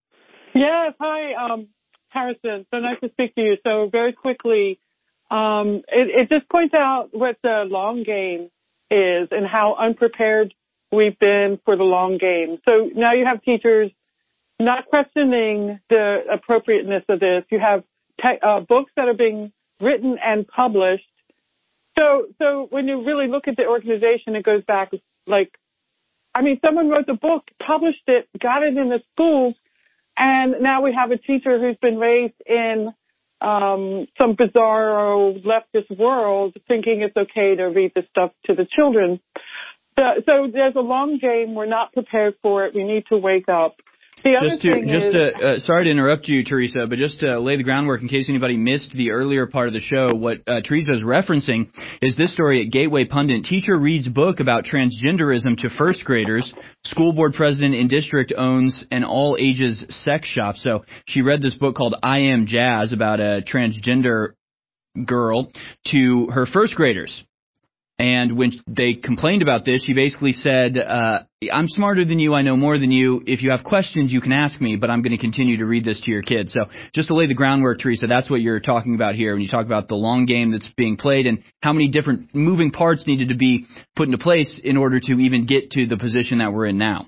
Yes. Hi, um, Harrison. So nice to speak to you. So very quickly, um, it, it just points out what the long game is and how unprepared we've been for the long game. So now you have teachers not questioning the appropriateness of this. You have te- uh, books that are being written and published. So, so when you really look at the organization, it goes back like, I mean, someone wrote the book, published it, got it in the schools, and now we have a teacher who's been raised in um, some bizarro leftist world thinking it's okay to read this stuff to the children. So, so there's a long game. We're not prepared for it. We need to wake up. The other Just to, thing just is, to, uh, sorry to interrupt you, Teresa, but just to lay the groundwork in case anybody missed the earlier part of the show, what uh, Teresa is referencing is this story at Gateway Pundit. Teacher reads book about transgenderism to first graders. School board president in district owns an all-ages sex shop. So she read this book called I Am Jazz about a transgender girl to her first graders. And when they complained about this, she basically said, uh, I'm smarter than you. I know more than you. If you have questions, you can ask me, but I'm going to continue to read this to your kids. So just to lay the groundwork, Teresa, that's what you're talking about here when you talk about the long game that's being played and how many different moving parts needed to be put into place in order to even get to the position that we're in now.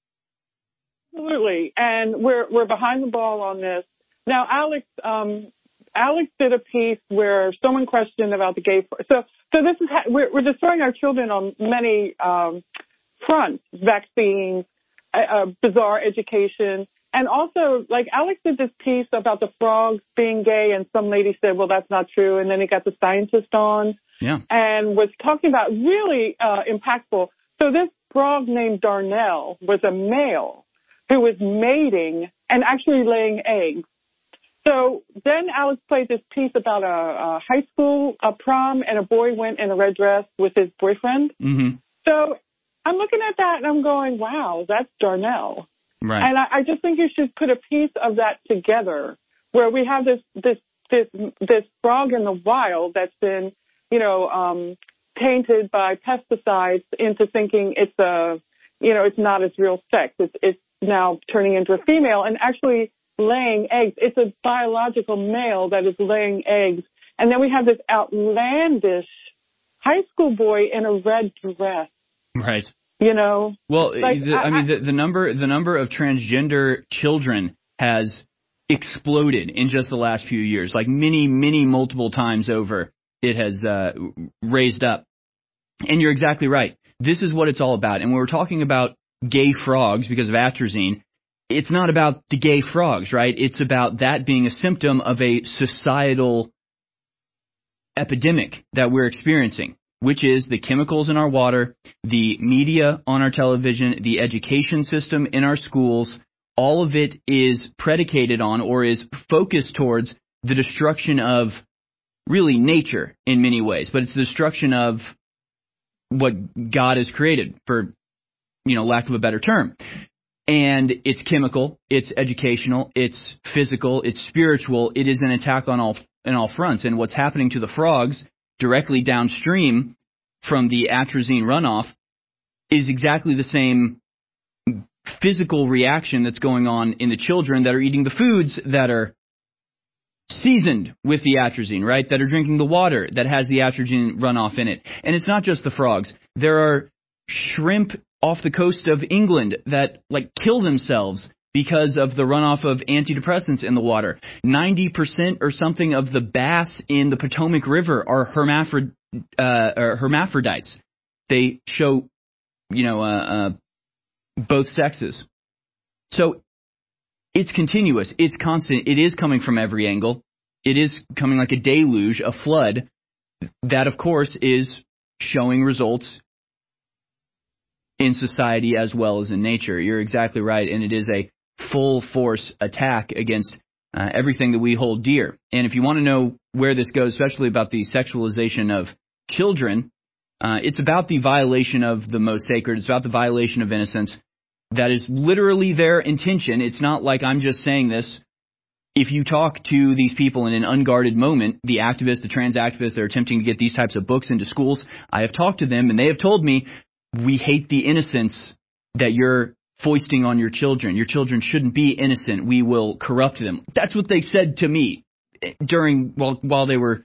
Absolutely. And we're, we're behind the ball on this. Now, Alex, um, Alex did a piece where someone questioned about the gay. So, so this is ha- we're, we're destroying our children on many um, fronts: vaccines, uh, uh, bizarre education, and also like Alex did this piece about the frogs being gay, and some lady said, "Well, that's not true," and then he got the scientist on, yeah, and was talking about really uh, impactful. So this frog named Darnell was a male who was mating and actually laying eggs. So then Alex played this piece about a, a high school a prom, and a boy went in a red dress with his boyfriend. Mm-hmm. So I'm looking at that and I'm going, wow, that's Darnell. Right. And I, I just think you should put a piece of that together, where we have this this this this frog in the wild that's been, you know, um, tainted by pesticides into thinking it's a, you know, it's not its real sex. It's it's now turning into a female and actually laying eggs. It's a biological male that is laying eggs. And then we have this outlandish high school boy in a red dress. Right. You know. Well, like, the, I, I mean, the, the number the number of transgender children has exploded in just the last few years. Like many, many multiple times over, it has uh, raised up. And you're exactly right. This is what it's all about. And when we're talking about gay frogs because of atrazine, it's not about the gay frogs, right? It's about that being a symptom of a societal epidemic that we're experiencing, which is the chemicals in our water, the media on our television, the education system in our schools. All of it is predicated on or is focused towards the destruction of really nature in many ways, but it's the destruction of what God has created, for, you know, lack of a better term. And it's chemical, it's educational, it's physical, it's spiritual. It is an attack on all in all fronts. And what's happening to the frogs directly downstream from the atrazine runoff is exactly the same physical reaction that's going on in the children that are eating the foods that are seasoned with the atrazine, right? That are drinking the water that has the atrazine runoff in it. And it's not just the frogs. There are shrimp off the coast of England that like kill themselves because of the runoff of antidepressants in the water. ninety percent or something of the bass in the Potomac River are hermaphrid- uh, or hermaphrodites. They show, you know, uh, uh, both sexes. So it's continuous. It's constant. It is coming from every angle. It is coming like a deluge, a flood. That, of course, is showing results in society as well as in nature. You're exactly right, and it is a full-force attack against uh, everything that we hold dear. And if you want to know where this goes, especially about the sexualization of children, uh, it's about the violation of the most sacred. It's about the violation of innocence. That is literally their intention. It's not like I'm just saying this. If you talk to these people in an unguarded moment, the activists, the trans activists, they're attempting to get these types of books into schools. I have talked to them, and they have told me, we hate the innocence that you're foisting on your children. Your children shouldn't be innocent. We will corrupt them. That's what they said to me during while while they were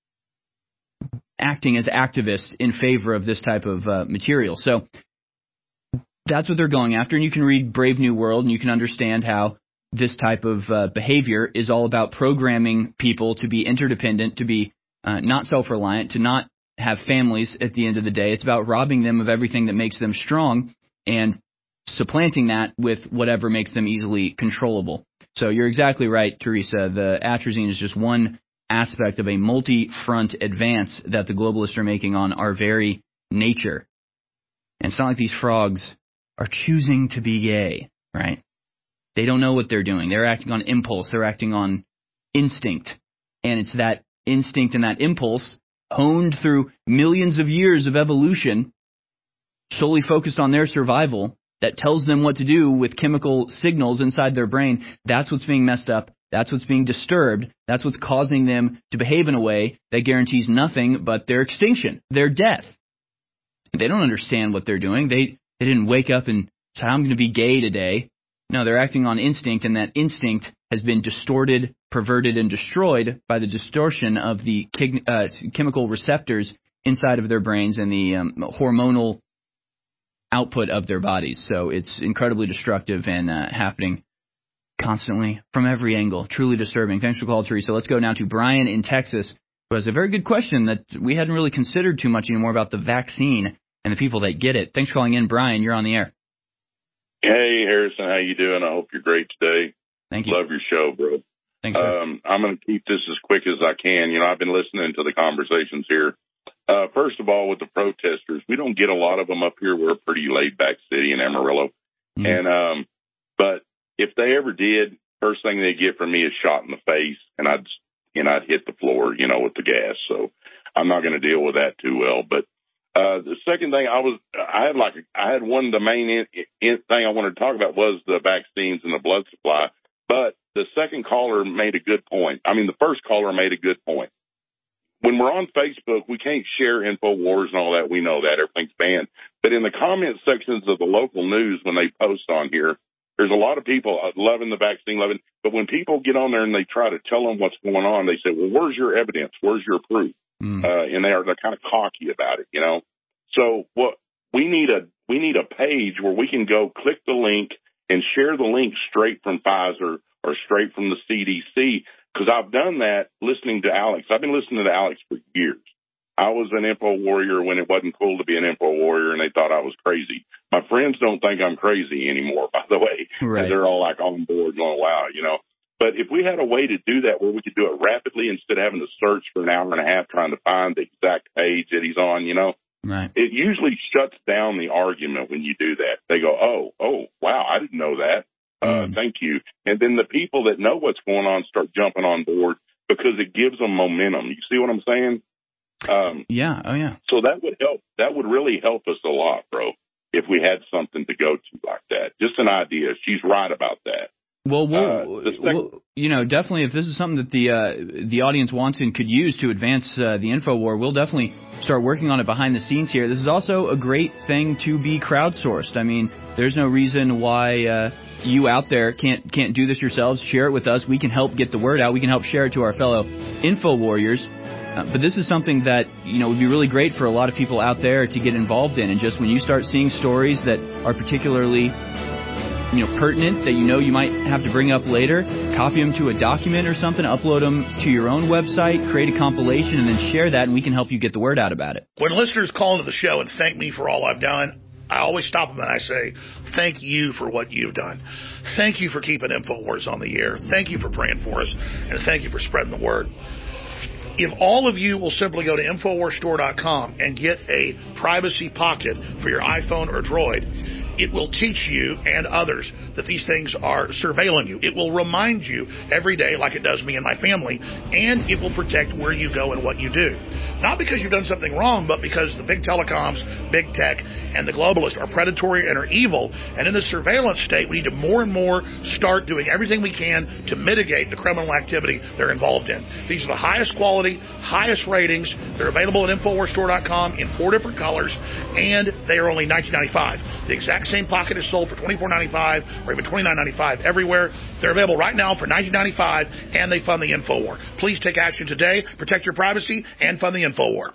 acting as activists in favor of this type of uh, material. So that's what they're going after. And you can read Brave New World, and you can understand how this type of uh, behavior is all about programming people to be interdependent, to be uh, not self-reliant, to not have families at the end of the day. It's about robbing them of everything that makes them strong and supplanting that with whatever makes them easily controllable. So you're exactly right, Teresa. The atrazine is just one aspect of a multi-front advance that the globalists are making on our very nature. And it's not like these frogs are choosing to be gay, right? They don't know what they're doing. They're acting on impulse. They're acting on instinct. And it's that instinct and that impulse honed through millions of years of evolution, solely focused on their survival, that tells them what to do with chemical signals inside their brain. That's what's being messed up. That's what's being disturbed. That's what's causing them to behave in a way that guarantees nothing but their extinction, their death. They don't understand what they're doing. They, they didn't wake up and say, I'm going to be gay today. No, they're acting on instinct, and that instinct has been distorted, perverted, and destroyed by the distortion of the uh, chemical receptors inside of their brains and the um, hormonal output of their bodies. So it's incredibly destructive and uh, happening constantly from every angle. Truly disturbing. Thanks for calling, Teresa. Let's go now to Brian in Texas, who has a very good question that we hadn't really considered too much anymore about the vaccine and the people that get it. Thanks for calling in, Brian. You're on the air. Hey, Harrison, how you doing? I hope you're great today. Thank you. Love your show, bro. Thanks, sir. Um, I'm going to keep this as quick as I can. You know, I've been listening to the conversations here. Uh, first of all, with the protesters, we don't get a lot of them up here. We're a pretty laid-back city in Amarillo. Mm. And um, but if they ever did, first thing they get from me is shot in the face, and I'd and I'd hit the floor, you know, with the gas. So I'm not going to deal with that too well. But uh, the second thing I was, I had like, I had one of the main in, in, thing I wanted to talk about was the vaccines and the blood supply. But the second caller made a good point. I mean, the first caller made a good point. When we're on Facebook, we can't share InfoWars and all that. We know that everything's banned. But in the comment sections of the local news, when they post on here, there's a lot of people loving the vaccine, loving. But when people get on there and they try to tell them what's going on, they say, well, where's your evidence? Where's your proof? Mm. Uh, and they're, they're kind of cocky about it, you know. So what we need a we need a page where we can go click the link and share the link straight from Pfizer or straight from the C D C. Because I've done that listening to Alex. I've been listening to Alex for years. I was an info warrior when it wasn't cool to be an info warrior, and they thought I was crazy. My friends don't think I'm crazy anymore, by the way. Right. They're all like on board going, wow, you know. But if we had a way to do that where we could do it rapidly instead of having to search for an hour and a half trying to find the exact page that he's on, you know, right. It usually shuts down the argument when you do that. They go, oh, oh, wow, I didn't know that. Uh, mm. Thank you. And then the people that know what's going on start jumping on board because it gives them momentum. You see what I'm saying? Um, yeah. Oh, yeah. So that would help. That would really help us a lot, bro, if we had something to go to like that. Just an idea. She's right about that. Well, we'll, uh, sec- we'll, you know, definitely if this is something that the uh, the audience wants and could use to advance uh, the info war, we'll definitely start working on it behind the scenes here. This is also a great thing to be crowdsourced. I mean, there's no reason why uh, you out there can't can't do this yourselves. Share it with us. We can help get the word out. We can help share it to our fellow info warriors. Uh, but this is something that, you know, would be really great for a lot of people out there to get involved in. And just when you start seeing stories that are particularly, you know, pertinent, that you know you might have to bring up later, copy them to a document or something, upload them to your own website, create a compilation, and then share that, and we can help you get the word out about it. When listeners call into the show and thank me for all I've done, I always stop them and I say, thank you for what you've done. Thank you for keeping InfoWars on the air. Thank you for praying for us, and thank you for spreading the word. If all of you will simply go to InfoWars Store dot com and get a privacy pocket for your iPhone or Droid, it will teach you and others that these things are surveilling you. It will remind you every day, like it does me and my family, and it will protect where you go and what you do. Not because you've done something wrong, but because the big telecoms, big tech, and the globalists are predatory and are evil. And in this surveillance state, we need to more and more start doing everything we can to mitigate the criminal activity they're involved in. These are the highest quality, highest ratings. They're available at InfoWars Store dot com in four different colors, and they are only nineteen ninety-five dollars. The exact same pocket is sold for twenty-four ninety-five or even twenty-nine ninety-five everywhere. They're available right now for nineteen ninety-five, and they fund the InfoWar. Please take action today, protect your privacy, and fund the InfoWar.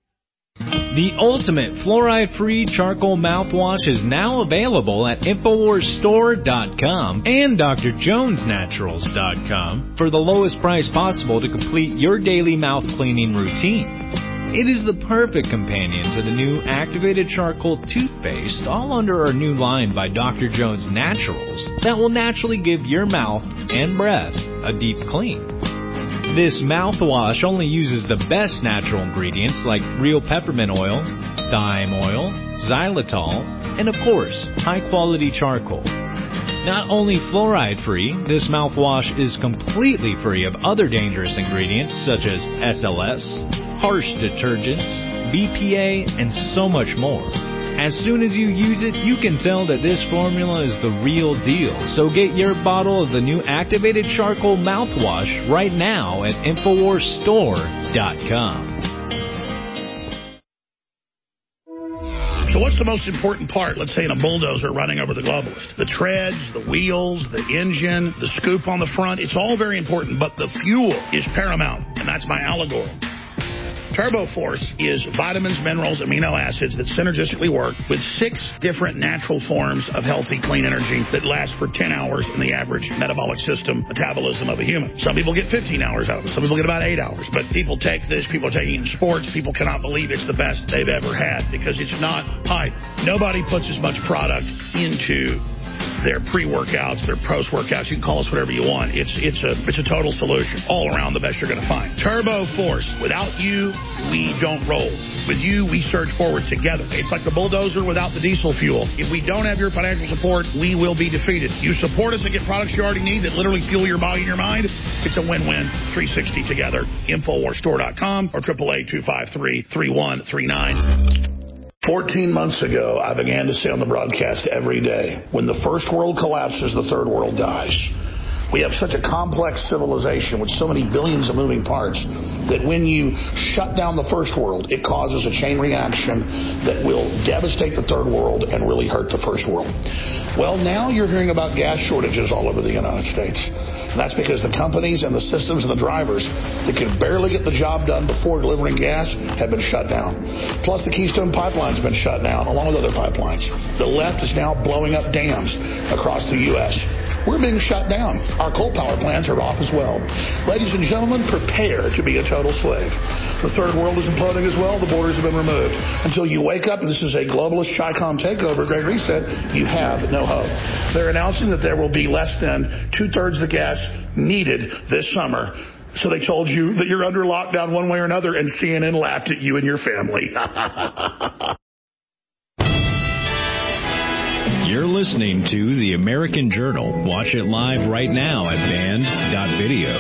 The ultimate fluoride-free charcoal mouthwash is now available at InfoWars Store dot com and D R Jones Naturals dot com for the lowest price possible to complete your daily mouth cleaning routine. It is the perfect companion to the new activated charcoal toothpaste, all under our new line by D R Jones Naturals, that will naturally give your mouth and breath a deep clean. This mouthwash only uses the best natural ingredients like real peppermint oil, thyme oil, xylitol, and of course, high-quality charcoal. Not only fluoride-free, this mouthwash is completely free of other dangerous ingredients such as S L S, harsh detergents, B P A, and so much more. As soon as you use it, you can tell that this formula is the real deal. So get your bottle of the new activated charcoal mouthwash right now at InfoWars Store dot com. So what's the most important part, let's say, in a bulldozer running over the globalist? The treads, the wheels, the engine, the scoop on the front, it's all very important, but the fuel is paramount, and that's my allegory. TurboForce is vitamins, minerals, amino acids that synergistically work with six different natural forms of healthy, clean energy that last for ten hours in the average metabolic system metabolism of a human. Some people get fifteen hours out of it. Some people get about eight hours. But people take this, people are taking it in sports. People cannot believe it's the best they've ever had because it's not hype. Nobody puts as much product into their pre-workouts, their post-workouts. You can call us whatever you want. It's it's a it's a total solution. All around the best you're going to find. Turbo Force. Without you, we don't roll. With you, we surge forward together. It's like the bulldozer without the diesel fuel. If we don't have your financial support, we will be defeated. You support us and get products you already need that literally fuel your body and your mind. It's a win-win. three sixty together. Infowars Store dot com or triple A two five three, three one three nine. Fourteen months ago, I began to say on the broadcast every day, when the first world collapses, the third world dies. We have such a complex civilization with so many billions of moving parts that when you shut down the first world, it causes a chain reaction that will devastate the third world and really hurt the first world. Well, now you're hearing about gas shortages all over the United States. And that's because the companies and the systems and the drivers that could barely get the job done before delivering gas have been shut down. Plus, the Keystone Pipeline's been shut down, along with other pipelines. The left is now blowing up dams across the U S We're being shut down. Our coal power plants are off as well. Ladies and gentlemen, prepare to be a total slave. The third world is imploding as well. The borders have been removed. Until you wake up, and this is a globalist Chi-Com takeover, Great Reset, you have no hope. They're announcing that there will be less than two-thirds of the gas needed this summer. So they told you that you're under lockdown one way or another, and C N N laughed at you and your family. You're listening to The American Journal. Watch it live right now at band dot video.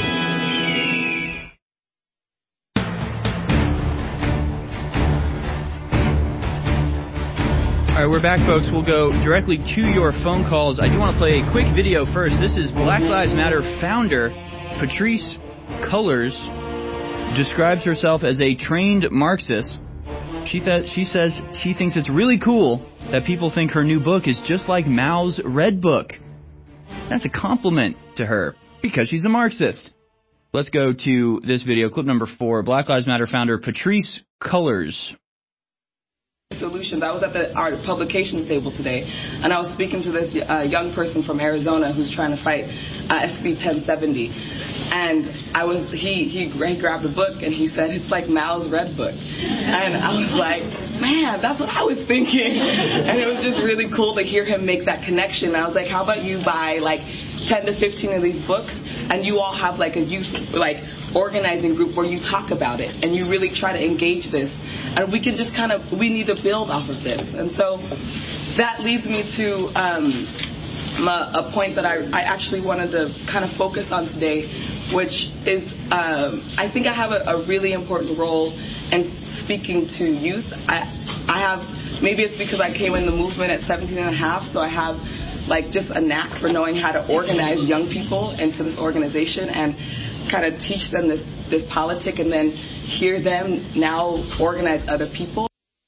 All right, we're back, folks. We'll go directly to your phone calls. I do want to play a quick video first. This is Black Lives Matter founder Patrisse Cullors describes herself as a trained Marxist. She, th- she says she thinks it's really cool that people think her new book is just like Mao's Red Book. That's a compliment to her because she's a Marxist. Let's go to this video, clip number four. Black Lives Matter founder Patrisse Cullors. Solutions. I was at the our publication table today, and I was speaking to this uh, young person from Arizona who's trying to fight uh, S B ten seventy. And I was he, he he grabbed a book and he said it's like Mao's Red Book, and I was like, man, that's what I was thinking. And it was just really cool to hear him make that connection. I was like, how about you buy like ten to fifteen of these books, and you all have like a youth like organizing group where you talk about it and you really try to engage this, and we can just kind of we need to build off of this. And so that leads me to um, a point that I, I actually wanted to kind of focus on today, which is um, I think I have a, a really important role in speaking to youth. I, I have, maybe it's because I came in the movement at seventeen and a half, so I have like just a knack for knowing how to organize young people into this organization and kind of teach them this, this politic and then hear them now organize other people.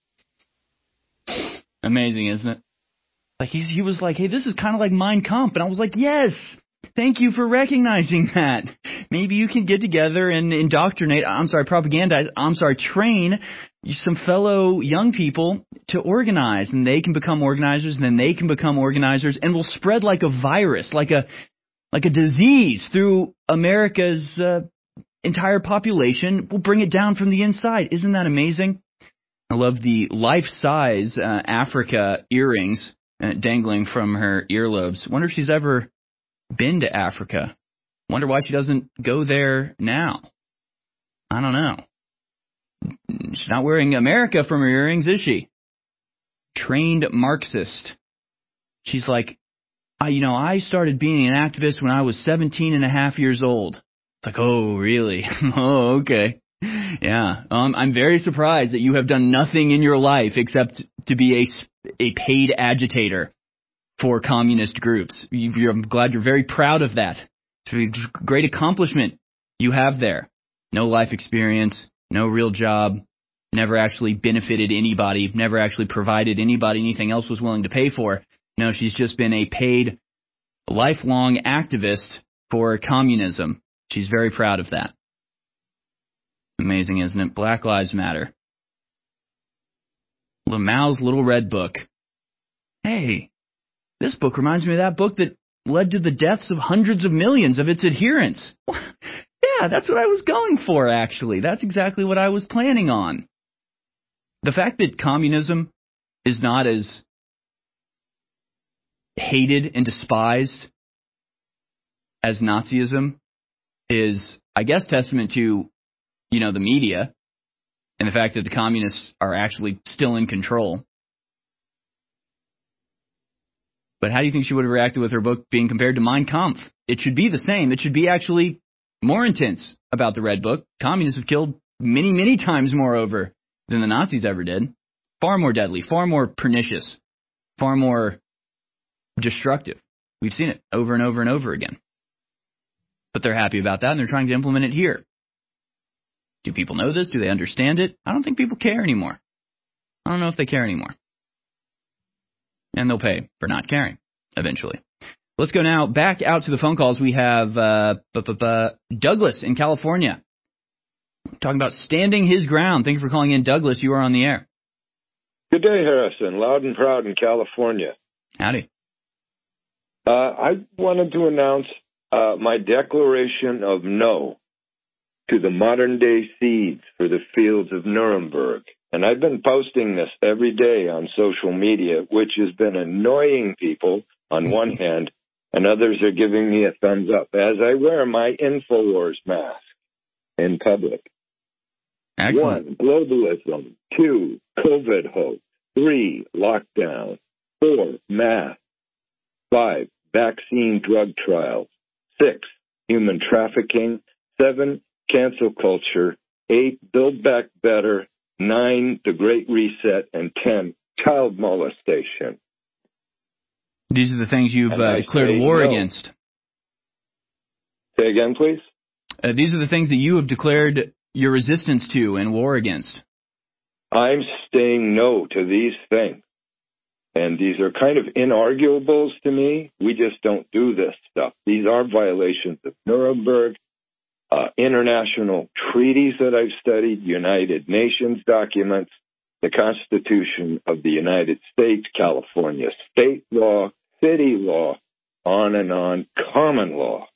Amazing, isn't it? Like he's, he was like, hey, this is kind of like Mein Kampf. And I was like, yes, thank you for recognizing that. Maybe you can get together and indoctrinate, I'm sorry, propagandize, I'm sorry, train some fellow young people to organize, and they can become organizers, and then they can become organizers, and will spread like a virus, like a like a disease through America's uh, entire population. We'll bring it down from the inside. Isn't that amazing? I love the life-size uh, Africa earrings uh, dangling from her earlobes. Wonder if she's ever been to Africa. Wonder why she doesn't go there now. I don't know. She's not wearing America from her earrings, is she? Trained Marxist. She's like, I, you know, I started being an activist when I was seventeen and a half years old. It's like, oh, really? Oh, okay. Yeah. Um, I'm very surprised that you have done nothing in your life except to be a, a paid agitator for communist groups. You're, I'm glad you're very proud of that. It's a great accomplishment you have there. No life experience, no real job, never actually benefited anybody, never actually provided anybody anything else was willing to pay for. No, she's just been a paid, lifelong activist for communism. She's very proud of that. Amazing, isn't it? Black Lives Matter. Mao's Little Red Book. Hey, this book reminds me of that book that led to the deaths of hundreds of millions of its adherents. Yeah, that's what I was going for, actually. That's exactly what I was planning on. The fact that communism is not as hated and despised as Nazism is, I guess, testament to, you know, the media and the fact that the communists are actually still in control. But how do you think she would have reacted with her book being compared to Mein Kampf? It should be the same. It should be actually more intense about the Red Book. Communists have killed many, many times more over than the Nazis ever did. Far more deadly, far more pernicious, far more destructive. We've seen it over and over and over again. But they're happy about that, and they're trying to implement it here. Do people know this? Do they understand it? I don't think people care anymore. I don't know if they care anymore. And they'll pay for not caring eventually. Let's go now back out to the phone calls. We have uh, Douglas in California talking about standing his ground. Thank you for calling in, Douglas. You are on the air. Good day, Harrison. Loud and proud in California. Howdy. Uh, I wanted to announce uh, my declaration of no to the modern-day seeds for the fields of Nuremberg. And I've been posting this every day on social media, which has been annoying people on one hand, and others are giving me a thumbs up as I wear my InfoWars mask in public. Excellent. One, globalism. Two, COVID hoax. Three, lockdown. Four, math. Five, vaccine drug trials. Six, human trafficking. Seven, cancel culture. Eight, build back better. Nine, the Great Reset. And ten, child molestation. These are the things you've uh, declared war no. against. Say again, please? Uh, these are the things that you have declared your resistance to and war against. I'm saying no to these things. And these are kind of inarguables to me. We just don't do this stuff. These are violations of Nuremberg, uh, international treaties that I've studied, United Nations documents, the Constitution of the United States, California state law, city law, on and on, common law.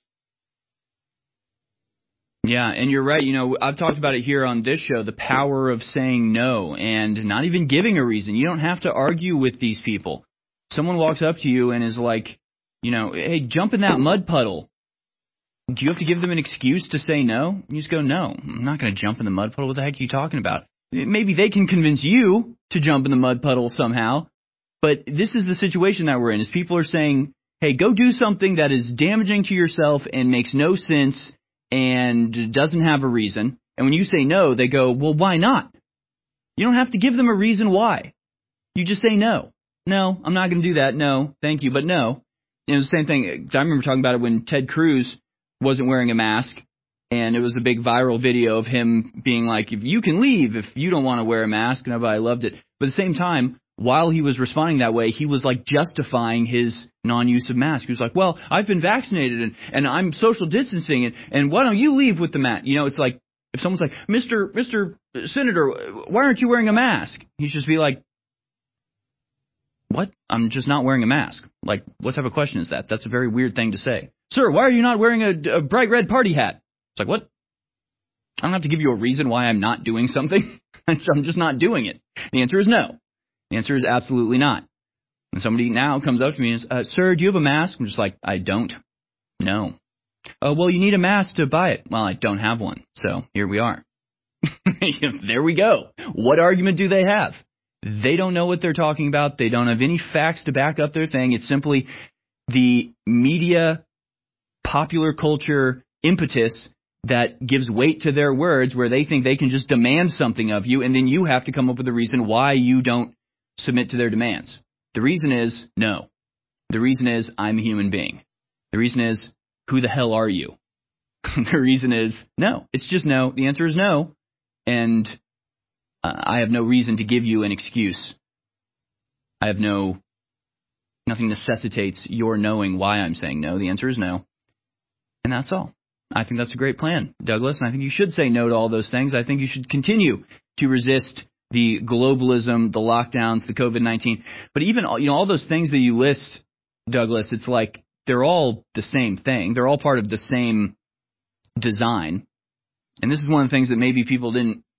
Yeah, and you're right. You know, I've talked about it here on this show, the power of saying no and not even giving a reason. You don't have to argue with these people. Someone walks up to you and is like, you know, hey, jump in that mud puddle. Do you have to give them an excuse to say no? You just go, no, I'm not going to jump in the mud puddle. What the heck are you talking about? Maybe they can convince you to jump in the mud puddle somehow. But this is the situation that we're in, is people are saying, hey, go do something that is damaging to yourself and makes no sense and doesn't have a reason. And when you say no, they go, well, why not? You don't have to give them a reason why. You just say no. No, I'm not going to do that. No, thank you, but no. And it was the same thing. I remember talking about it when Ted Cruz wasn't wearing a mask, and it was a big viral video of him being like, if you can leave if you don't want to wear a mask, and everybody loved it. But at the same time, while he was responding that way, he was like justifying his non-use of mask. He was like, well, I've been vaccinated and, and I'm social distancing and, and why don't you leave with the mask? You know, it's like if someone's like, Mister Mister Senator, why aren't you wearing a mask? He should just be like, what? I'm just not wearing a mask. Like, what type of question is that? That's a very weird thing to say. Sir, why are you not wearing a, a bright red party hat? It's like, what? I don't have to give you a reason why I'm not doing something. I'm just not doing it. The answer is no. The answer is absolutely not. And somebody now comes up to me and says, uh, sir, do you have a mask? I'm just like, I don't. No. Uh, well, you need a mask to buy it. Well, I don't have one. So here we are. There we go. What argument do they have? They don't know what they're talking about. They don't have any facts to back up their thing. It's simply the media, popular culture impetus that gives weight to their words, where they think they can just demand something of you, and then you have to come up with a reason why you don't submit to their demands. The reason is no. The reason is I'm a human being. The reason is, who the hell are you? The reason is no. It's just no. The answer is no. And uh, I have no reason to give you an excuse. I have no, nothing necessitates your knowing why I'm saying no. The answer is no. And that's all. I think that's a great plan, Douglas, and I think you should say no to all those things. I think you should continue to resist the globalism, the lockdowns, the COVID nineteen. But even, you know, all those things that you list, Douglas, it's like they're all the same thing. They're all part of the same design. And this is one of the things that maybe people didn't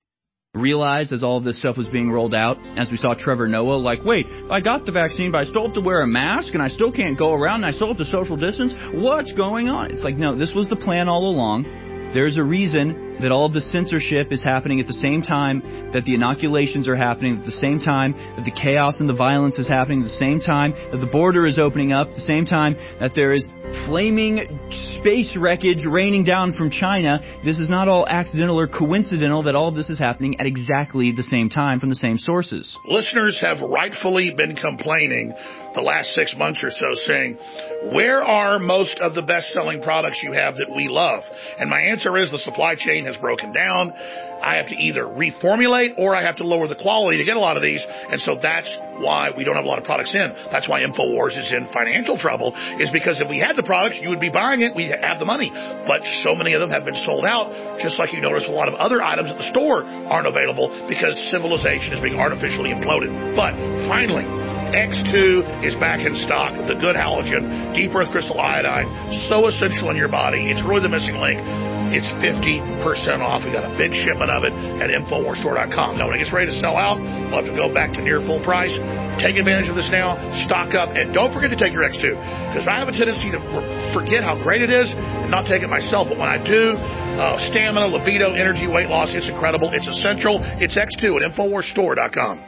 realized as all of this stuff was being rolled out, as we saw Trevor Noah, like, wait, I got the vaccine, but I still have to wear a mask, and I still can't go around, and I still have to social distance. What's going on? It's like, no, this was the plan all along. There's a reason that all of the censorship is happening at the same time that the inoculations are happening, at the same time that the chaos and the violence is happening, at the same time that the border is opening up, at the same time that there is flaming space wreckage raining down from China. This is not all accidental or coincidental that all of this is happening at exactly the same time from the same sources. Listeners have rightfully been complaining the last six months or so, saying, where are most of the best-selling products you have that we love? And my answer is the supply chain has broken down. I have to either reformulate or I have to lower the quality to get a lot of these. And so that's why we don't have a lot of products in. That's why InfoWars is in financial trouble, is because if we had the products, you would be buying it. We have the money. But so many of them have been sold out, just like you notice a lot of other items at the store aren't available because civilization is being artificially imploded. But finally, X two is back in stock. The good halogen, deep earth crystal iodine, so essential in your body. It's really the missing link. It's fifty percent off. We got a big shipment of it at Infowars Store dot com. Now, when it gets ready to sell out, we'll have to go back to near full price. Take advantage of this now. Stock up. And don't forget to take your X two, because I have a tendency to forget how great it is and not take it myself. But when I do, uh, stamina, libido, energy, weight loss, it's incredible. It's essential. It's X two at Infowars Store dot com.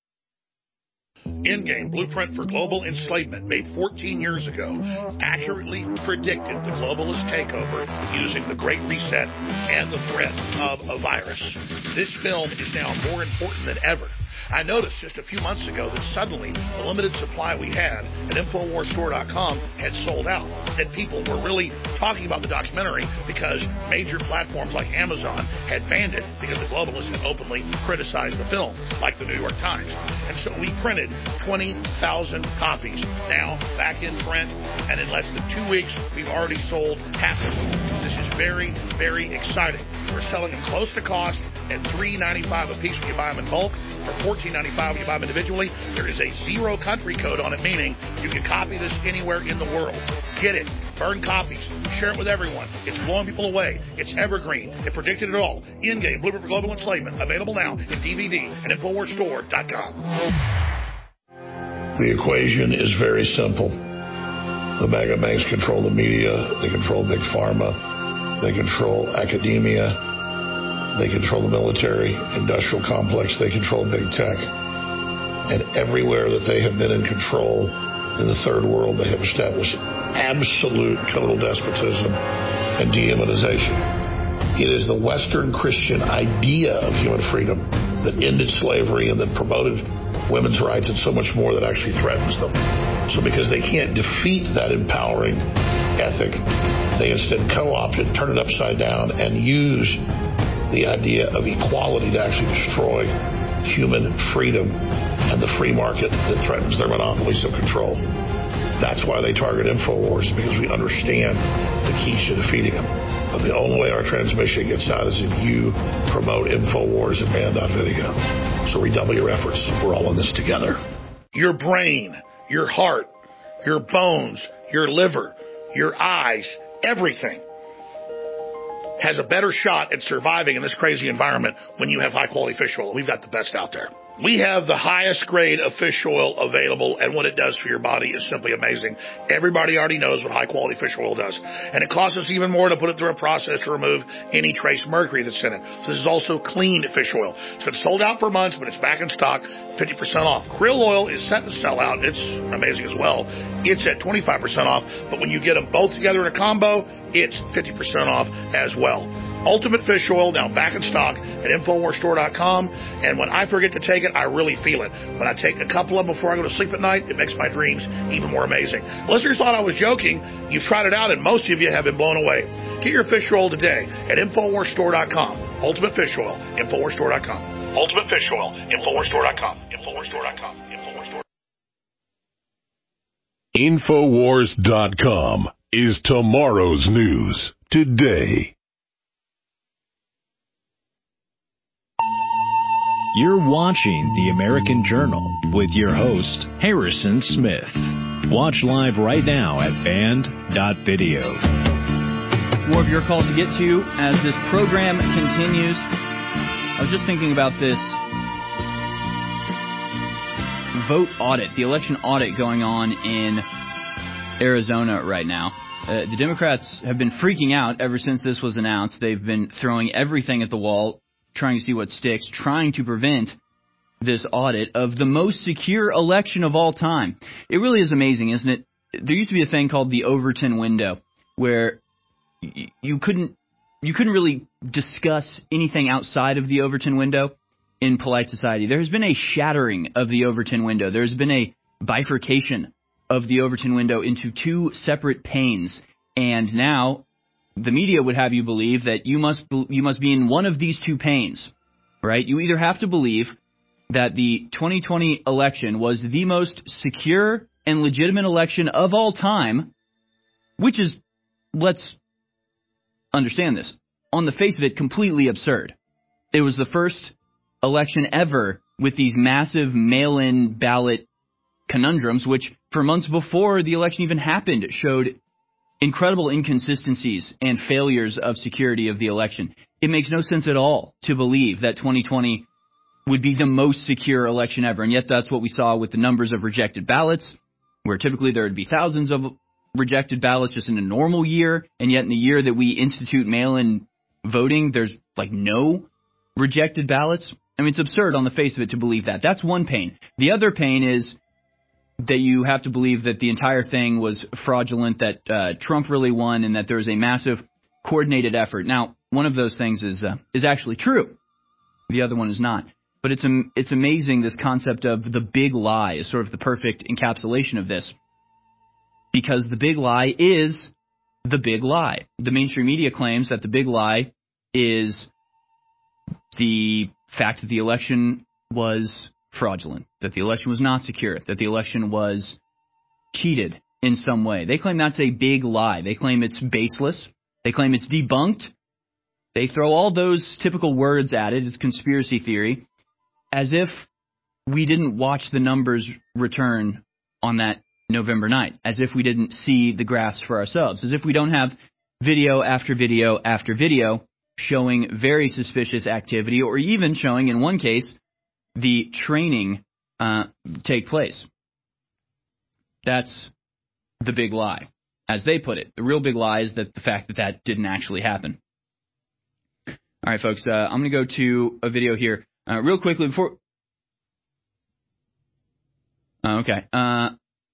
Endgame, Blueprint for Global Enslavement, made fourteen years ago, accurately predicted the globalist takeover using the Great Reset and the threat of a virus. This film is now more important than ever. I noticed just a few months ago that suddenly the limited supply we had at Infowars Store dot com had sold out, that people were really talking about the documentary because major platforms like Amazon had banned it because the globalists had openly criticized the film, like the New York Times. And so we printed twenty thousand copies, now back in print, and in less than two weeks, we've already sold half of them. This is very, very exciting. We're selling them close to cost at three dollars and ninety-five cents a piece when you buy them in bulk, or fourteen dollars and ninety-five cents when you buy them individually. There is a zero country code on it, meaning you can copy this anywhere in the world. Get it. Burn copies. Share it with everyone. It's blowing people away. It's evergreen. It predicted it all. Endgame, Blueprint for Global Enslavement. Available now in D V D at Infowars Store dot com. The equation is very simple. The mega banks control the media. They control big pharma. They control academia. They control the military, industrial complex. They control big tech. And everywhere that they have been in control in the third world, they have established absolute total despotism and dehumanization. It is the Western Christian idea of human freedom that ended slavery and that promoted women's rights and so much more that actually threatens them. So because they can't defeat that empowering ethic, they instead co-opt it, turn it upside down, and use the idea of equality to actually destroy human freedom and the free market that threatens their monopolies of control. That's why they target InfoWars, because we understand the keys to defeating them. But the only way our transmission gets out is if you promote InfoWars at band dot video. So redouble your efforts. We're all in this together. Your brain, your heart, your bones, your liver, your eyes, everything has a better shot at surviving in this crazy environment when you have high-quality fish oil. We've got the best out there. We have the highest grade of fish oil available, and what it does for your body is simply amazing. Everybody already knows what high-quality fish oil does. And it costs us even more to put it through a process to remove any trace mercury that's in it. So this is also clean fish oil. It's been sold out for months, but it's back in stock, fifty percent off. Krill oil is set to sell out. It's amazing as well. It's at twenty-five percent off, but when you get them both together in a combo, it's fifty percent off as well. Ultimate Fish Oil, now back in stock at Infowars Store dot com. And when I forget to take it, I really feel it. When I take a couple of them before I go to sleep at night, it makes my dreams even more amazing. Listeners thought I was joking. You've tried it out, and most of you have been blown away. Get your fish oil today at Infowars Store dot com. Ultimate Fish Oil, Infowars Store dot com. Ultimate Fish Oil, Infowars Store dot com. Infowars Store dot com. Infowars Store. Infowars dot com is tomorrow's news today. You're watching The American Journal with your host, Harrison Smith. Watch live right now at band dot video. More of your calls to get to as this program continues. I was just thinking about this vote audit, the election audit going on in Arizona right now. Uh, the Democrats have been freaking out ever since this was announced. They've been throwing everything at the wall, trying to see what sticks, trying to prevent this audit of the most secure election of all time. It really is amazing, isn't it? There used to be a thing called the Overton window, where y- you couldn't you couldn't really discuss anything outside of the Overton window in polite society. There has been a shattering of the Overton window. There's been a bifurcation of the Overton window into two separate panes, and now the media would have you believe that you must you must be in one of these two panes, right? You either have to believe that the twenty twenty election was the most secure and legitimate election of all time, which is, let's understand this, on the face of it, completely absurd. It was the first election ever with these massive mail-in ballot conundrums, which for months before the election even happened showed incredible inconsistencies and failures of security of the election. It makes no sense at all to believe that twenty twenty would be the most secure election ever, and yet that's what we saw with the numbers of rejected ballots, where typically there would be thousands of rejected ballots just in a normal year, and yet in the year that we institute mail-in voting, there's like no rejected ballots. I mean, it's absurd on the face of it to believe that. That's one pain. The other pain is that you have to believe that the entire thing was fraudulent, that uh, Trump really won, and that there was a massive coordinated effort. Now, one of those things is uh, is actually true. The other one is not. But it's um, it's amazing, this concept of the big lie is sort of the perfect encapsulation of this. Because the big lie is the big lie. The mainstream media claims that the big lie is the fact that the election was fraudulent, that the election was not secure, that the election was cheated in some way. They claim that's a big lie. They claim it's baseless. They claim it's debunked. They throw all those typical words at it. It's conspiracy theory, as if we didn't watch the numbers return on that November night, as if we didn't see the graphs for ourselves, as if we don't have video after video after video showing very suspicious activity, or even showing, in one case, the training uh, take place. That's the big lie, as they put it. The real big lie is that the fact that that didn't actually happen. All right, folks, uh, I'm going to go to a video here uh, real quickly before. Uh, okay. Uh,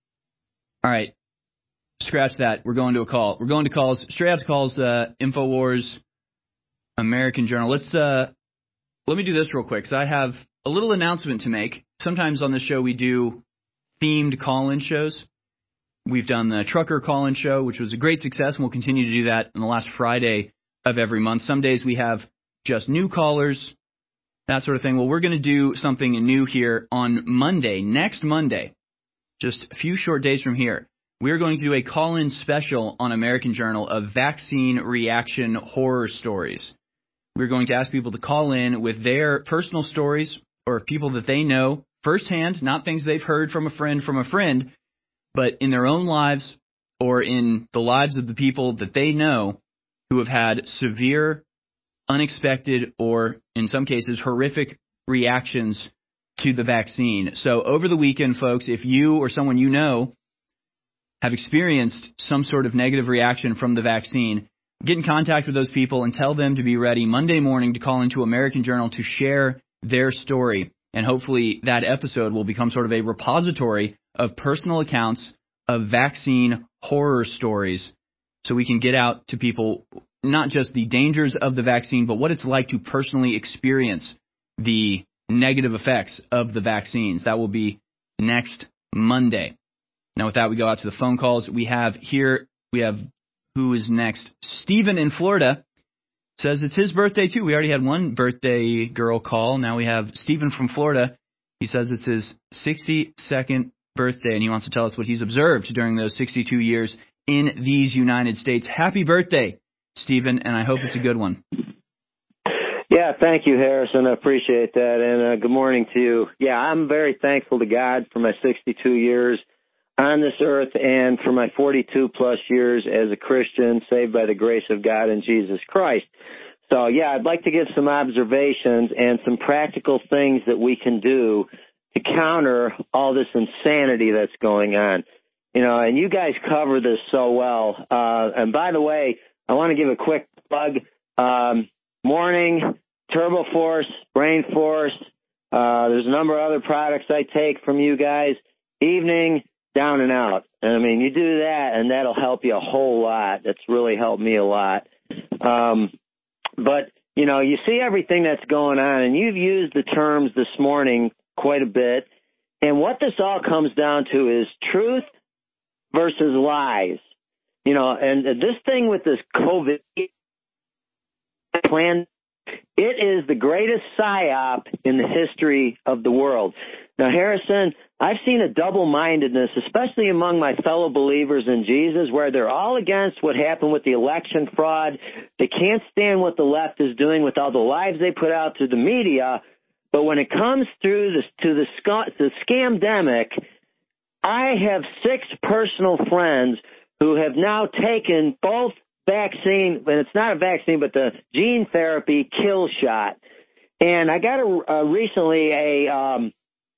all right. Scratch that. We're going to a call. We're going to calls. Straight out to calls. Uh, InfoWars, American Journal. Let's uh, let me do this real quick, because I have a little announcement to make. Sometimes on this show we do themed call-in shows. We've done the trucker call-in show, which was a great success, and we'll continue to do that on the last Friday of every month. Some days we have just new callers, that sort of thing. Well, we're going to do something new here on Monday, next Monday, just a few short days from here. We're going to do a call-in special on American Journal of vaccine reaction horror stories. We're going to ask people to call in with their personal stories, or people that they know firsthand, not things they've heard from a friend from a friend, but in their own lives or in the lives of the people that they know who have had severe, unexpected, or in some cases horrific reactions to the vaccine. So over the weekend, folks, if you or someone you know have experienced some sort of negative reaction from the vaccine, get in contact with those people and tell them to be ready Monday morning to call into American Journal to share their story. And hopefully that episode will become sort of a repository of personal accounts of vaccine horror stories, so we can get out to people not just the dangers of the vaccine, but what it's like to personally experience the negative effects of the vaccines. That will be next Monday. Now, with that, we go out to the phone calls. We have here, we have, who is next? Stephen in Florida says it's his birthday, too. We already had one birthday girl call. Now we have Stephen from Florida. He says it's his sixty-second birthday, and he wants to tell us what he's observed during those sixty-two years in these United States. Happy birthday, Stephen, and I hope it's a good one. Yeah, thank you, Harrison. I appreciate that, and uh, good morning to you. Yeah, I'm very thankful to God for my sixty-two years on this earth and for my forty-two plus years as a Christian saved by the grace of God in Jesus Christ. So, yeah, I'd like to give some observations and some practical things that we can do to counter all this insanity that's going on. You know, and you guys cover this so well. Uh, and by the way, I want to give a quick plug. Um, morning, Turbo Force, Brain Force. Uh, there's a number of other products I take from you guys. Evening, Down and Out. And I mean, you do that, and that'll help you a whole lot. That's really helped me a lot. Um, but, you know, you see everything that's going on, and you've used the terms this morning quite a bit. And what this all comes down to is truth versus lies. You know, and this thing with this COVID plan, it is the greatest psyop in the history of the world. Now, Harrison, I've seen a double-mindedness, especially among my fellow believers in Jesus, where they're all against what happened with the election fraud. They can't stand what the left is doing with all the lies they put out to the media. But when it comes through this, to the, sc- the scamdemic, I have six personal friends who have now taken both vaccine, and it's not a vaccine, but the gene therapy kill shot. And I got a, a recently a um,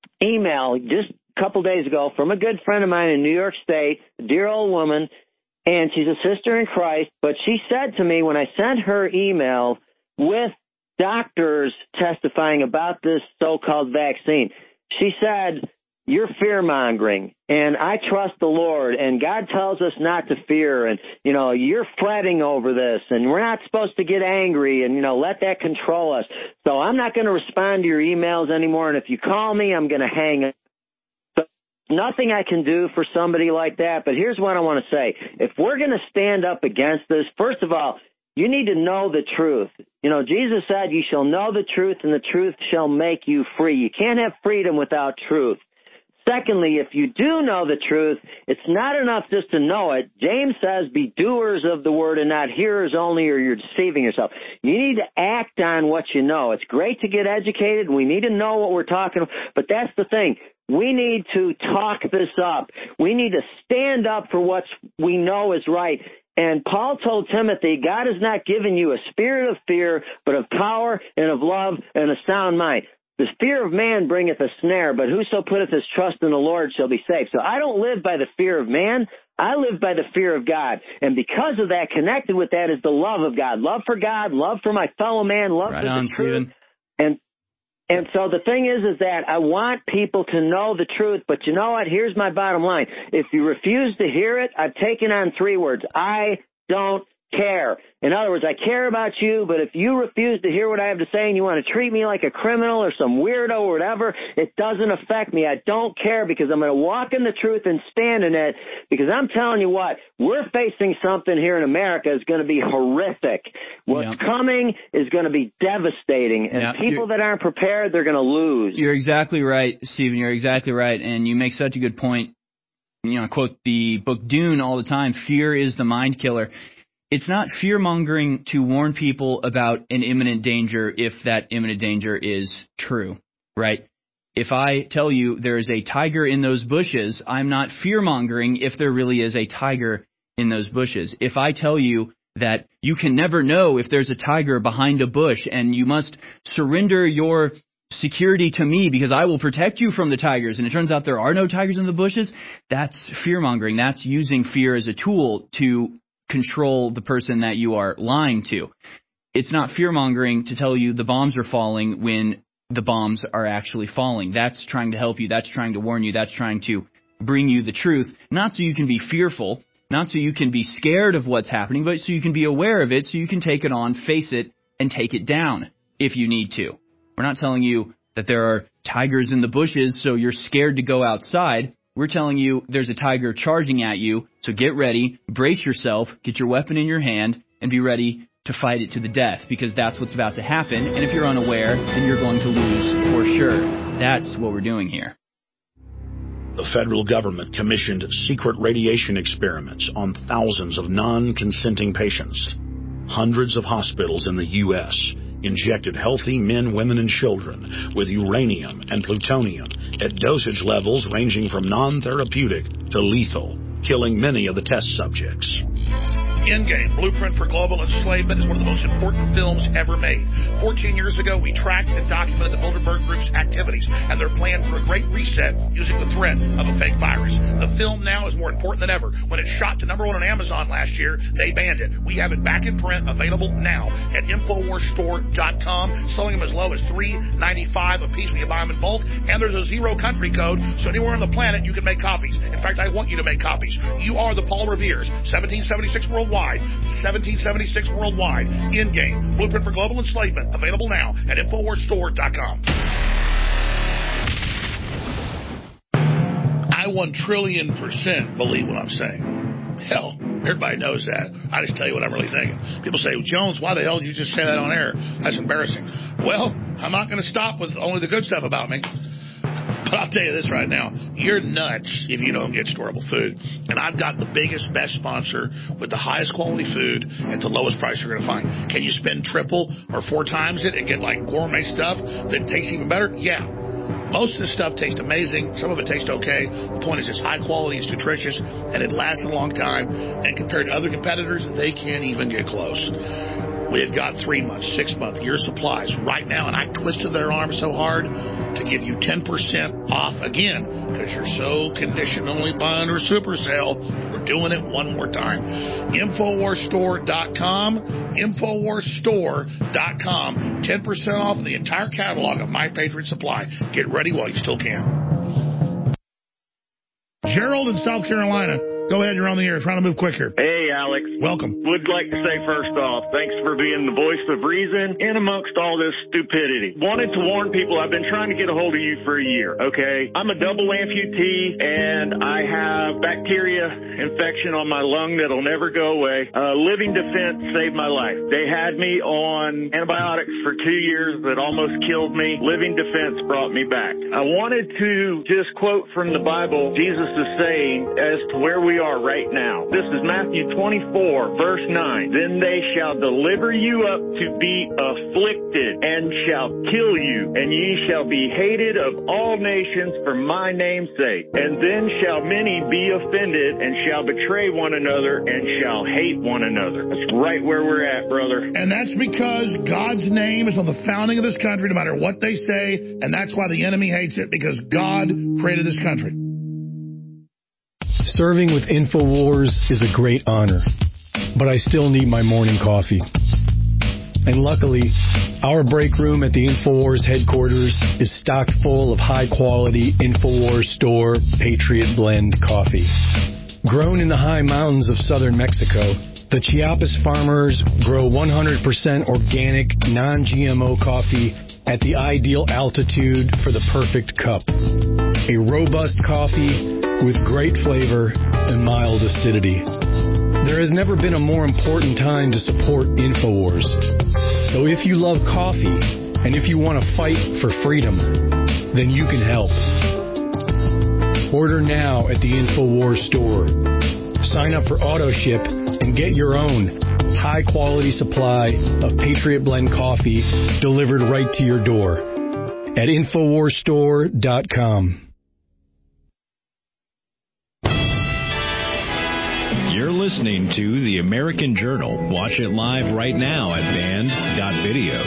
email just a couple days ago from a good friend of mine in New York State, a dear old woman, and she's a sister in Christ. But she said to me when I sent her email with doctors testifying about this so-called vaccine, she said, "You're fear-mongering, and I trust the Lord, and God tells us not to fear, and, you know, you're fretting over this, and we're not supposed to get angry, and, you know, let that control us. So I'm not going to respond to your emails anymore, and if you call me, I'm going to hang up." So nothing I can do for somebody like that, but here's what I want to say. If we're going to stand up against this, first of all, you need to know the truth. You know, Jesus said, "You shall know the truth, and the truth shall make you free." You can't have freedom without truth. Secondly, if you do know the truth, it's not enough just to know it. James says, be doers of the word and not hearers only, or you're deceiving yourself. You need to act on what you know. It's great to get educated. We need to know what we're talking about. But that's the thing. We need to talk this up. We need to stand up for what we know is right. And Paul told Timothy, God has not given you a spirit of fear, but of power and of love and a sound mind. The fear of man bringeth a snare, but whoso putteth his trust in the Lord shall be safe. So I don't live by the fear of man. I live by the fear of God. And because of that, connected with that is the love of God. Love for God, love for my fellow man, love right for on, the truth. Stephen. And and so the thing is, is that I want people to know the truth. But you know what? Here's my bottom line. If you refuse to hear it, I've taken on three words. I don't care. In other words, I care about you, but if you refuse to hear what I have to say and you want to treat me like a criminal or some weirdo or whatever, it doesn't affect me. I don't care, because I'm going to walk in the truth and stand in it, because I'm telling you what, we're facing something here in America that's going to be horrific. What's yep. coming is going to be devastating, and yep. people that aren't prepared, they're going to lose. You're exactly right, Stephen. You're exactly right, and you make such a good point. You know, I quote the book Dune all the time, fear is the mind killer. It's not fear-mongering to warn people about an imminent danger if that imminent danger is true, right? If I tell you there is a tiger in those bushes, I'm not fear-mongering if there really is a tiger in those bushes. If I tell you that you can never know if there's a tiger behind a bush and you must surrender your security to me because I will protect you from the tigers, and it turns out there are no tigers in the bushes, that's fear-mongering. That's using fear as a tool to control the person that you are lying to. It's not fear-mongering to tell you the bombs are falling when the bombs are actually falling. That's trying to help you. That's trying to warn you. That's trying to bring you the truth, not so you can be fearful, not so you can be scared of what's happening, but so you can be aware of it, so you can take it on, face it, and take it down if you need to. We're not telling you that there are tigers in the bushes so you're scared to go outside. We're telling you there's a tiger charging at you, so get ready, brace yourself, get your weapon in your hand, and be ready to fight it to the death, because that's what's about to happen. And if you're unaware, then you're going to lose for sure. That's what we're doing here. The federal government commissioned secret radiation experiments on thousands of non-consenting patients. Hundreds of hospitals in the U S injected healthy men, women, and children with uranium and plutonium at dosage levels ranging from non-therapeutic to lethal, killing many of the test subjects. Endgame, Blueprint for Global Enslavement, is one of the most important films ever made. Fourteen years ago, we tracked and documented the Bilderberg Group's activities and their plan for a great reset using the threat of a fake virus. The film now is more important than ever. When it shot to number one on Amazon last year, they banned it. We have it back in print, available now at Infowars Store dot com, selling them as low as three ninety-five a piece when you buy them in bulk, and there's a zero country code, so anywhere on the planet you can make copies. In fact, I want you to make copies. You are the Paul Revere's. seventeen seventy-six worldwide. seventeen seventy-six worldwide. Endgame, Blueprint for Global Enslavement, available now at Infowars Store dot com. I one trillion percent believe what I'm saying. Hell, everybody knows that. I just tell you what I'm really thinking. People say, Jones, why the hell did you just say that on air? That's embarrassing. Well, I'm not going to stop with only the good stuff about me. But I'll tell you this right now. You're nuts if you don't get storable food. And I've got the biggest, best sponsor with the highest quality food at the lowest price you're going to find. Can you spend triple or four times it and get like gourmet stuff that tastes even better? Yeah. Most of the stuff tastes amazing. Some of it tastes okay. The point is it's high quality, it's nutritious, and it lasts a long time. And compared to other competitors, they can't even get close. We've got three months, six months, year supplies right now, and I twisted their arm so hard to give you ten percent off again because you're so conditionally buying or super sale. We're doing it one more time. Infowars Store dot com, Infowars Store dot com. ten percent off of the entire catalog of My Patriot Supply. Get ready while you still can. Gerald in South Carolina. Go ahead, you're on the air. Trying to move quicker. Hey, Alex. Welcome. Would like to say first off, thanks for being the voice of reason in amongst all this stupidity. Wanted to warn people, I've been trying to get a hold of you for a year, okay? I'm a double amputee, and I have bacteria infection on my lung that'll never go away. Uh, Living Defense saved my life. They had me on antibiotics for two years that almost killed me. Living Defense brought me back. I wanted to just quote from the Bible, Jesus is saying, as to where we are right now. This is Matthew twenty-four, verse nine. Then they shall deliver you up to be afflicted and shall kill you, and ye shall be hated of all nations for my name's sake. And then shall many be offended and shall betray one another and shall hate one another. That's right where we're at, brother. And that's because God's name is on the founding of this country, no matter what they say, and that's why the enemy hates it, because God created this country. Serving with InfoWars is a great honor, but I still need my morning coffee. And luckily, our break room at the InfoWars headquarters is stocked full of high-quality InfoWars Store Patriot Blend coffee. Grown in the high mountains of southern Mexico, the Chiapas farmers grow one hundred percent organic, non-G M O coffee at the ideal altitude for the perfect cup. A robust coffee with great flavor and mild acidity. There has never been a more important time to support InfoWars. So if you love coffee, and if you want to fight for freedom, then you can help. Order now at the InfoWars store. Sign up for AutoShip and get your own high-quality supply of Patriot Blend coffee delivered right to your door at Infowars Store dot com. You're listening to The American Journal. Watch it live right now at band dot video.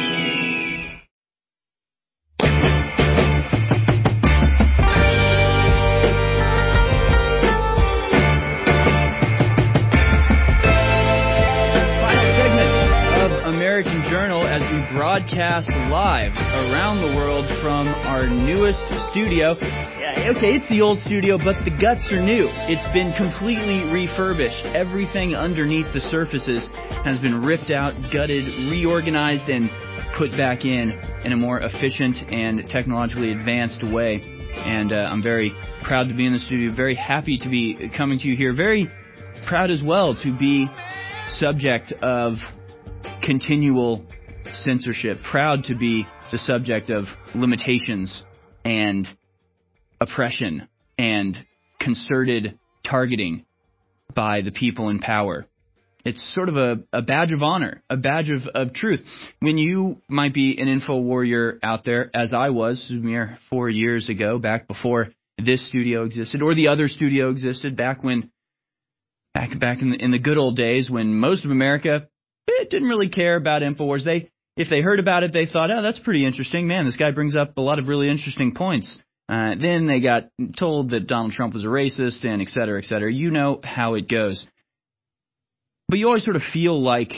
American Journal as we broadcast live around the world from our newest studio. Okay, it's the old studio, but the guts are new. It's been completely refurbished. Everything underneath the surfaces has been ripped out, gutted, reorganized, and put back in in a more efficient and technologically advanced way. And uh, I'm very proud to be in the studio, very happy to be coming to you here, very proud as well to be subject of continual censorship, proud to be the subject of limitations and oppression and concerted targeting by the people in power. It's sort of a, a badge of honor, a badge of, of truth. When you might be an info warrior out there, as I was a mere four years ago, back before this studio existed, or the other studio existed, back when Back back in the, in the good old days when most of America eh, didn't really care about InfoWars. They, if they heard about it, they thought, oh, that's pretty interesting. Man, this guy brings up a lot of really interesting points. Uh, then they got told that Donald Trump was a racist and et cetera, et cetera. You know how it goes. But you always sort of feel like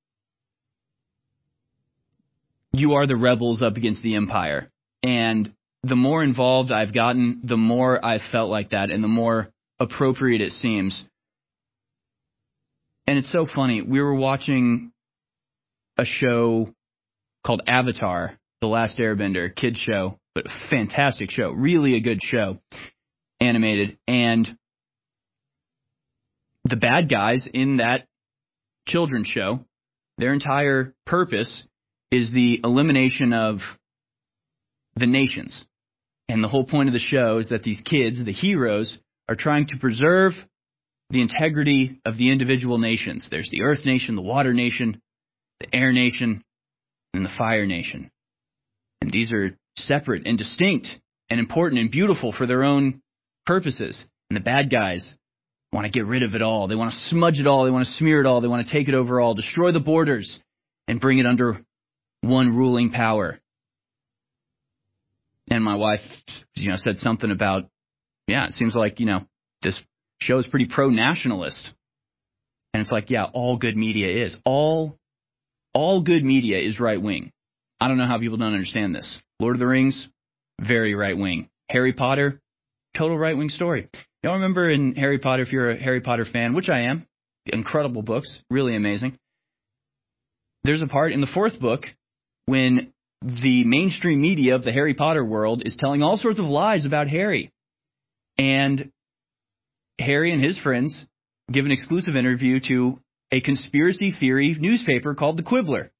you are the rebels up against the empire. And the more involved I've gotten, the more I've felt like that and the more appropriate it seems. And it's so funny. We were watching a show called Avatar, The Last Airbender, kids show, but a fantastic show, really a good show, animated. And the bad guys in that children's show, their entire purpose is the elimination of the nations. And the whole point of the show is that these kids, the heroes, are trying to preserve the integrity of the individual nations. There's the Earth Nation, the Water Nation, the Air Nation, and the Fire Nation. And these are separate and distinct and important and beautiful for their own purposes. And the bad guys want to get rid of it all. They want to smudge it all. They want to smear it all. They want to take it over all, destroy the borders, and bring it under one ruling power. And my wife, you know, said something about, yeah, it seems like, you know, this show is pretty pro-nationalist. And it's like, yeah, all good media is. All, all good media is right-wing. I don't know how people don't understand this. Lord of the Rings, very right-wing. Harry Potter, total right-wing story. Y'all remember in Harry Potter, if you're a Harry Potter fan, which I am, incredible books, really amazing. There's a part in the fourth book when the mainstream media of the Harry Potter world is telling all sorts of lies about Harry. And Harry and his friends give an exclusive interview to a conspiracy theory newspaper called The Quibbler.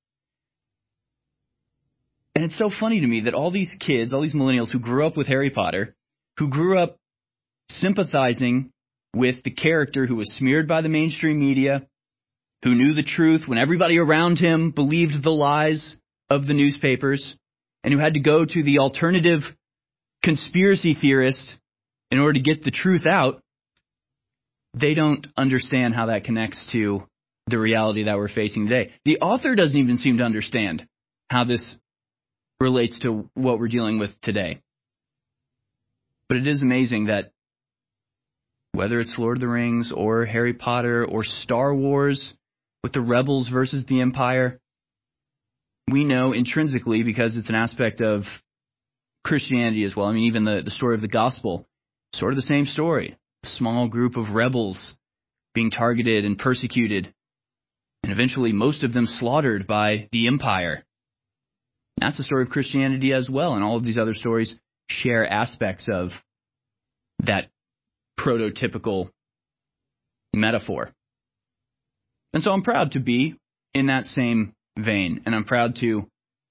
And it's so funny to me that all these kids, all these millennials who grew up with Harry Potter, who grew up sympathizing with the character who was smeared by the mainstream media, who knew the truth when everybody around him believed the lies of the newspapers, and who had to go to the alternative conspiracy theorist in order to get the truth out, they don't understand how that connects to the reality that we're facing today. The author doesn't even seem to understand how this relates to what we're dealing with today. But it is amazing that whether it's Lord of the Rings or Harry Potter or Star Wars with the rebels versus the Empire, we know intrinsically, because it's an aspect of Christianity as well. I mean, even the, the story of the gospel, sort of the same story. A small group of rebels being targeted and persecuted, and eventually most of them slaughtered by the empire. That's the story of Christianity as well, and all of these other stories share aspects of that prototypical metaphor. And so I'm proud to be in that same vein, and I'm proud to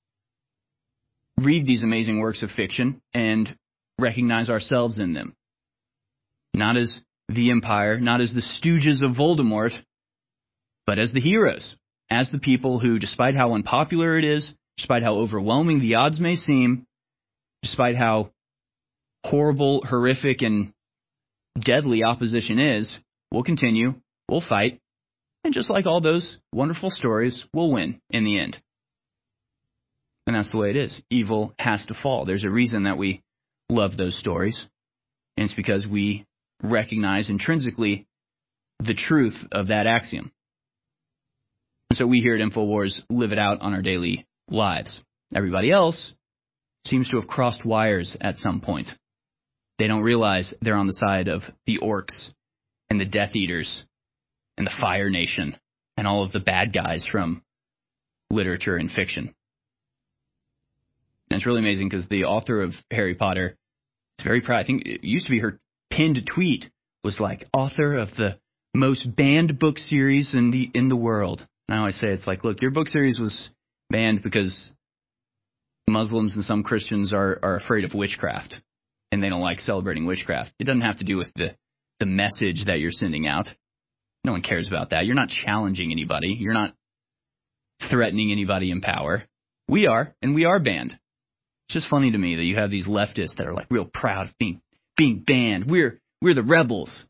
read these amazing works of fiction and recognize ourselves in them. Not as the Empire, not as the stooges of Voldemort, but as the heroes, as the people who, despite how unpopular it is, despite how overwhelming the odds may seem, despite how horrible, horrific, and deadly opposition is, we'll continue, we'll fight, and just like all those wonderful stories, we'll win in the end. And that's the way it is. Evil has to fall. There's a reason that we love those stories, and it's because we recognize intrinsically the truth of that axiom. And so we here at InfoWars live it out on our daily lives. Everybody else seems to have crossed wires at some point. They don't realize they're on the side of the orcs and the Death Eaters and the Fire Nation and all of the bad guys from literature and fiction. And it's really amazing because the author of Harry Potter is very proud. I think it used to be her pinned tweet was like, author of the most banned book series in the in the world. Now I say it's like, look, your book series was banned because Muslims and some Christians are, are afraid of witchcraft and they don't like celebrating witchcraft. It doesn't have to do with the, the message that you're sending out. No one cares about that. You're not challenging anybody. You're not threatening anybody in power. We are, and we are banned. It's just funny to me that you have these leftists that are like real proud of being being banned. We're we're the rebels.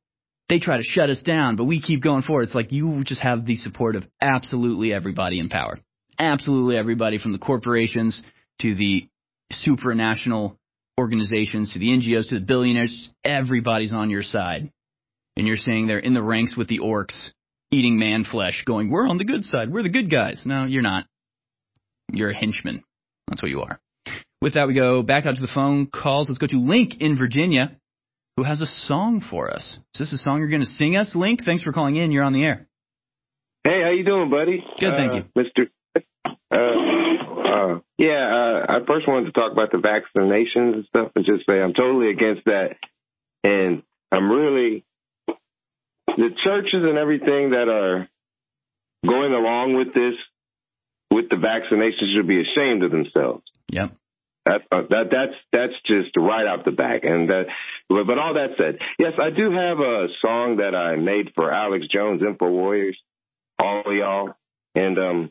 they try to shut us down, but we keep going forward. It's like you just have the support of absolutely everybody in power. Absolutely everybody, from the corporations to the supranational organizations to the N G Os to the billionaires. Everybody's on your side. And you're saying they're in the ranks with the orcs, eating man flesh, going, we're on the good side. We're the good guys. No, you're not. You're a henchman. That's what you are. With that, we go back out to the phone calls. Let's go to Link in Virginia, who has a song for us. Is this a song you're going to sing us, Link? Thanks for calling in. You're on the air. Hey, how you doing, buddy? Good, thank uh, you. Mister Uh, uh, yeah, uh, I first wanted to talk about the vaccinations and stuff and just say I'm totally against that. And I'm really, the churches and everything that are going along with this, with the vaccinations, should be ashamed of themselves. Yep. That, uh, that that's that's just right out the back. And that, but, but all that said, yes, I do have a song that I made for Alex Jones, Info Warriors, all of y'all, and um,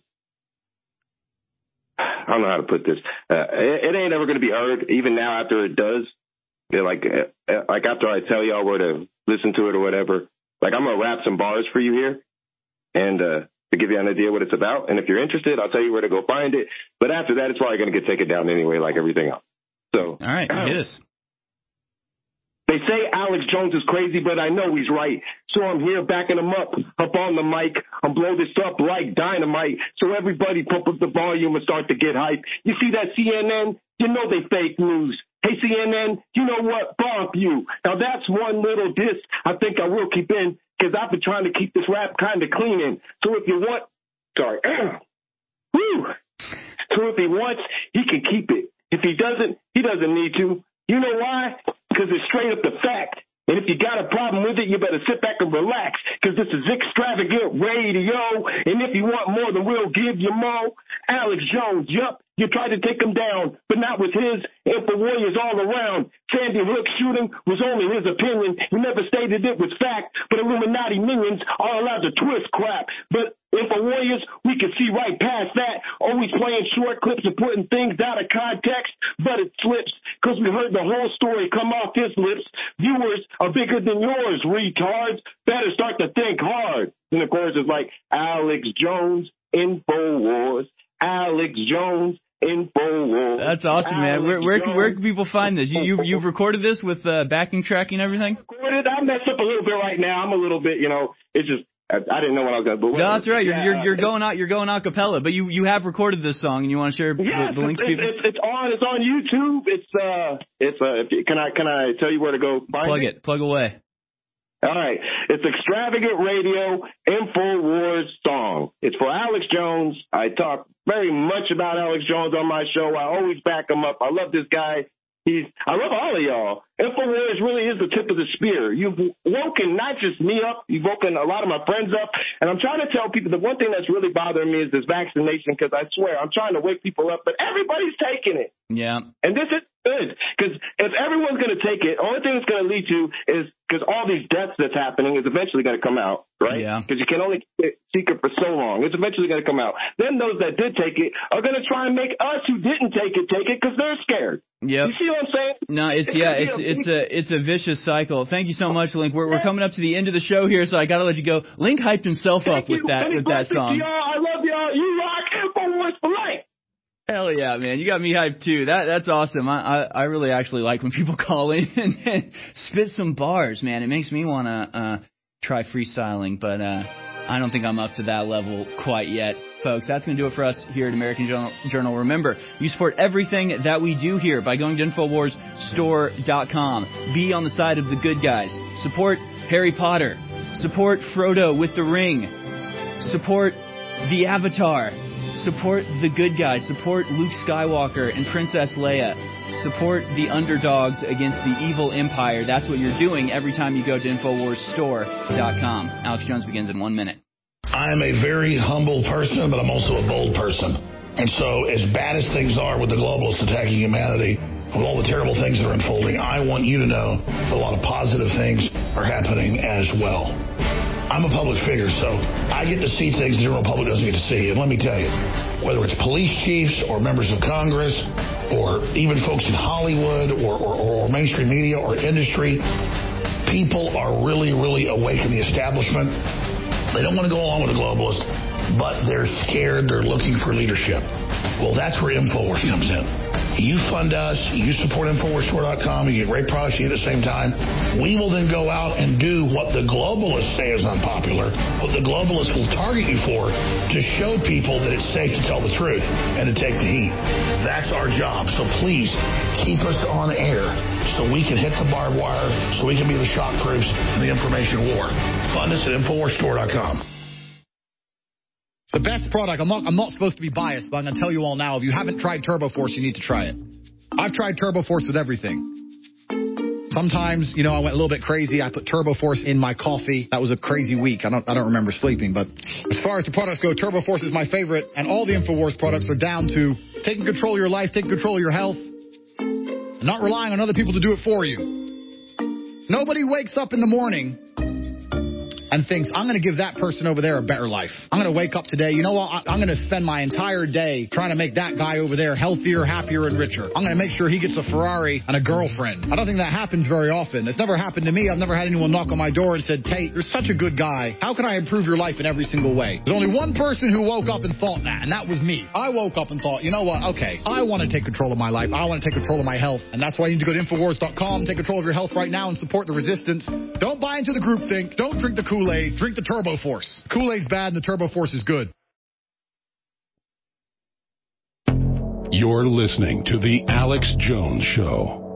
I don't know how to put this. Uh, it, it ain't ever going to be heard, even now after it does. Yeah, like uh, like after I tell y'all where to listen to it or whatever. Like I'm gonna rap some bars for you here, and uh, to give you an idea what it's about. And if you're interested, I'll tell you where to go find it. But after that, it's probably going to get taken down anyway, like everything else. So, all right, hit us. They say Alex Jones is crazy, but I know he's right. So I'm here backing him up, up on the mic. I'm blow this up like dynamite. So everybody pump up the volume and start to get hype. You see that C N N? You know they fake news. Hey, C N N, you know what? Bump you. Now, that's one little diss I think I will keep in, because I've been trying to keep this rap kind of clean in. So if you want, sorry, woo. So if he wants, he can keep it. If he doesn't, he doesn't need to. You know why? Because it's straight up the fact. And if you got a problem with it, you better sit back and relax, because this is extravagant radio. And if you want more, then we'll give you more. Alex Jones, yup, you tried to take him down, but not with his Info Warriors all around. Sandy Hook shooting was only his opinion. He never stated it was fact, but Illuminati minions are allowed to twist crap. But Info Warriors, we can see right past that. Always playing short clips and putting things out of context, but it slips, because we heard the whole story come off his lips. Viewers are bigger than yours, retards. Better start to think hard. And of course, it's like Alex Jones, Info Wars. Alex Jones, Info Wars. That's awesome, Alex man. Where, where, can, where can Jones. people find this? You, you, you've recorded this with uh, backing track and everything? Recorded. I messed up a little bit right now. I'm a little bit, you know, it's just, I, I didn't know what I was going to do. No, that's right. You're, you're, you're going out, you're going a cappella, but you, you have recorded this song and you want to share yes, the, the link to it's, people? It's, it's on, it's on YouTube. It's, uh, it's, uh, if you, can I, can I tell you where to go find Plug it? it. Plug away. All right. It's Extravagant Radio Info Wars song. It's for Alex Jones. I talk very much about Alex Jones on my show. I always back him up. I love this guy. He's, I love all of y'all. Info Wars really is the tip of the spear. You've woken not just me up, you've woken a lot of my friends up. And I'm trying to tell people the one thing that's really bothering me is this vaccination, because I swear I'm trying to wake people up, but everybody's taking it. Yeah. And this is good, because if everyone's going to take it, only thing it's going to lead to is, because all these deaths that's happening is eventually going to come out, right? Yeah. Because you can only keep it secret for so long. It's eventually going to come out. Then those that did take it are going to try and make us who didn't take it take it, because they're scared. Yep. You see what I'm saying? No, it's, yeah, it's it's a it's a vicious cycle. Thank you so much, Link. We're we're coming up to the end of the show here, so I got to let you go. Link hyped himself Thank up with you. that Many with that blessings to song. y'all. I love y'all. You rock. Info Wars for life. Hell yeah, man! You got me hyped too. That that's awesome. I I, I really actually like when people call in and, and spit some bars, man. It makes me want to uh, try freestyling, but uh, I don't think I'm up to that level quite yet, folks. That's going to do it for us here at American Journal. Journal. Remember, you support everything that we do here by going to Infowars Store dot com. Be on the side of the good guys. Support Harry Potter. Support Frodo with the ring. Support the Avatar. Support the good guys. Support Luke Skywalker and Princess Leia. Support the underdogs against the evil empire. That's what you're doing every time you go to Infowars Store dot com. Alex Jones begins in one minute. I am a very humble person, but I'm also a bold person. And so as bad as things are with the globalists attacking humanity, with all the terrible things that are unfolding, I want you to know that a lot of positive things are happening as well. I'm a public figure, so I get to see things the general public doesn't get to see. And let me tell you, whether it's police chiefs or members of Congress or even folks in Hollywood or, or, or mainstream media or industry, people are really, really awake in the establishment. They don't want to go along with the globalists, but they're scared. They're looking for leadership. Well, that's where InfoWars comes in. You fund us, you support Infowars Store dot com, you get great products at the same time. We will then go out and do what the globalists say is unpopular, what the globalists will target you for, to show people that it's safe to tell the truth and to take the heat. That's our job. So please keep us on air so we can hit the barbed wire, so we can be the shock troops in the information war. Fund us at Infowars Store dot com. The best product, I'm not, I'm not supposed to be biased, but I'm going to tell you all now, if you haven't tried TurboForce, you need to try it. I've tried TurboForce with everything. Sometimes, you know, I went a little bit crazy. I put TurboForce in my coffee. That was a crazy week. I don't I don't remember sleeping. But as far as the products go, TurboForce is my favorite. And all the InfoWars products are down to taking control of your life, taking control of your health, and not relying on other people to do it for you. Nobody wakes up in the morning and thinks, I'm going to give that person over there a better life. I'm going to wake up today, you know what, I'm going to spend my entire day trying to make that guy over there healthier, happier, and richer. I'm going to make sure he gets a Ferrari and a girlfriend. I don't think that happens very often. It's never happened to me. I've never had anyone knock on my door and said, Tate, you're such a good guy. How can I improve your life in every single way? There's only one person who woke up and thought that, and that was me. I woke up and thought, you know what, okay, I want to take control of my life. I want to take control of my health, and that's why you need to go to Infowars dot com, take control of your health right now, and support the resistance. Don't buy into the groupthink. Don't drink the Kool-Aid. Drink the TurboForce. Kool-Aid's bad and the TurboForce is good. You're listening to The Alex Jones Show.